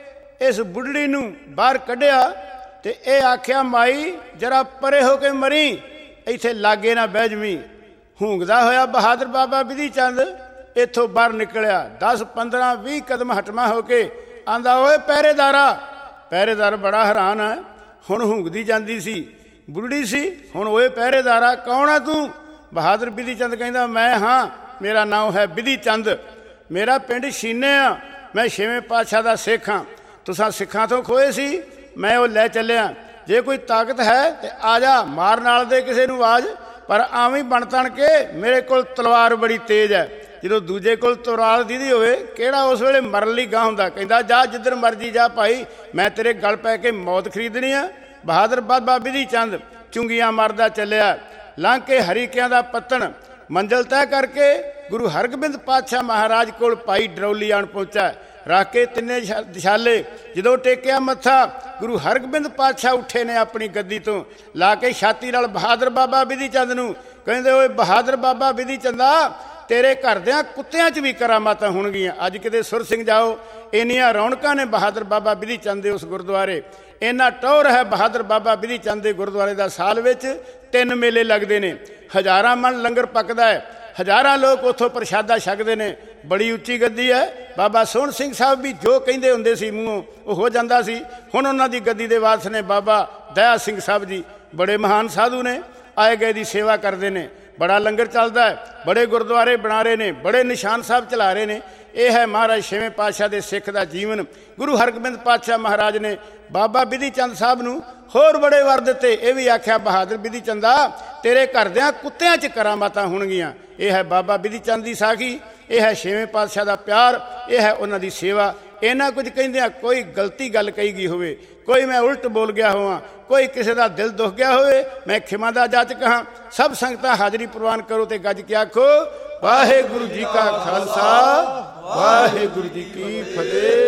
ਇਸ ਬੁੱਢੜੀ ਨੂੰ ਬਾਹਰ ਕੱਢਿਆ ਤੇ ਇਹ ਆਖਿਆ, ਮਾਈ ਜਰਾ ਪਰੇ ਹੋ ਕੇ ਮਰੀ, ਇੱਥੇ ਲਾਗੇ ਨਾ ਬਹਿ ਜਵੀਂ। ਹੂੰਗਦਾ ਹੋਇਆ ਬਹਾਦਰ ਬਾਬਾ ਬਿਧੀ ਚੰਦ ਇੱਥੋਂ ਬਾਹਰ ਨਿਕਲਿਆ, ਦਸ ਪੰਦਰਾਂ ਵੀਹ ਕਦਮ ਹਟਮਾ ਹੋ ਕੇ ਆਂਦਾ, ਓਏ ਪਹਿਰੇਦਾਰਾ। ਪਹਿਰੇਦਾਰ ਬੜਾ ਹੈਰਾਨ ਹੈ, ਹੁਣ ਹੂੰਗਦੀ ਜਾਂਦੀ ਸੀ, ਬੁੱਢੜੀ ਸੀ, ਹੁਣ ਓਏ ਪਹਿਰੇਦਾਰਾ ਕੌਣ ਆ ਤੂੰ? ਬਹਾਦਰ ਬਿਧੀ ਚੰਦ ਕਹਿੰਦਾ, ਮੈਂ ਹਾਂ, ਮੇਰਾ ਨਾਮ ਹੈ ਬਿਧੀ ਚੰਦ, ਮੇਰਾ ਪਿੰਡ ਸ਼ੀਨੇ ਆ, ਮੈਂ ਛੇਵੇਂ ਪਾਤਸ਼ਾਹ ਦਾ ਸਿੱਖ ਹਾਂ, ਤੁਸਾਂ ਸਿੱਖਾਂ ਤੋਂ ਖੋਏ ਸੀ, ਮੈਂ ਉਹ ਲੈ ਚੱਲਿਆ, ਜੇ ਕੋਈ ਤਾਕਤ ਹੈ ਤੇ ਆ ਜਾ, ਮਾਰ ਨਾਲ ਦੇ ਕਿਸੇ ਨੂੰ ਆਵਾਜ਼, ਪਰ ਆਵੇਂ ਬਣ ਤਣ ਕੇ ਮੇਰੇ ਕੋਲ ਤਲਵਾਰ ਬੜੀ ਤੇਜ਼ ਹੈ। ਜਦੋਂ ਦੂਜੇ ਕੋਲ ਤਲਵਾਰ ਦੀਦੀ ਹੋਵੇ, ਕਿਹੜਾ ਉਸ ਵੇਲੇ ਮਰਨ ਲਈ ਗਾਹ ਹੁੰਦਾ, ਕਹਿੰਦਾ ਜਾ ਜਿੱਧਰ ਮਰਜੀ ਜਾ ਭਾਈ, ਮੈਂ ਤੇਰੇ ਗਲ ਪੈ ਕੇ ਮੌਤ ਖਰੀਦਣੀ ਆ। ਬਹਾਦਰ ਬਾਬਾ ਬਿਧੀ ਚੰਦ ਚੁੰਗੀਆਂ ਮਾਰਦਾ ਚੱਲਿਆ, ਲੰਘ ਕੇ ਹਰੀਕਿਆਂ ਦਾ ਪੱਤਣ, ਮੰਜ਼ਿਲ ਤੈਅ ਕਰਕੇ ਗੁਰੂ ਹਰਗੋਬਿੰਦ ਪਾਤਸ਼ਾਹ ਮਹਾਰਾਜ ਕੋਲ ਭਾਈ ਡਰੌਲੀ ਆਣ ਪਹੁੰਚਾ। ਰੱਖ ਕੇ ਤਿੰਨੇ ਦਿਸ਼ਾਲੇ ਜਦੋਂ ਟੇਕਿਆ ਮੱਥਾ, ਗੁਰੂ ਹਰਗੋਬਿੰਦ ਪਾਤਸ਼ਾਹ ਉੱਠੇ ਨੇ ਆਪਣੀ ਗੱਦੀ ਤੋਂ, ਲਾ ਕੇ ਛਾਤੀ ਨਾਲ ਬਹਾਦਰ ਬਾਬਾ ਬਿਧੀ ਚੰਦ ਨੂੰ ਕਹਿੰਦੇ, ਓਏ ਬਹਾਦਰ ਬਾਬਾ ਬਿਧੀ ਚੰਦਾ, ਤੇਰੇ ਘਰਦਿਆਂ ਕੁੱਤਿਆਂ 'ਚ ਵੀ ਕਰਾਮਾਤਾਂ ਹੋਣਗੀਆਂ। ਅੱਜ ਕਿਤੇ ਸੁਰ ਸਿੰਘ ਜਾਓ, ਇੰਨੀਆਂ ਰੌਣਕਾਂ ਨੇ ਬਹਾਦਰ ਬਾਬਾ ਬਿਧੀ ਚੰਦ ਦੇ ਉਸ ਗੁਰਦੁਆਰੇ, ਇੰਨਾ ਟੌਰ ਹੈ ਬਹਾਦਰ ਬਾਬਾ ਬਿਧੀ ਚੰਦ ਦੇ ਗੁਰਦੁਆਰੇ ਦਾ। ਸਾਲ ਵਿੱਚ ਤਿੰਨ ਮੇਲੇ ਲੱਗਦੇ ਨੇ, ਹਜ਼ਾਰਾਂ ਮਣ ਲੰਗਰ ਪੱਕਦਾ ਹੈ, ਹਜ਼ਾਰਾਂ ਲੋਕ ਉੱਥੋਂ ਪ੍ਰਸ਼ਾਦਾ ਛਕਦੇ ਨੇ। ਬੜੀ ਉੱਚੀ ਗੱਦੀ ਹੈ। ਬਾਬਾ ਸੋਹਣ ਸਿੰਘ ਸਾਹਿਬ ਵੀ ਜੋ ਕਹਿੰਦੇ ਹੁੰਦੇ ਸੀ ਮੂੰਹੋਂ ਉਹ ਹੋ ਜਾਂਦਾ ਸੀ। ਹੁਣ ਉਹਨਾਂ ਦੀ ਗੱਦੀ ਦੇ ਵਾਰਸ ਨੇ ਬਾਬਾ ਦਇਆ ਸਿੰਘ ਸਾਹਿਬ ਜੀ, ਬੜੇ ਮਹਾਨ ਸਾਧੂ ਨੇ, ਆਏ ਗਏ ਦੀ ਸੇਵਾ ਕਰਦੇ ਨੇ, ਬੜਾ ਲੰਗਰ ਚੱਲਦਾ ਹੈ, ਬੜੇ ਗੁਰਦੁਆਰੇ ਬਣਾ ਰਹੇ ਨੇ, ਬੜੇ ਨਿਸ਼ਾਨ ਸਾਹਿਬ ਚਲਾ ਰਹੇ ਨੇ। ਇਹ ਹੈ ਮਹਾਰਾਜ ਛੇਵੇਂ ਪਾਤਸ਼ਾਹ ਦੇ ਸਿੱਖ ਦਾ ਜੀਵਨ। ਗੁਰੂ ਹਰਗੋਬਿੰਦ ਪਾਤਸ਼ਾਹ ਮਹਾਰਾਜ ਨੇ ਬਾਬਾ ਬਿਧੀ ਚੰਦ ਸਾਹਿਬ ਨੂੰ ਹੋਰ ਬੜੇ ਵਰ ਦਿੱਤੇ। ਇਹ ਵੀ ਆਖਿਆ, ਬਹਾਦਰ ਬਿਧੀ ਚੰਦਾ, ਤੇਰੇ ਘਰਦਿਆਂ ਕੁੱਤਿਆਂ 'ਚ ਕਰਾਮਾਤਾਂ ਹੋਣਗੀਆਂ। ਇਹ ਹੈ ਬਾਬਾ ਬਿਧੀ ਚੰਦ ਦੀ ਸਾਖੀ। ਇਹ ਹੈ ਛੇਵੇਂ ਪਾਤਸ਼ਾਹ ਦਾ ਪਿਆਰ, ਇਹ ਹੈ ਉਹਨਾਂ ਦੀ ਸੇਵਾ। ਇਹਨਾਂ ਕੁਝ ਕਹਿੰਦਿਆਂ ਕੋਈ ਗਲਤੀ ਗੱਲ ਕਹੀ ਗਈ ਹੋਵੇ, ਕੋਈ ਮੈਂ ਉਲਟ ਬੋਲ ਗਿਆ ਹੋਵਾਂ, ਕੋਈ ਕਿਸੇ ਦਾ ਦਿਲ ਦੁਖ ਗਿਆ ਹੋਵੇ, ਮੈਂ ਖਿਮਾ ਦਾ ਜਾਚਕ ਹਾਂ। ਸਭ ਸੰਗਤਾਂ ਹਾਜ਼ਰੀ ਪ੍ਰਵਾਨ ਕਰੋ ਤੇ ਗੱਜ ਕੇ ਆਖੋ ਵਾਹਿਗੁਰੂ ਜੀ ਕਾ ਖਾਲਸਾ ਵਾਹਿਗੁਰੂ ਜੀ ਕੀ ਫਤਿਹ।